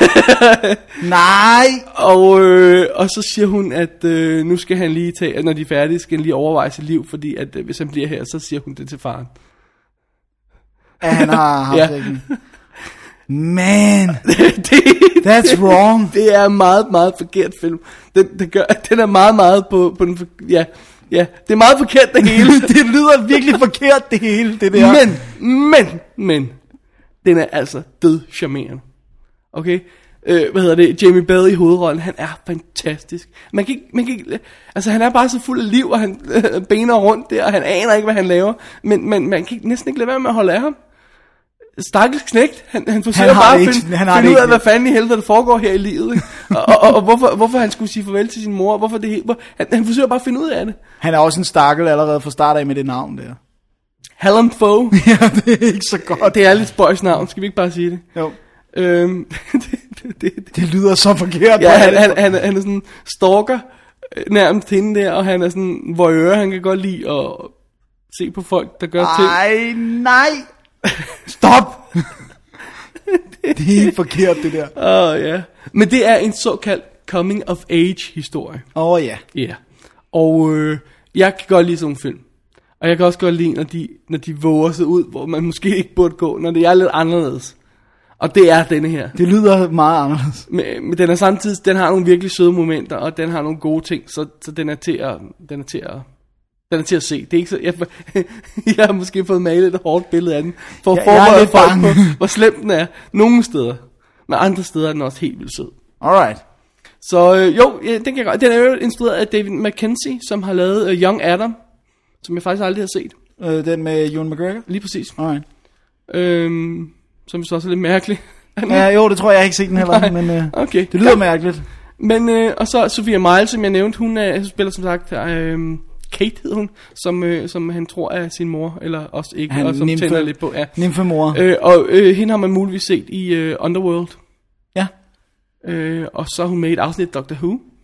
Nej. Og, øh, og så siger hun, at øh, nu skal han lige tage, når de er færdige, skal han lige overveje sit liv, fordi at øh, hvis han bliver her, så siger hun det til faren. At han har haft Ja. sækken. Man, det, that's wrong. Det er en meget, meget forkert film. Den, den, gør, den er meget, meget på, på den... For, ja, ja, det er meget forkert det hele. Det lyder virkelig forkert det hele, det der. Men, men, men, den er altså død charmerende. Okay? Øh, hvad hedder det? Jamie Bell i hovedrollen, han er fantastisk. Man kan ikke, man kan ikke, altså han er bare så fuld af liv, og han øh, bener rundt der, og han aner ikke, hvad han laver. Men, men man kan næsten ikke lade være med at holde af ham. Stakkels knægt, han, han forsøger han bare at ikke, finde, han finde ud af, ikke. hvad fanden i helvede der foregår her i livet. Ikke? og, og, og, og hvorfor, hvorfor han skulle sige farvel til sin mor, hvorfor det hele, hvor, han, han forsøger bare at finde ud af det. Han er også en stakkel allerede fra start af med det navn der. Hallam Foe. Ja, det er ikke så godt. Det er lidt spøjs navn, skal vi ikke bare sige det? Jo. Øhm, det, det, det, Det lyder så forkert. ja, han, han, han, han er sådan stalker øh, nærmest hende der, og han er sådan voyeur, han kan godt lide at se på folk, der gør ting. Ej, nej. Stop. Det er helt forkert, det der. Åh, oh, ja. Men det er en såkaldt coming of age historie. Åh oh, ja. Ja. Yeah. Og øh, jeg kan godt lide sådan en film. Og jeg kan også godt lide, når de, når de våger sig ud, hvor man måske ikke burde gå, når det er lidt anderledes. Og det er denne her. Det lyder meget anderledes. Men, men den er samtidig, den har nogle virkelig søde momenter, og den har nogle gode ting, så, så den er til at, den er til at, den er til at se. Det er ikke så, jeg, jeg har måske fået malet et hårdt billede af den, for at Ja, jeg er forberede lidt folk bange. på, hvor slem den er. Nogle steder. Men andre steder er den også helt vildt sød. Alright. Så øh, jo, ja, den, kan jeg godt. Den er jo instrueret af David Mackenzie, som har lavet uh, Young Adam, som jeg faktisk aldrig har set. Øh, den med Ewan McGregor? Lige præcis. Alright. Øhm, som så også er lidt mærkelig. Ja, jo, det tror jeg, jeg har ikke set den heller, Nej, men øh, okay. det lyder Ja. mærkeligt. Men, øh, og så Sophia Myles, som jeg nævnte, hun er, spiller som sagt, øh, Kate hed hun, som, øh, som han tror er sin mor, eller også ikke, Han og som nymfe- tænder lidt på. Ja. Nymfemor. Øh, og øh, hende har man muligvis set i øh, Underworld, Ja. øh, og så er hun med i et afsnit af Doctor Who.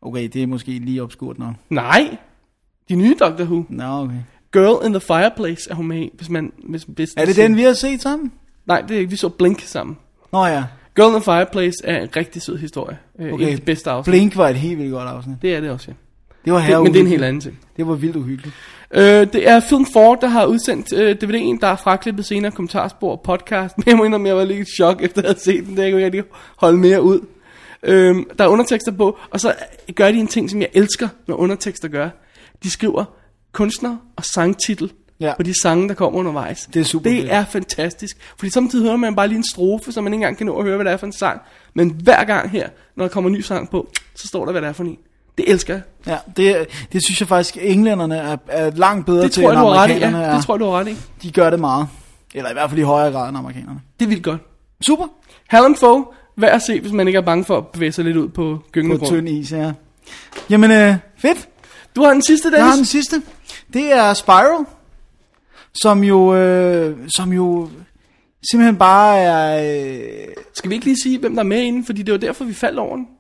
Okay, det er måske lige obskurt nok. Nej, de nye Doctor Who. Nå, okay. Girl in the Fireplace er hun med i, hvis man... Hvis, hvis Er det den, vi har set sammen? Nej, det er ikke. Vi så Blink sammen. Nå ja. Girl in the Fireplace er en rigtig sød historie. Okay. En af de bedste afsnit. Blink var et helt vildt godt afsnit. Det er det også, ja. Det var her det, men det er en helt anden ting. Det var vildt uhyggeligt. Øh, det er Film four, der har udsendt øh, D V D'en, der er fraklippet senere, kommentarspor og podcast. Men jeg må indrømme, jeg var lidt i chok, efter at have set den. Det jeg kunne ikke holde mere ud. Øh, der er undertekster på, og så gør de en ting, som jeg elsker, når undertekster gør. De skriver kunstner og sangtitel ja. På de sange, der kommer undervejs. Det er super. Det er fantastisk. Fordi samtidig hører man bare lige en strofe, så man ikke engang kan nå at høre, hvad det er for en sang. Men hver gang her, når der kommer en ny sang på, så står der, hvad det er for en. Det elsker jeg. Ja, det, det synes jeg faktisk, englænderne er, er langt bedre det til, tror jeg, end du har ret i, amerikanerne ja. er. Det tror jeg, du har ret i. De gør det meget. Eller i hvert fald i højere grad end amerikanerne. Det er vildt godt. Super. Hallam Foe, værd at se, hvis man ikke er bange for at bevæge sig lidt ud på gyngende grund. På tynd is, ja. Jamen, øh, fedt. Du har den sidste, Dennis. Jeg har den sidste. Det er Spiral, som jo, øh, som jo simpelthen bare er... Øh... Skal vi ikke lige sige, hvem der er med inden? Fordi det var derfor, vi faldt over den.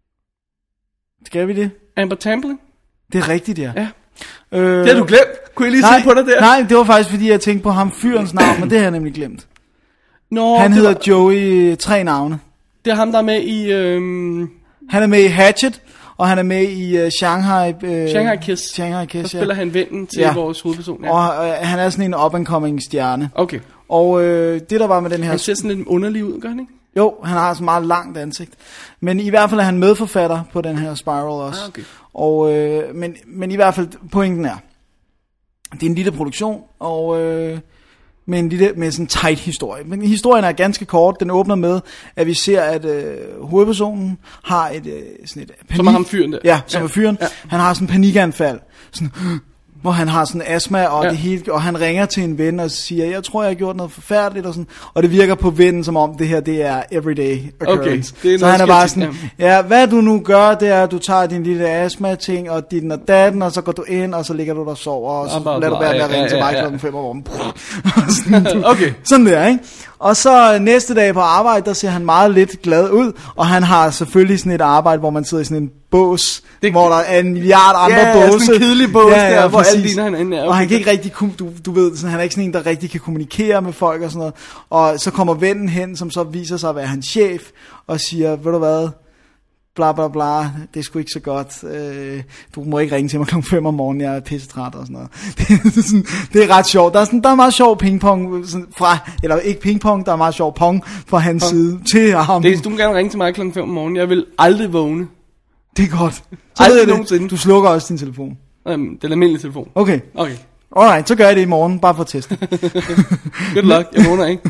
Skal vi det? Amber Tamblyn. Det er rigtigt, ja. Ja. Øh... Det har du glemt. Kunne jeg lige nej, se på dig der? Nej, det var faktisk, fordi jeg tænkte på ham fyrens navn, men det har jeg nemlig glemt. Nå, han hedder var... Joey, tre navne. Det er ham, der er med i... Øhm... Han er med i Hatchet, og han er med i uh, Shanghai... Uh, Shanghai Kiss. Shanghai Kiss, der spiller ja. han vennen til ja. vores hovedperson. Ja. Og uh, han er sådan en up-and-coming stjerne. Okay. Og uh, det, der var med den her... Han ser sådan lidt underlig ud, gør han ikke? Jo, han har sådan meget langt ansigt. Men i hvert fald er han medforfatter på den her Spiral også. Ah, okay. Og, øh, men, men i hvert fald, pointen er, det er en lille produktion, og øh, med en lille, med sådan en tight historie. Men historien er ganske kort. Den åbner med, at vi ser, at øh, hovedpersonen har et, øh, sådan et panik. Som er ham fyren der. Ja, som ja. er fyren. Ja. Han har sådan en panikanfald. Sådan... hvor han har sådan astma, og, ja. det hele, og han ringer til en ven og siger, jeg tror, jeg har gjort noget forfærdeligt, og, sådan, og det virker på vennen, som om det her, det er everyday occurrence. Okay, så han er bare sådan, ja, hvad du nu gør, det er, at du tager din lille astma-ting, og din og datten, og så går du ind, og så ligger du der og sover, og så ja, lader du være med at ringe ja, ja, til mig ja, ja. klokken fem om morgenen. Okay. Sådan der, ikke? Og så næste dag på arbejde, der ser han meget lidt glad ud, og han har selvfølgelig sådan et arbejde, hvor man sidder i sådan en bås, det, hvor der er en milliard andre ja, båse. Ja, sådan en kedelig bås ja, ja, der, hvor alle ligner hinanden. Okay. Og han kan ikke rigtig, du, du ved, sådan, han er ikke sådan en, der rigtig kan kommunikere med folk og sådan noget. Og så kommer vennen hen, som så viser sig at være hans chef, og siger, ved du hvad, bla bla bla, det er sgu ikke så godt, øh, du må ikke ringe til mig klokken fem om morgenen, jeg er pissetræt og sådan noget. Det er, sådan, det er ret sjovt. Der er, sådan, der er meget sjov pingpong sådan, fra, eller ikke pingpong, der er meget sjov pong fra hans pong. Side til ham. Det, du må gerne ringe til mig klokken fem om morgenen, jeg vil aldrig vågne. Det er godt. Så aldrig nogensinde. Du slukker også din telefon. Um, den almindelige telefon. Okay. Okay. Alright, så gør jeg det i morgen, bare for at teste. Good luck, jeg vågner ikke.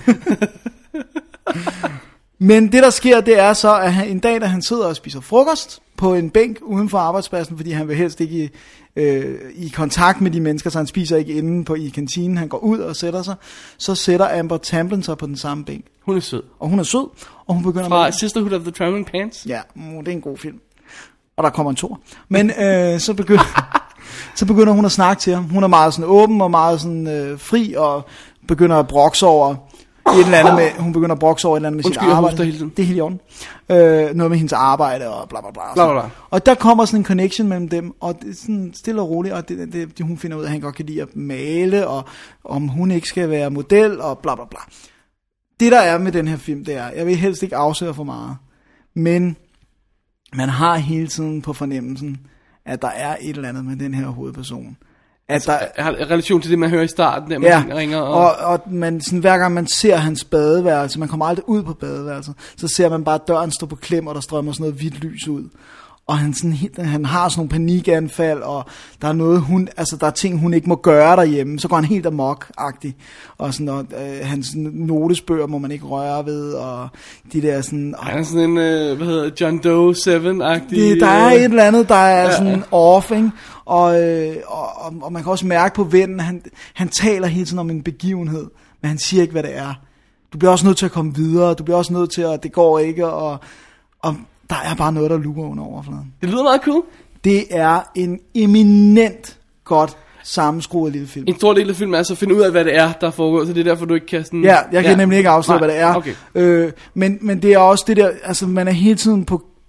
Men det der sker, det er så, at han, en dag, da han sidder og spiser frokost på en bænk uden for arbejdspladsen, fordi han vil helst ikke i, øh, i kontakt med de mennesker, så han spiser ikke inde på i kantinen, han går ud og sætter sig, så sætter Amber Tamblyn sig på den samme bænk. Hun er sød. Og hun er sød, og hun begynder fra med... Sisterhood of the Traveling Pants? Ja, det er en god film. Og der kommer en tor. Men øh, så begynder... Så begynder hun at snakke til ham. Hun er meget sådan åben og meget sådan øh, fri og begynder at brokse over et eller andet med, hun begynder at brokse over et eller andet med Undskyld, sit arbejde. Hele tiden. Det er helt i orden. Øh, noget med hendes arbejde og bla bla bla. bla, bla, bla. Og der kommer sådan en connection mellem dem, og det er sådan stille og roligt, og det, det, det, hun finder ud af, at han godt kan lide at male, og om hun ikke skal være model, og bla bla bla. Det der er med den her film, det er, jeg vil helst ikke afsløre for meget, men man har hele tiden på fornemmelsen, at der er et eller andet med den her hovedperson. At der har relation til det, man hører i starten, der ja, man ringer. Og, og, og man, sådan, hver gang man ser hans badeværelse, man kommer aldrig ud på badeværelset, så ser man bare døren stå på klem, og der strømmer sådan noget hvidt lys ud. Og han, sådan, han har sådan nogle panikanfald, og der er noget, hun, altså der er ting, hun ikke må gøre derhjemme. Så går han helt amok-agtig. Og sådan, og, øh, hans notesbøger må man ikke røre ved, og de der sådan... Han er sådan en, øh, hvad hedder John Doe syv-agtig... Det, der er øh, et eller andet, der er ja, sådan off, ikke? Og, øh, og, og, og man kan også mærke på vennen, han, han taler hele tiden om en begivenhed, men han siger ikke, hvad det er. Du bliver også nødt til at komme videre, du bliver også nødt til at, det går ikke, og... og der er bare noget, der lukker under overfladen. Det lyder meget cool. Det er en eminent godt sammenskruet lille film. En stor del af filmen er altså at finde ud af, hvad det er, der foregår, så det er derfor, du ikke kan sådan... Ja, jeg kan ja. nemlig ikke afsløre, Nej. hvad det er. Okay. Øh, men, men det er også det der, altså man er hele tiden på,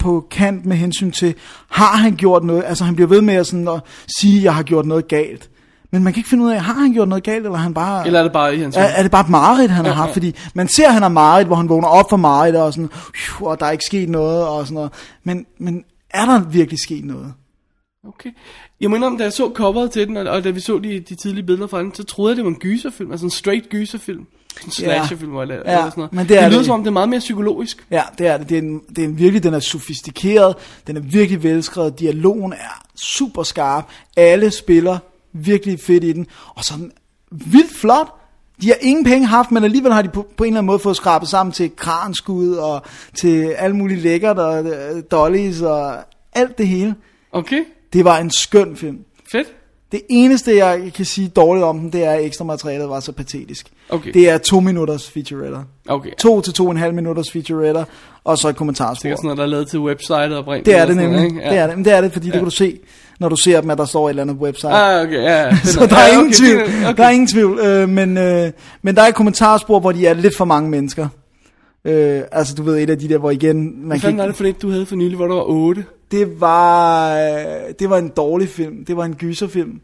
på kant med hensyn til, har han gjort noget, altså han bliver ved med at, sådan, at sige, at jeg har gjort noget galt. Men man kan ikke finde ud af, har han gjort noget galt, eller han bare... Eller er det bare i hans... Er, er det bare et mareridt, han ja, har haft? Ja. Fordi man ser, at han har mareridt, hvor han vågner op for mareridt, og sådan, og der er ikke sket noget, og sådan noget. Men, men er der virkelig sket noget? Okay. Jeg mener om, da jeg så coveret til den, og, og da vi så de, de tidlige billeder fra den, så troede jeg, det var en gyserfilm, altså en straight gyserfilm. En slasherfilm, eller, ja, eller sådan noget. Men det, det er lyder det. som om, det er meget mere psykologisk. Ja, det er det. Det er, en, det er en virkelig, den er sofistikeret, den er virkelig velskrevet, dialogen er super skarp, alle spiller virkelig fedt i den, og sådan vildt flot. De har ingen penge haft, men alligevel har de på, på en eller anden måde fået skrabet sammen til kranskud, og til alt muligt lækkert, og uh, dollies, og alt det hele. Okay. Det var en skøn film. Fedt. Det eneste, jeg kan sige dårligt om den, det er, at ekstra materialet var så patetisk. Okay. Det er to minutters featuretter. Okay. To til to og en halv minutters featuretter, og så et kommentarspor. Det er sådan noget, der er lavet til website og brændt. Det er det nemlig. Ja. Det er det. Men det er det, fordi ja. det kan du se, når du ser dem, at der står et eller andet website. Ah, okay, ja. ja. Så der er ja, ingen okay, tvivl. okay. Der er ingen tvivl. Øh, men, øh, men der er et kommentarspor, hvor de er lidt for mange mennesker. Øh, altså, du ved, et af de der, hvor igen... Hvad fanden var det for det, du havde for nylig, hvor der var otte? Det var, det var en dårlig film. Det var en gyserfilm.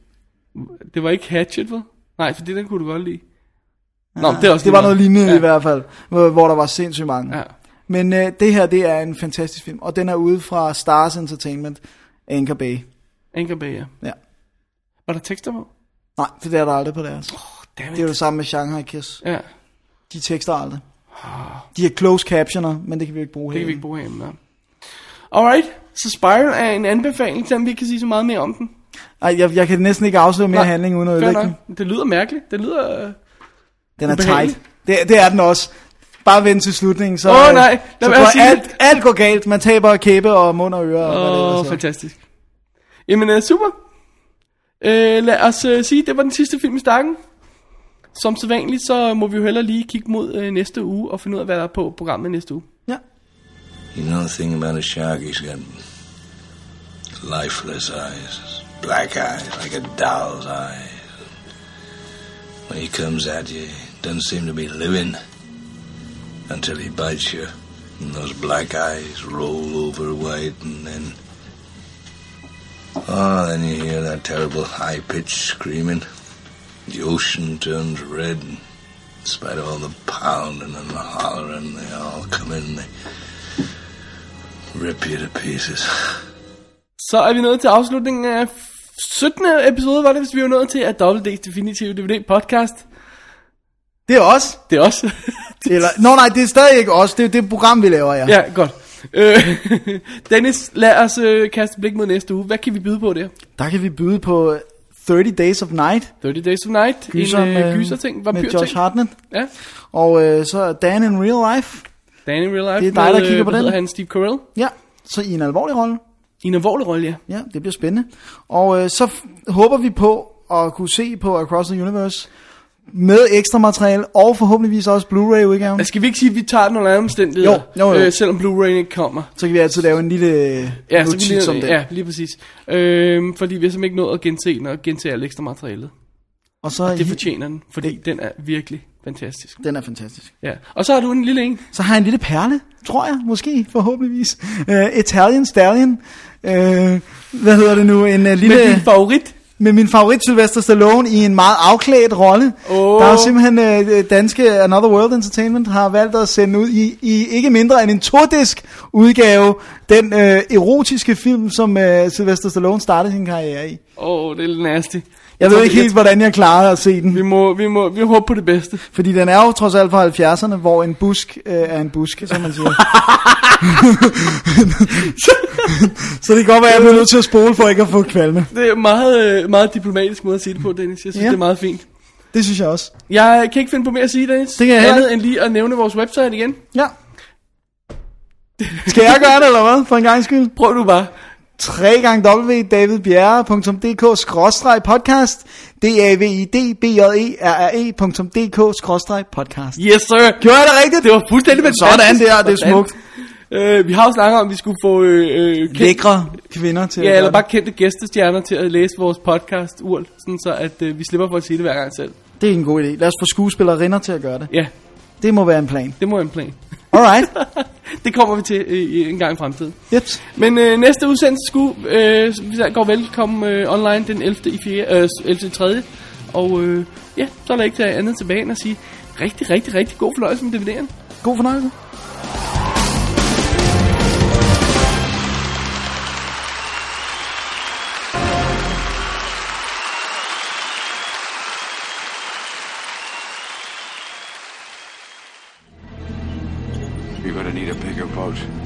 Det var ikke Hatchet, vel? Nej, for det den kunne du godt lide. Nå, det, er også det var noget lignende ja. i hvert fald, hvor, hvor der var sindssygt mange. Ja. Men øh, det her, det er en fantastisk film, og den er ude fra Stars Entertainment, Anchor Bay. Anchor Bay, ja. Ja. Var der tekster på? Nej, det er der aldrig på deres. Oh, det er jo det samme med Shanghai Kiss. Ja. De tekster aldrig. De er closed captioner, men det kan vi ikke bruge her. Det her. kan vi ikke bruge her, ja. Alright, så Spiral er en anbefaling, selvom vi ikke kan sige så meget mere om den. Ej, jeg, jeg kan næsten ikke afsløre mere Nej, handling uden at ødelægge den. Det lyder mærkeligt. Det lyder øh, Den er tight. Det, det er den også. Bare vent til slutningen, så, oh, nej. så går alt, alt går galt. Man taber kæbe og mund og ører. Åh, oh, og fantastisk. Jamen, uh, super. Uh, lad os uh, sige, det var den sidste film i stakken. Som sædvanligt, så må vi jo hellere lige kigge mod uh, næste uge og finde ud af, hvad der er på programmet næste uge. Ja. You know the thing about a shark, he's got lifeless eyes, black eyes, like a doll's eyes. When he comes at you, he doesn't seem to be living until he bites you. And those black eyes roll over white, and then... Oh, then you hear that terrible high-pitched screaming. The ocean turns red, and in spite of all the pounding and the hollering, they all come in and they rip you to pieces. Så er vi nået til afslutningen af syttende episode, var det, hvis vi var nået til at Double D's Definitive D V D podcast. Det er os. Det er os. Eller, nå nej, det er stadig ikke os. Det er det program, vi laver, ja. Ja, godt. Øh, Dennis, lad os øh, kaste blik mod næste uge. Hvad kan vi byde på der? Der kan vi byde på thirty Days of Night. thirty Days of Night. Gyser en med, øh, gyser-ting. med Josh Hartnett. Ja. Og øh, så Dan in Real Life. Dan in Real Life. Det er dig, der kigger på den. den. Han Steve Carell. Ja, så i en alvorlig rolle. I en alvorlig rolle, ja. Ja, det bliver spændende. Og øh, så f- håber vi på at kunne se på Across the Universe med ekstra materiale, og forhåbentligvis også Blu-ray-udgaven. Skal vi ikke sige, at vi tager nogle andre omstændigheder, jo, jo, jo. Øh, selvom Blu-ray ikke kommer? Så kan vi altid lave en lille ja, notits så vi lige, om det. Ja, lige præcis. Øh, fordi vi har simpelthen ikke nået at gense den, og gense alt ekstra materialet. Og, så og det fortjener den, fordi det, den er virkelig fantastisk. Den er fantastisk. Ja. Og så har du en lille en. Så har jeg en lille perle, tror jeg, måske, forhåbentligvis. Uh, Italian Stallion. Uh, hvad hedder det nu? En uh, lille... Med din favorit? Med min favorit Sylvester Stallone i en meget afklædt rolle. Oh. Der er jo simpelthen uh, danske Another World Entertainment har valgt at sende ud i, i ikke mindre end en to-disk udgave. Den uh, erotiske film, som uh, Sylvester Stallone startede sin karriere i. Åh, oh, det er lidt nasty. Jeg, jeg ved ikke helt, hvordan jeg klarer at se den. Vi må, vi må, vi håber på det bedste. Fordi den er jo trods alt fra halvfjerdserne, hvor en busk øh, er en busk, som man siger. Så det kan godt være, at jeg bliver nødt til at spole for ikke at få kvalme. Det er meget, meget diplomatisk måde at sige det på, Dennis. Jeg synes, ja. Det er meget fint. Det synes jeg også. Jeg kan ikke finde på mere at sige, Dennis. Det kan jeg andet end lige at nævne vores website igen. Ja. Skal jeg gøre det, eller hvad? For en gang skyld. Prøv du bare. tre gange w punktum david bjerre punktum d k skråstreg podcast d a v i d b j e r r e punktum d k skråstreg podcast. Yes sir. Gjorde jeg det rigtigt? Det var fuldstændig fantastisk. Sådan der, det er smukt. Uh, vi har jo snakket om, at vi skulle få øh, øh, kendt, lækre kvinder til ja, eller bare kendte gæstestjerner til at læse vores podcast urt, sådan så at øh, vi slipper for at sige det hver gang selv. Det er en god idé. Lad os få skuespillerinder til at gøre det. Ja. Det må være en plan. Det må være en plan. Alright. Det kommer vi til øh, en gang i fremtiden. Yep. Men øh, næste udsendelse skulle, øh, går velkommen øh, online den ellevte i fjerde, øh, ellevte i tredje. Og øh, ja, så er der ikke andet tilbage end at sige rigtig, rigtig, rigtig god fornøjelse med D V D'en. God fornøjelse. You're gonna need a bigger boat.